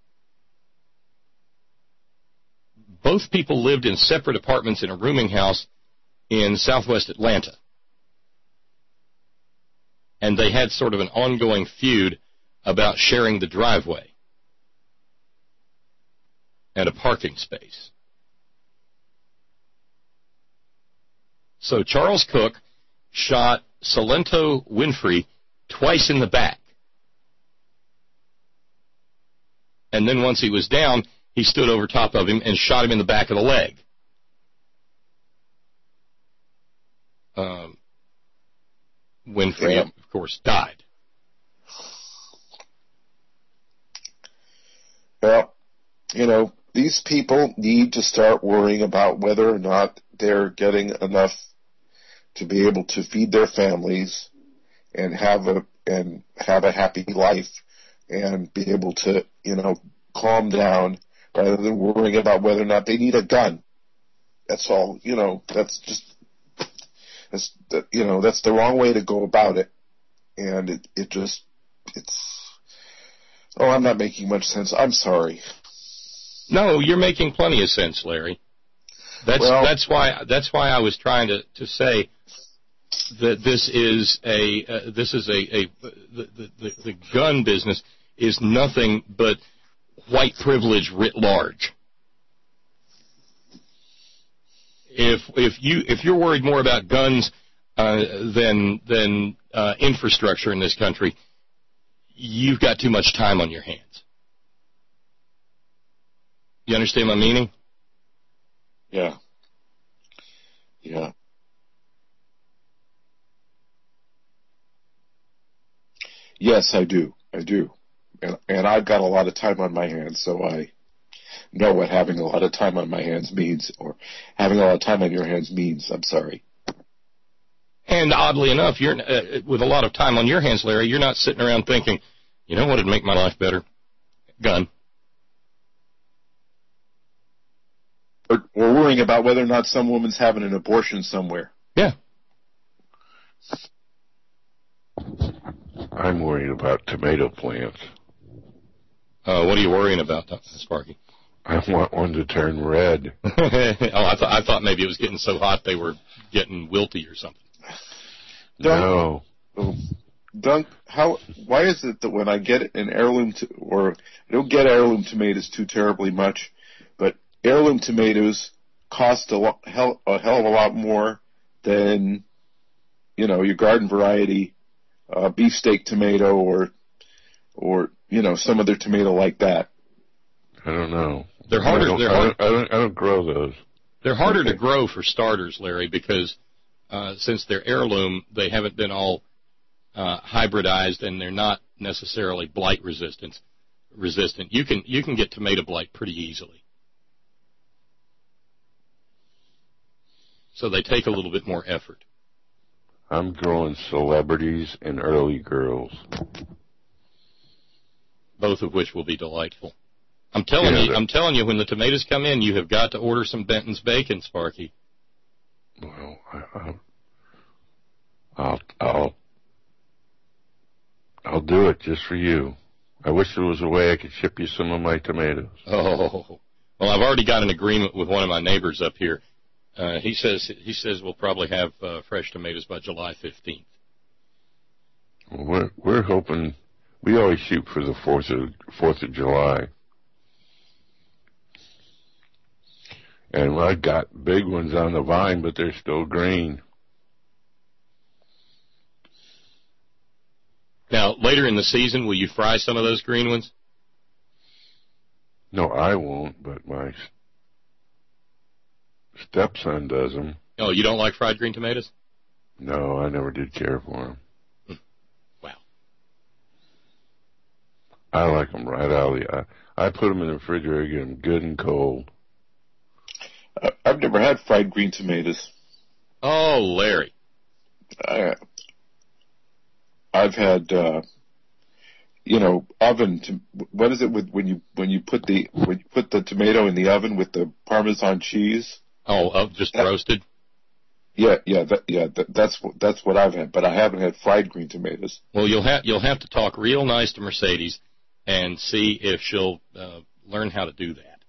Both people lived in separate apartments in a rooming house in southwest Atlanta. And they had sort of an ongoing feud about sharing the driveway and a parking space. So Charles Cook shot Solento Winfrey twice in the back. And then once he was down, he stood over top of him and shot him in the back of the leg. Winfrey, of course, died. Well, these people need to start worrying about whether or not they're getting enough to be able to feed their families and have a happy life and be able to, calm down rather than worrying about whether or not they need a gun. That's all. That's the wrong way to go about it. And I'm not making much sense. I'm sorry. No, you're making plenty of sense, Larry. That's why I was trying to say that the gun business is nothing but white privilege writ large. If you're worried more about guns than infrastructure in this country, you've got too much time on your hands. You understand my meaning? Yeah. Yeah. Yes, I do. And I've got a lot of time on my hands, so I know what having a lot of time on my hands means, or having a lot of time on your hands means. I'm sorry. And oddly enough, you're with a lot of time on your hands, Larry, you're not sitting around thinking, you know what would make my life better? Gun. Or worrying about whether or not some woman's having an abortion somewhere. Yeah. I'm worried about tomato plants. What are you worrying about, Sparky? I want one to turn red. I thought maybe it was getting so hot they were getting wilty or something. No. Dunk, why is it that when I get an heirloom, or I don't get heirloom tomatoes too terribly much, but heirloom tomatoes cost a hell of a lot more than, your garden variety beefsteak tomato or some other tomato like that? I don't know. They're harder. I don't grow those. They're harder to grow for starters, Larry, because since they're heirloom, they haven't been all hybridized, and they're not necessarily blight resistant. You can get tomato blight pretty easily. So they take a little bit more effort. I'm growing celebrities and early girls, both of which will be delightful. I'm telling you, when the tomatoes come in, you have got to order some Benton's bacon, Sparky. Well, I'll do it just for you. I wish there was a way I could ship you some of my tomatoes. Oh, well, I've already got an agreement with one of my neighbors up here. He says we'll probably have fresh tomatoes by July 15th. Well, we're hoping. We always shoot for the 4th of July. And I've got big ones on the vine, but they're still green. Now, later in the season, will you fry some of those green ones? No, I won't, but my stepson does them. Oh, you don't like fried green tomatoes? No, I never did care for them. Wow. I like them right out of the... I put them in the refrigerator, get them good and cold. I've never had fried green tomatoes. Oh, Larry. I've had, oven. What is it with when you put the tomato in the oven with the Parmesan cheese? Oh, just roasted. That's what I've had, but I haven't had fried green tomatoes. Well, you'll have to talk real nice to Mercedes and see if she'll learn how to do that.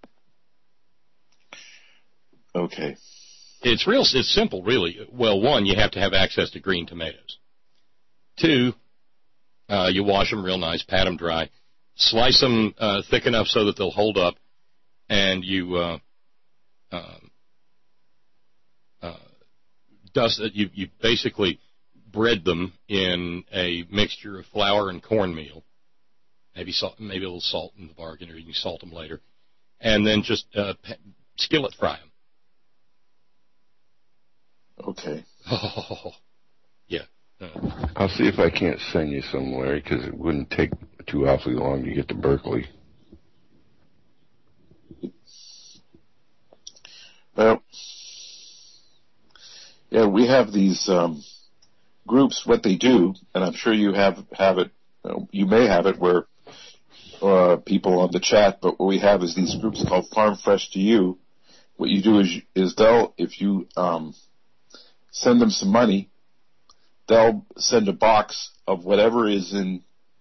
Okay. It's simple, really. Well, one, you have to have access to green tomatoes. Two, you wash them real nice, pat them dry, slice them thick enough so that they'll hold up, and you you basically bread them in a mixture of flour and cornmeal, maybe a little salt in the bargain, or you can salt them later, and then just skillet fry them. Okay. Oh, yeah. I'll see if I can't send you some, Larry, because it wouldn't take too awfully long to get to Berkeley. Well, yeah, we have these groups. What they do, and I'm sure you have it. You may have it where people on the chat. But what we have is these groups called Farm Fresh to You. What you do is if you send them some money, they'll send a box of whatever is in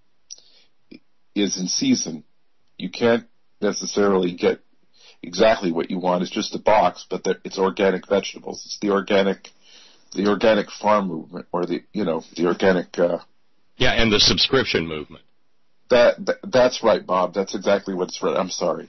season. You can't necessarily get exactly what you want. It's just a box, but it's organic vegetables. It's the organic farm movement, or the organic. And the subscription movement. That's right, Bob. That's exactly what's right. I'm sorry.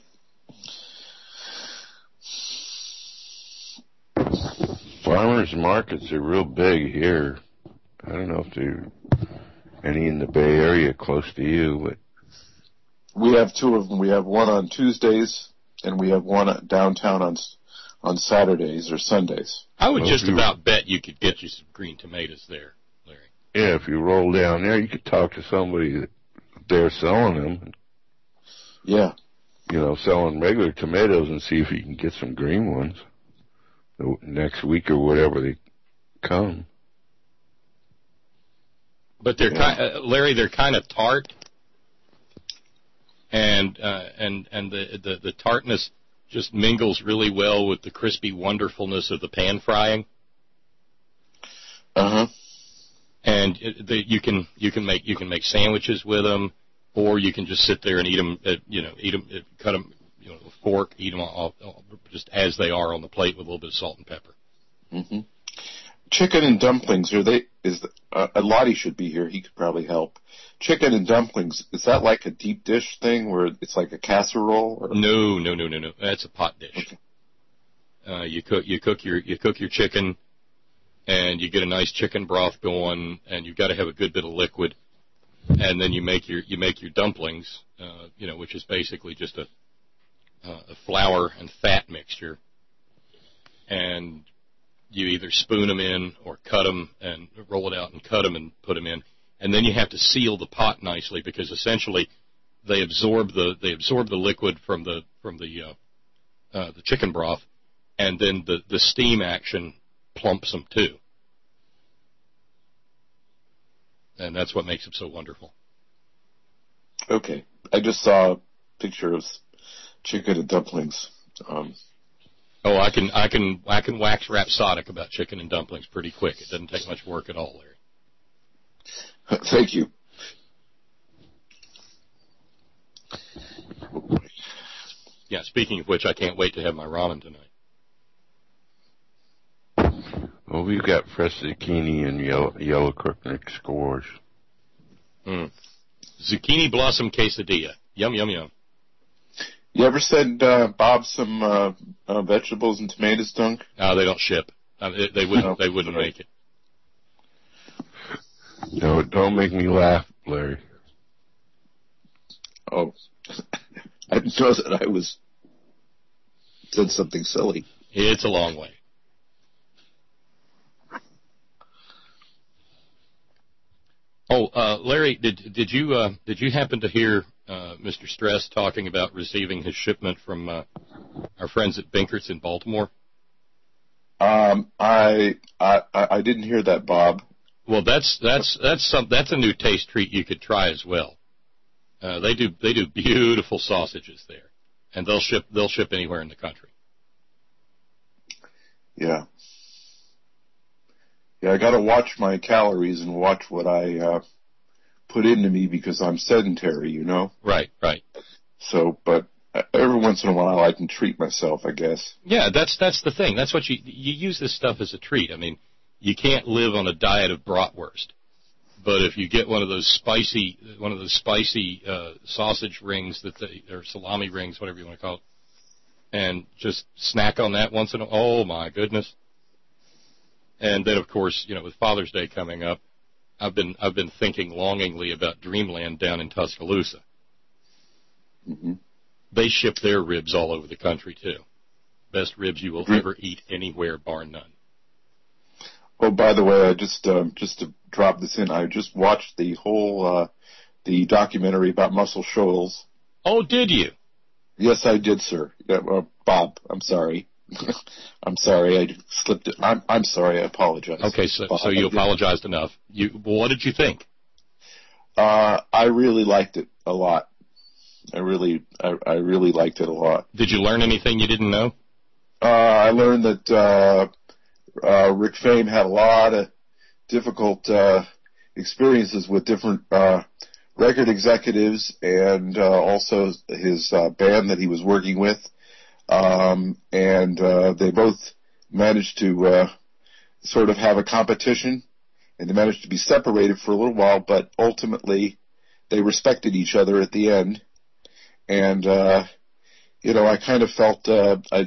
Farmers markets are real big here. I don't know if there are any in the Bay Area close to you, but we have two of them. We have one on Tuesdays, and we have one downtown on Saturdays or Sundays. I would just about bet you could get you some green tomatoes there, Larry. Yeah, if you roll down there, you could talk to somebody that they're selling them. Yeah. Selling regular tomatoes, and see if you can get some green ones next week or whatever they come. But they're Larry, they're kind of tart, and the tartness just mingles really well with the crispy wonderfulness of the pan frying. And you can make sandwiches with them, or you can just sit there and eat them. Cut them, with a fork, eat them all just as they are on the plate with a little bit of salt and pepper. Mm-hmm. Chicken and dumplings, Lottie should be here. He could probably help. Chicken and dumplings, is that like a deep dish thing where it's like a casserole? Or? No. That's a pot dish. Okay. You cook your chicken, and you get a nice chicken broth going, and you've got to have a good bit of liquid, and then you make your dumplings, which is basically just a flour and fat mixture, and you either spoon them in or cut them and roll it out and cut them and put them in, and then you have to seal the pot nicely, because essentially they absorb the liquid from the chicken broth, and then the steam action plumps them too, and that's what makes them so wonderful. Okay, I just saw a picture of chicken and dumplings. I can wax rhapsodic about chicken and dumplings pretty quick. It doesn't take much work at all, Larry. Thank you. Yeah, speaking of which, I can't wait to have my ramen tonight. Well, we've got fresh zucchini and yellow crookneck squash. Zucchini blossom quesadilla. Yum, yum, yum. You ever send Bob some vegetables and tomatoes, Dunk? No, they don't ship. They wouldn't make it. No, don't make me laugh, Larry. Oh, I didn't know that I said something silly. It's a long way. Oh, Larry, did you happen to hear Mr. Stress talking about receiving his shipment from our friends at Binkert's in Baltimore? I didn't hear that, Bob. Well, that's a new taste treat you could try as well. They do beautiful sausages there, and they'll ship anywhere in the country. Yeah. Yeah, I got to watch my calories and watch what I put into me because I'm sedentary, you know? Right. So, but every once in a while I can treat myself, I guess. Yeah, that's the thing. That's what you use this stuff as a treat. I mean, you can't live on a diet of bratwurst. But if you get one of those spicy sausage rings or salami rings, whatever you want to call it, and just snack on that once in a while, oh my goodness. And then of course, with Father's Day coming up, I've been thinking longingly about Dreamland down in Tuscaloosa. Mm-hmm. They ship their ribs all over the country too. Best ribs you will ever eat anywhere, bar none. Oh, by the way, I just to drop this in, I just watched the whole the documentary about Muscle Shoals. Oh, did you? Yes, I did, sir. Yeah, Bob, I'm sorry. I'm sorry, I slipped it. I'm sorry, I apologize. Okay, so you apologized enough. What did you think? I really liked it a lot. I really liked it a lot. Did you learn anything you didn't know? I learned that Rick Fame had a lot of difficult experiences with different record executives and also his band that he was working with. And they both managed to sort of have a competition, and they managed to be separated for a little while, but ultimately they respected each other at the end. And I kind of felt I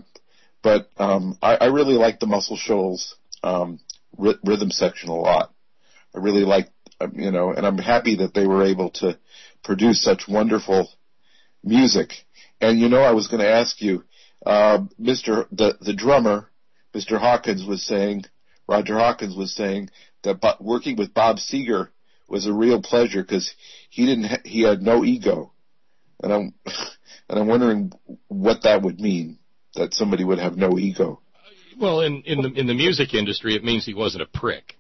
really liked the Muscle Shoals rhythm section a lot. I really liked, and I'm happy that they were able to produce such wonderful music. And I was going to ask you, the drummer, Mr. Hawkins Roger Hawkins was saying that working with Bob Seger was a real pleasure because he had no ego, and I'm wondering what that would mean, that somebody would have no ego. Well, in the music industry, it means he wasn't a prick.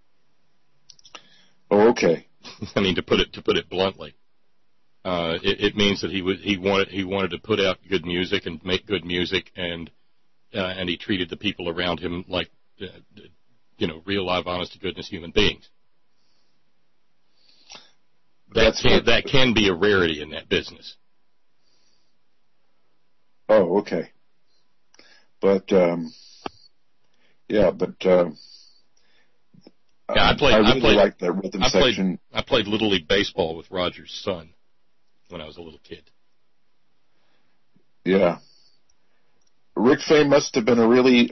Oh, okay. I mean, to put it bluntly. It means that he wanted to put out good music and make good music, and he treated the people around him like real, live, honest to goodness human beings. That can be a rarity in that business. Oh, okay. But I really liked that rhythm section. I played Little League Baseball with Roger's son when I was a little kid. Yeah. Rick Fame must have been a really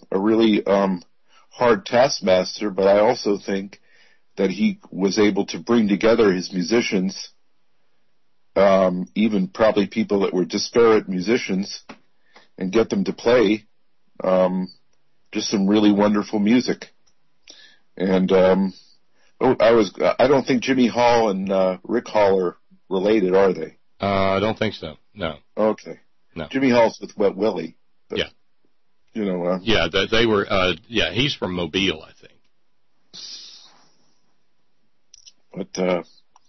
hard taskmaster, but I also think that he was able to bring together his musicians, even probably people that were disparate musicians, and get them to play just some really wonderful music. And I don't think Jimmy Hall and Rick Hall are related, are they? I don't think so. No. Okay. No. Jimmy Hall's with Wet Willie. But, yeah. They were. He's from Mobile, I think. But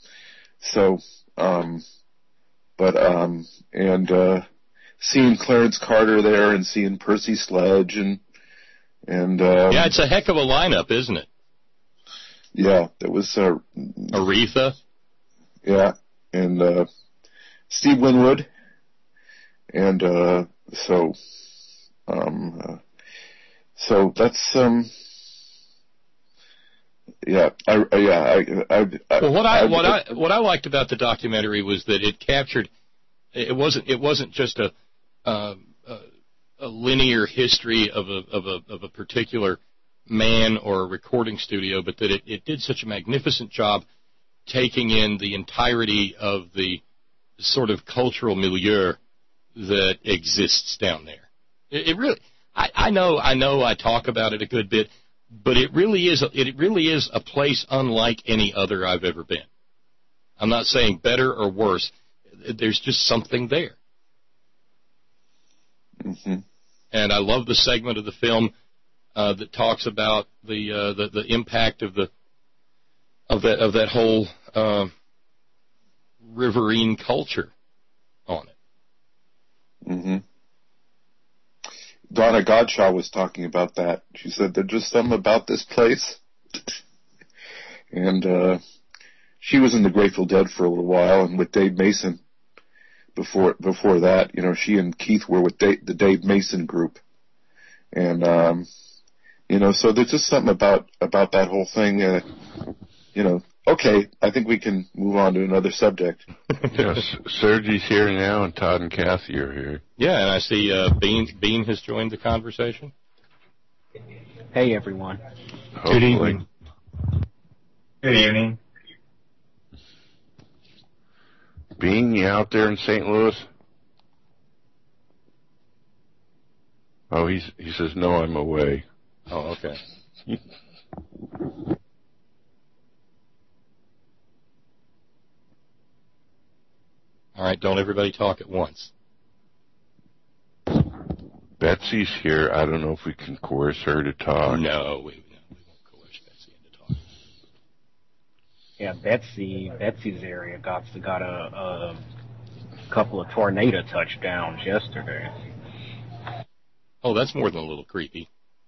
seeing Clarence Carter there and seeing Percy Sledge and it's a heck of a lineup, isn't it? Yeah, there was Aretha. Yeah, and Steve Winwood, and so that's yeah. What I liked about the documentary was that it captured. It wasn't just a linear history of a particular man or a recording studio, but that it did such a magnificent job taking in the entirety of the sort of cultural milieu that exists down there. It really, I know I talk about it a good bit, but it really is a place unlike any other I've ever been. I'm not saying better or worse. There's just something there. Mm-hmm. And I love the segment of the film that talks about the impact of that whole riverine culture on it. Mm-hmm. Donna Godshaw was talking about that. She said there's just something about this place. And she was in the Grateful Dead for a little while, and with Dave Mason. Before that, you know, she and Keith were with the Dave Mason group, and you know, so there's just something about that whole thing. You know, okay, I think we can move on to another subject. Yes, Sergey's here now, and Todd and Kathy are here. Yeah, and I see Bean has joined the conversation. Hey, everyone. Hopefully. Good evening. Good evening. Bean, you out there in St. Louis? Oh, he says, no, I'm away. Oh, okay. All right, don't everybody talk at once. Betsy's here. I don't know if we can coerce her to talk. No, we won't coerce Betsy into talking. Yeah, Betsy's area got a couple of tornado touchdowns yesterday. Oh, that's more than a little creepy.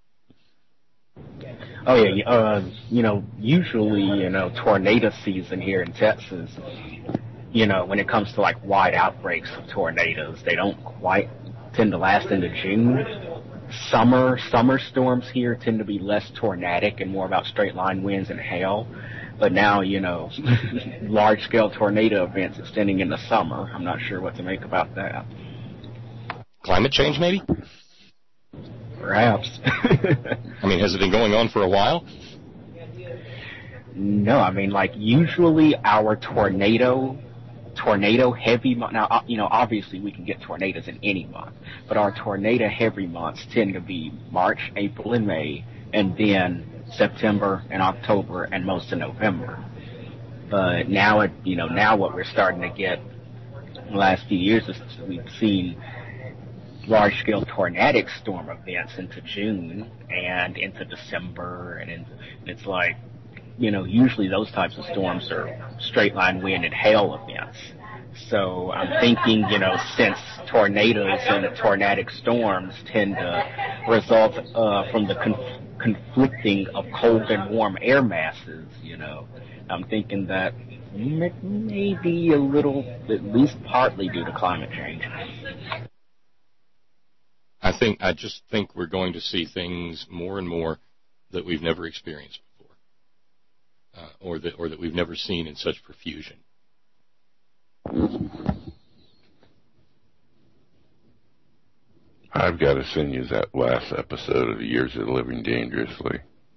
Oh yeah, you know, usually, you know, tornado season here in Texas, you know, when it comes to like wide outbreaks of tornadoes, they don't quite tend to last into June. Summer storms here tend to be less tornadic and more about straight line winds and hail. But now, you know, large-scale tornado events extending into summer. I'm not sure what to make about that. Climate change, maybe? Perhaps. I mean, has it been going on for a while? No, I mean, like, usually our tornado heavy month. Now, you know, obviously we can get tornadoes in any month, but our tornado heavy months tend to be March, April, and May, and then September and October and most of November. But now, now what we're starting to get in the last few years is we've seen large-scale tornadic storm events into June and into December, and it's like, you know, usually those types of storms are straight-line wind and hail events. So I'm thinking, you know, since tornadoes and tornadic storms tend to result from the conflicting of cold and warm air masses, you know, I'm thinking that maybe a little, at least partly due to climate change. I just think we're going to see things more and more that we've never experienced before, or that we've never seen in such profusion. I've got to send you that last episode of the Years of Living Dangerously,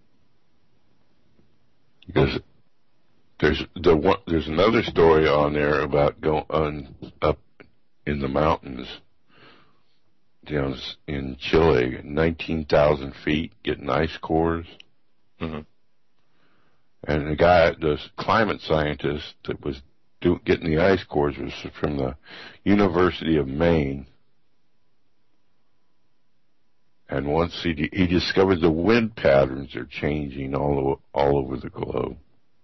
because there's another story on there about going up in the mountains down in Chile, 19,000 feet, getting ice cores. Mm-hmm. And the climate scientist that was getting the ice cores was from the University of Maine. And once he discovered the wind patterns are changing all over the globe,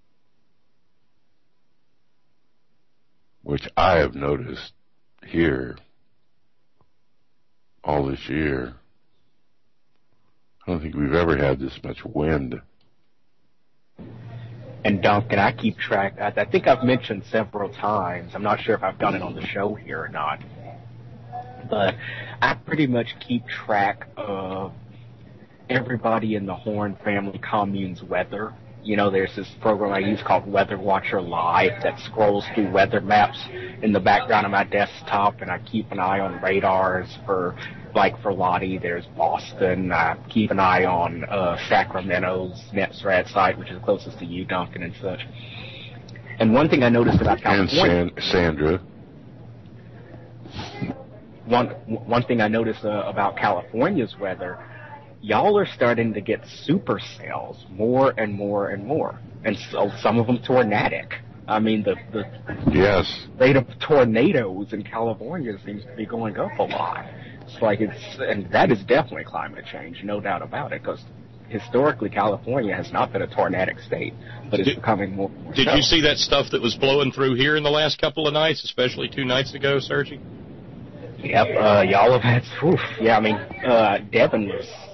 which I have noticed here all this year. I don't think we've ever had this much wind. And Duncan, I keep track. I think I've mentioned several times. I'm not sure if I've done it on the show here or not, but I pretty much keep track of everybody in the Horn Family Commune's weather. You know, there's this program I use called Weather Watcher Live that scrolls through weather maps in the background of my desktop, and I keep an eye on radars for Lottie, there's Boston. I keep an eye on Sacramento's NetSrat site, which is closest to you, Duncan, and such. And one thing I noticed about California... And Sandra. One thing I noticed about California's weather, y'all are starting to get supercells more and more and more, and so some of them tornadic. I mean, the yes. rate of tornadoes in California seems to be going up a lot. It's like and that is definitely climate change, no doubt about it, because historically California has not been a tornadic state, but it's becoming more. Did you see that stuff that was blowing through here in the last couple of nights, especially 2 nights ago, Sergi? Yep, y'all have had, yeah, I mean, Devin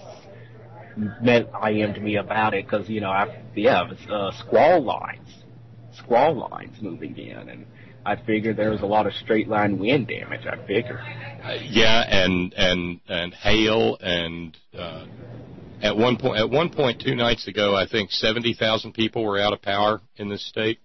IM'd me about it because, you know, it was squall lines moving in, and I figured there was a lot of straight line wind damage, I figured. Yeah, and hail, and at one point 2 nights ago, I think 70,000 people were out of power in this state.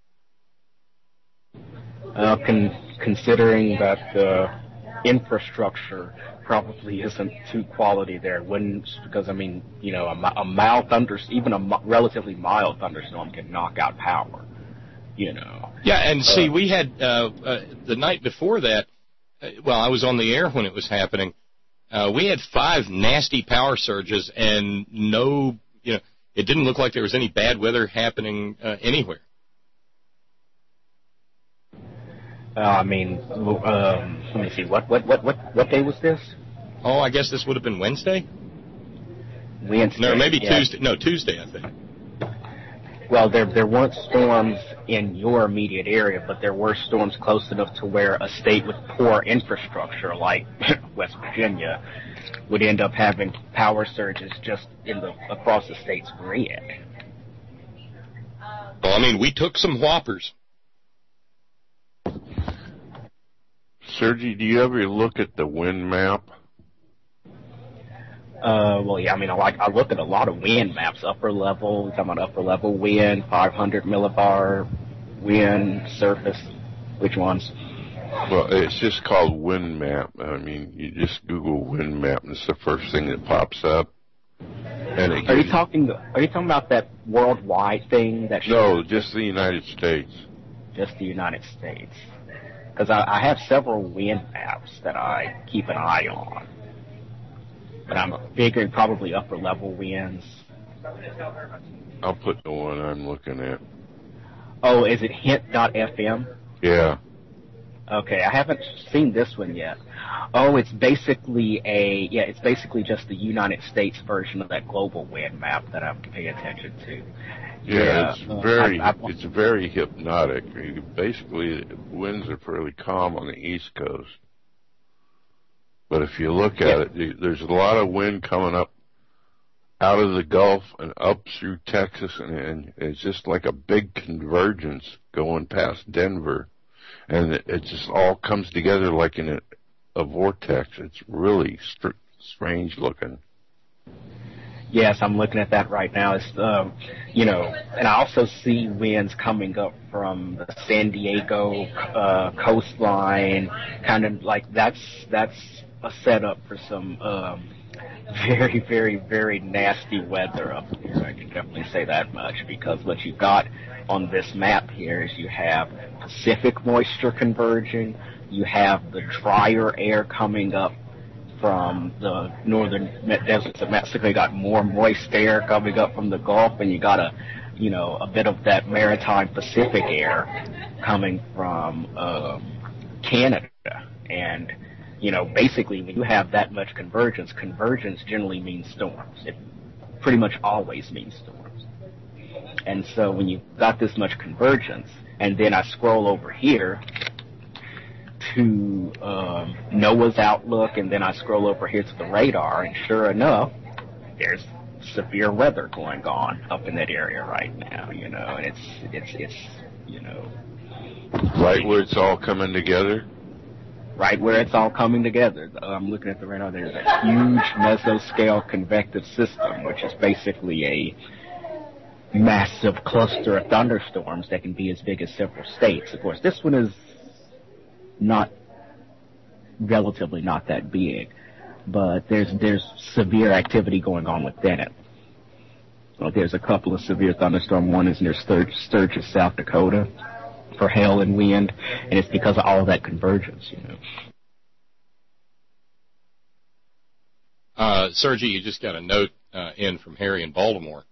Considering that the infrastructure probably isn't too quality there, because I mean, you know, a mild even a relatively mild thunderstorm can knock out power, you know. Yeah, and see, we had the night before that. Well, I was on the air when it was happening. We had 5 nasty power surges, and no, you know, it didn't look like there was any bad weather happening anywhere. I mean, let me see. What day was this? Oh, I guess this would have been Wednesday. Wednesday. No, maybe yeah. Tuesday. No, Tuesday, I think. Well, there weren't storms in your immediate area, but there were storms close enough to where a state with poor infrastructure, like West Virginia, would end up having power surges just across the state's grid. Well, I mean, we took some whoppers. Sergi, do you ever look at the wind map? Well, yeah, I mean, I look at a lot of wind maps, upper level, talking about upper level wind, 500 millibar wind, surface, which ones? Well, it's just called wind map. I mean, you just Google wind map, and it's the first thing that pops up. And Are you talking about that worldwide thing? No, just the United States. Just the United States. Because I have several wind maps that I keep an eye on. But I'm figuring probably upper level winds. I'll put the one I'm looking at. Oh, is it hint.fm? Yeah. Okay, I haven't seen this one yet. Oh, it's basically just the United States version of that global wind map that I'm paying attention to. Yeah, it's very hypnotic. Basically, winds are fairly calm on the East Coast. But if you look at it, there's a lot of wind coming up out of the Gulf and up through Texas, and it's just like a big convergence going past Denver. And it just all comes together like in a vortex. It's really strange looking. Yes, I'm looking at that right now. It's, you know, and I also see winds coming up from the San Diego coastline, kind of like that's a setup for some very, very, very nasty weather up here. I can definitely say that much, because what you've got on this map here is you have Pacific moisture converging, you have the drier air coming up from the northern deserts of Mexico. You got more moist air coming up from the Gulf, and you got a bit of that maritime Pacific air coming from Canada. And, you know, basically when you have that much convergence generally means storms. It pretty much always means storms. And so when you've got this much convergence, and then I scroll over here to NOAA's Outlook, and then I scroll over here to the radar, and sure enough, there's severe weather going on up in that area right now, you know, and it's you know. Right where it's all coming together? Right where it's all coming together. I'm looking at the radar. There's a huge mesoscale convective system, which is basically a massive cluster of thunderstorms that can be as big as several states. Of course, this one is relatively not that big, but there's severe activity going on within it. Well, there's a couple of severe thunderstorms. One is near Sturgis, South Dakota, for hail and wind, and it's because of all of that convergence, you know. Sergi, you just got a note in from Harry in Baltimore.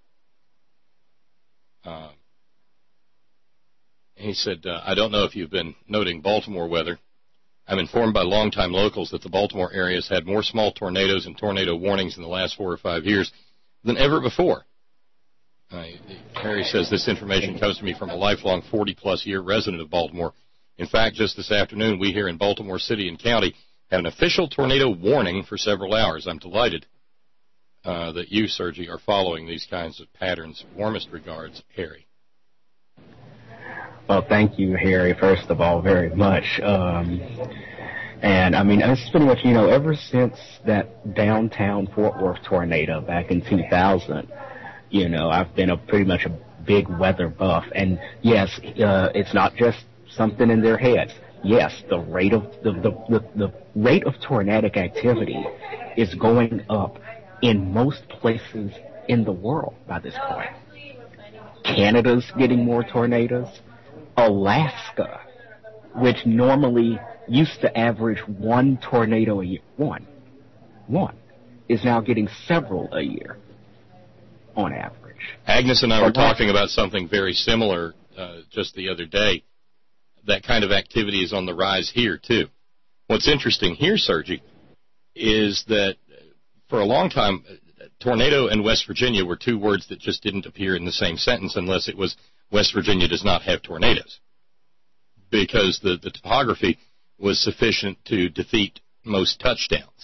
He said, I don't know if you've been noting Baltimore weather. I'm informed by longtime locals that the Baltimore area has had more small tornadoes and tornado warnings in the last 4 or 5 years than ever before. Harry says this information comes to me from a lifelong 40-plus year resident of Baltimore. In fact, just this afternoon, we here in Baltimore City and County have an official tornado warning for several hours. I'm delighted that you, Sergi, are following these kinds of patterns. Warmest regards, Harry. Well, thank you, Harry, first of all, very much. And, I mean, it's pretty much, ever since that downtown Fort Worth tornado back in 2000, I've been pretty much a big weather buff. And, yes, it's not just something in their heads. Yes, the rate of the rate of tornadic activity is going up in most places in the world by this point. Canada's getting more tornadoes. Alaska, which normally used to average one tornado a year, one, is now getting several a year on average. Agnes and I were talking about something very similar just the other day. That kind of activity is on the rise here, too. What's interesting here, Sergi, is that for a long time, tornado and West Virginia were two words that just didn't appear in the same sentence unless it was West Virginia does not have tornadoes, because the topography was sufficient to defeat most touchdowns.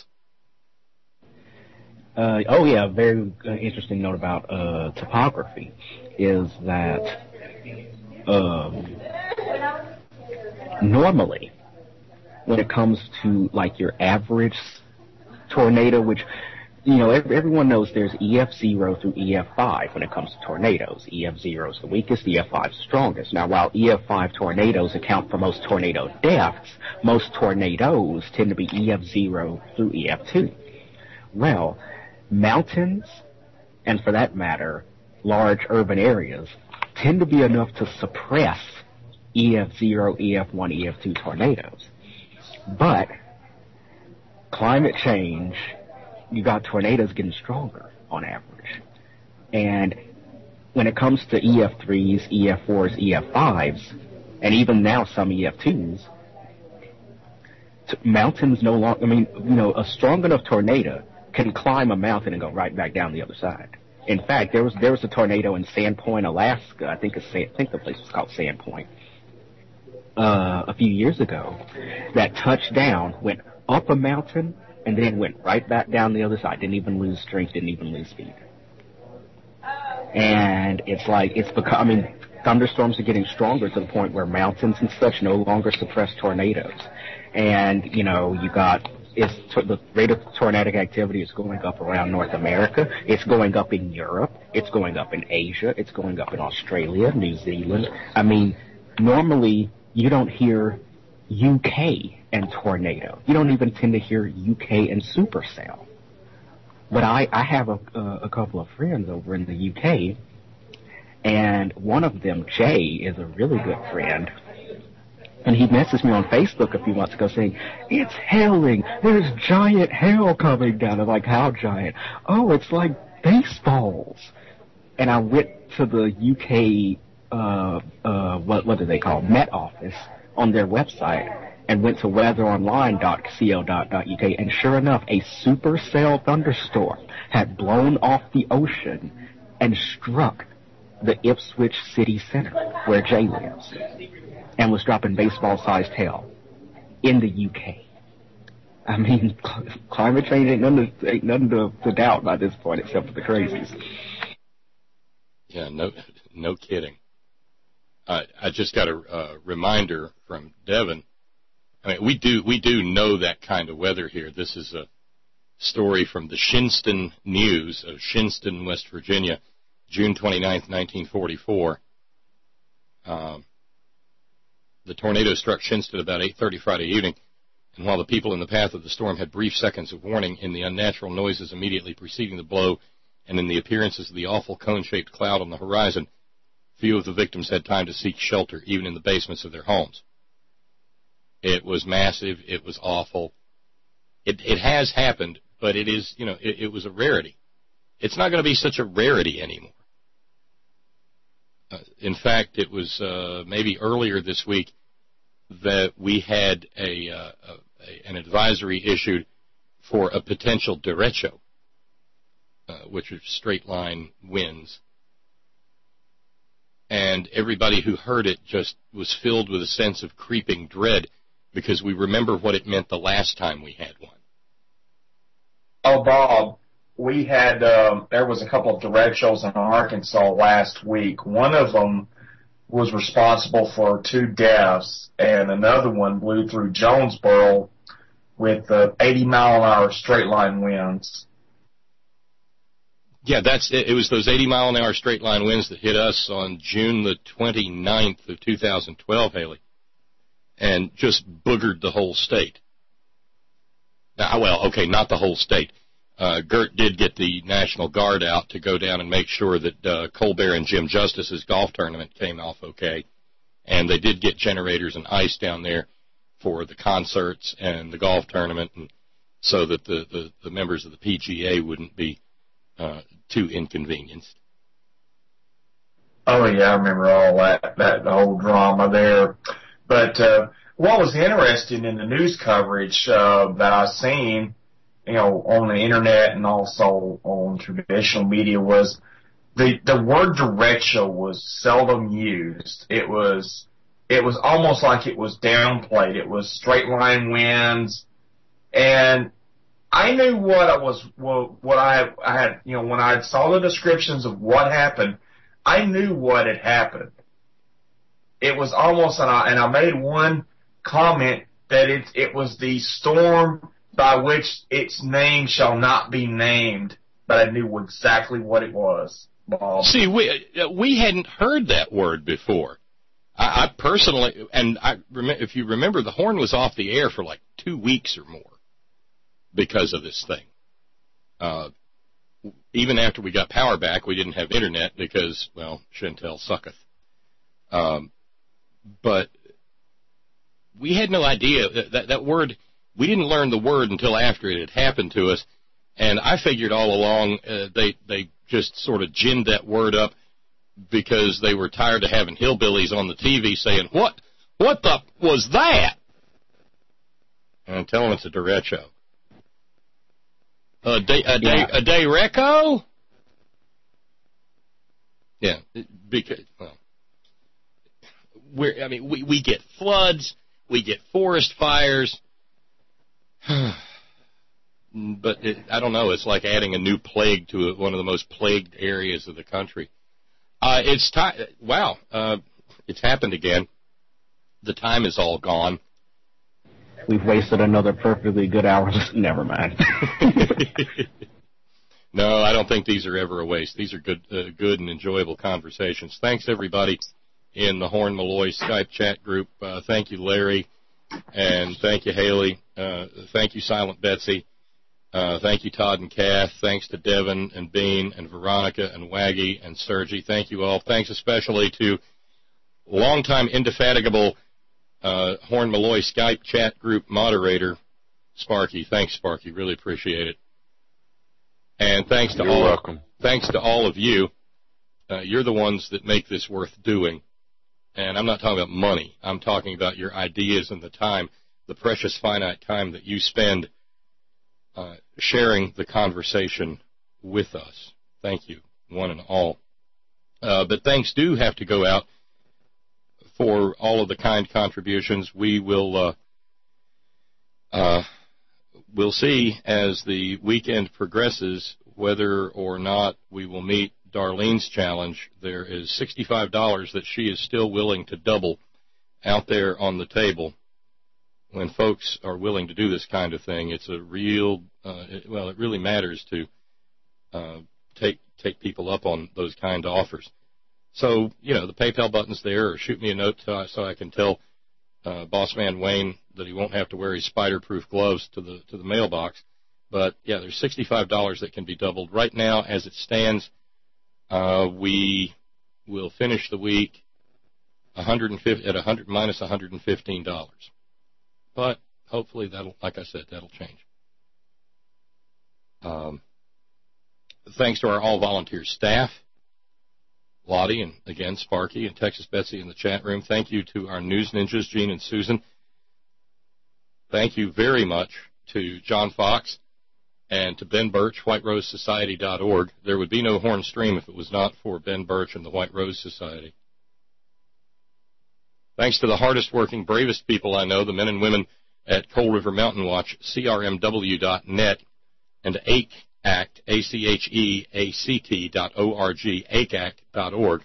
Very interesting note about topography is that normally when it comes to like your average tornado, which everyone knows there's EF0 through EF5 when it comes to tornadoes. EF0 is the weakest, EF5 is the strongest. Now, while EF5 tornadoes account for most tornado deaths, most tornadoes tend to be EF0 through EF2. Well, mountains, and for that matter, large urban areas, tend to be enough to suppress EF0, EF1, EF2 tornadoes. But climate change, you got tornadoes getting stronger on average. And when it comes to EF3s, EF4s, EF5s, and even now some EF2s, mountains no longer, a strong enough tornado can climb a mountain and go right back down the other side. In fact, there was a tornado in Sandpoint, Alaska. I think the place was called Sandpoint. A few years ago, that touched down, went up a mountain, and then went right back down the other side. Didn't even lose strength, didn't even lose speed. And thunderstorms are getting stronger to the point where mountains and such no longer suppress tornadoes. And, the rate of tornadic activity is going up around North America. It's going up in Europe. It's going up in Asia. It's going up in Australia, New Zealand. Normally you don't hear UK and tornado. You don't even tend to hear UK and supercell. But I have a couple of friends over in the UK, and one of them, Jay, is a really good friend. And he messaged me on Facebook a few months ago saying, "It's hailing. There's giant hail coming down." I'm like, "How giant?" "Oh, it's like baseballs." And I went to the UK, what do they call it? Met Office on their website and went to weatheronline.co.uk, and sure enough, a supercell thunderstorm had blown off the ocean and struck the Ipswich city center where Jay lives, and was dropping baseball-sized hail in the UK. Climate change ain't nothing to doubt by this point, except for the crazies. Yeah, no kidding. I just got a reminder from Devin. We do know that kind of weather here. This is a story from the Shinston News of Shinston, West Virginia, June 29th, 1944. The tornado struck Shinston about 8:30 Friday evening, and while the people in the path of the storm had brief seconds of warning in the unnatural noises immediately preceding the blow and in the appearances of the awful cone-shaped cloud on the horizon, few of the victims had time to seek shelter, even in the basements of their homes. It was massive. It was awful. It has happened, but it is, it was a rarity. It's not going to be such a rarity anymore. In fact, it was maybe earlier this week that we had an advisory issued for a potential derecho, which are straight-line winds. And everybody who heard it just was filled with a sense of creeping dread because we remember what it meant the last time we had one. Oh, Bob, we had, there was a couple of direct shows in Arkansas last week. One of them was responsible for 2 deaths, and another one blew through Jonesboro with 80-mile-an-hour straight-line winds. Yeah, it was those 80-mile-an-hour straight-line winds that hit us on June the 29th of 2012, Haley, and just boogered the whole state. Now, well, okay, not the whole state. Gert did get the National Guard out to go down and make sure that Colbert and Jim Justice's golf tournament came off okay, and they did get generators and ice down there for the concerts and the golf tournament, and so that the members of the PGA wouldn't be too inconvenienced. Oh, yeah, I remember all that whole drama there. But what was interesting in the news coverage that I seen, on the internet and also on traditional media was the word derecho was seldom used. It was almost like it was downplayed. It was straight line winds, and I knew what I had, when I saw the descriptions of what happened, I knew what had happened. It was almost, and I made one comment that it was the storm by which its name shall not be named, but I knew exactly what it was, Bob. See, we hadn't heard that word before. I personally, and if you remember, the horn was off the air for like 2 weeks or more because of this thing. Even after we got power back, we didn't have internet because, well, Chantel sucketh. But we had no idea that word. We didn't learn the word until after it had happened to us, and I figured all along they just sort of ginned that word up because they were tired of having hillbillies on the TV saying, what the was that? And tell them it's a derecho. A derecho? Yeah, because, well, we get floods, we get forest fires, but I don't know, it's like adding a new plague to one of the most plagued areas of the country. It's time. Wow, it's happened again. The time is all gone. We've wasted another perfectly good hour. Never mind. No, I don't think these are ever a waste. These are good and enjoyable conversations. Thanks, everybody in the Horn Malloy Skype chat group. Thank you, Larry, and thank you, Haley. Thank you, Silent Betsy. Thank you, Todd and Kath. Thanks to Devin and Bean and Veronica and Waggy and Sergi. Thank you all. Thanks especially to longtime indefatigable Horn Malloy Skype chat group moderator, Sparky. Thanks, Sparky. Really appreciate it. And thanks to Thanks to all of you. You're the ones that make this worth doing. And I'm not talking about money. I'm talking about your ideas and the time, the precious finite time that you spend sharing the conversation with us. Thank you, one and all. But thanks do have to go out for all of the kind contributions. We will we'll see as the weekend progresses whether or not we will meet Darlene's challenge. There is $65 that she is still willing to double out there on the table. When folks are willing to do this kind of thing, it's a real, it really matters to take people up on those kind of offers. So, the PayPal button's there, or shoot me a note so I can tell Bossman Wayne that he won't have to wear his spider-proof gloves to the mailbox. But, yeah, there's $65 that can be doubled. Right now, as it stands, we will finish the week minus $115. But hopefully like I said, that'll change. Thanks to our all-volunteer staff, Lottie, and again, Sparky and Texas Betsy in the chat room. Thank you to our news ninjas, Gene and Susan. Thank you very much to John Fox and to Ben Birch, WhiteRoseSociety.org. There would be no Horn Stream if it was not for Ben Birch and the White Rose Society. Thanks to the hardest working, bravest people I know, the men and women at Coal River Mountain Watch, crmw.net, and ACHEACT, ACHEACT.org, ACHEACT.org.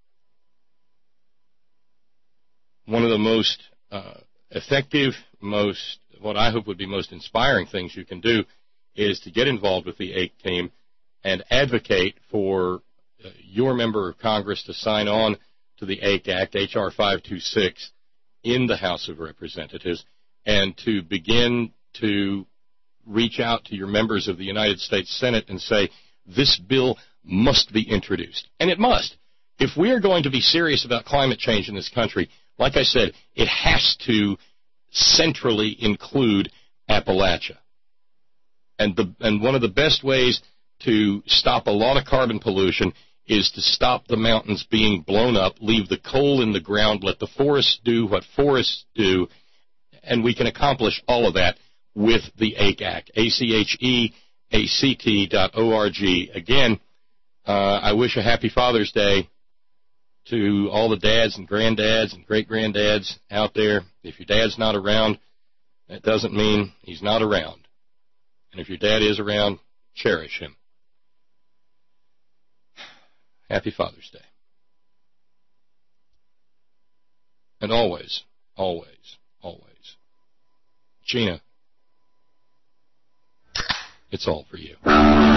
One of the most effective, what I hope would be most inspiring things you can do is to get involved with the ACHE team and advocate for your member of Congress to sign on to the ACHE Act, H.R. 526, in the House of Representatives, and to begin to reach out to your members of the United States Senate and say, this bill must be introduced. And it must. If we are going to be serious about climate change in this country, like I said, it has to centrally include Appalachia. And one of the best ways to stop a lot of carbon pollution is to stop the mountains being blown up, leave the coal in the ground, let the forests do what forests do, and we can accomplish all of that with the ACHE Act, ACHEACT.org. Again, I wish a happy Father's Day to all the dads and granddads and great-granddads out there. If your dad's not around, that doesn't mean he's not around. And if your dad is around, cherish him. Happy Father's Day. And always, always, always, Gina, it's all for you.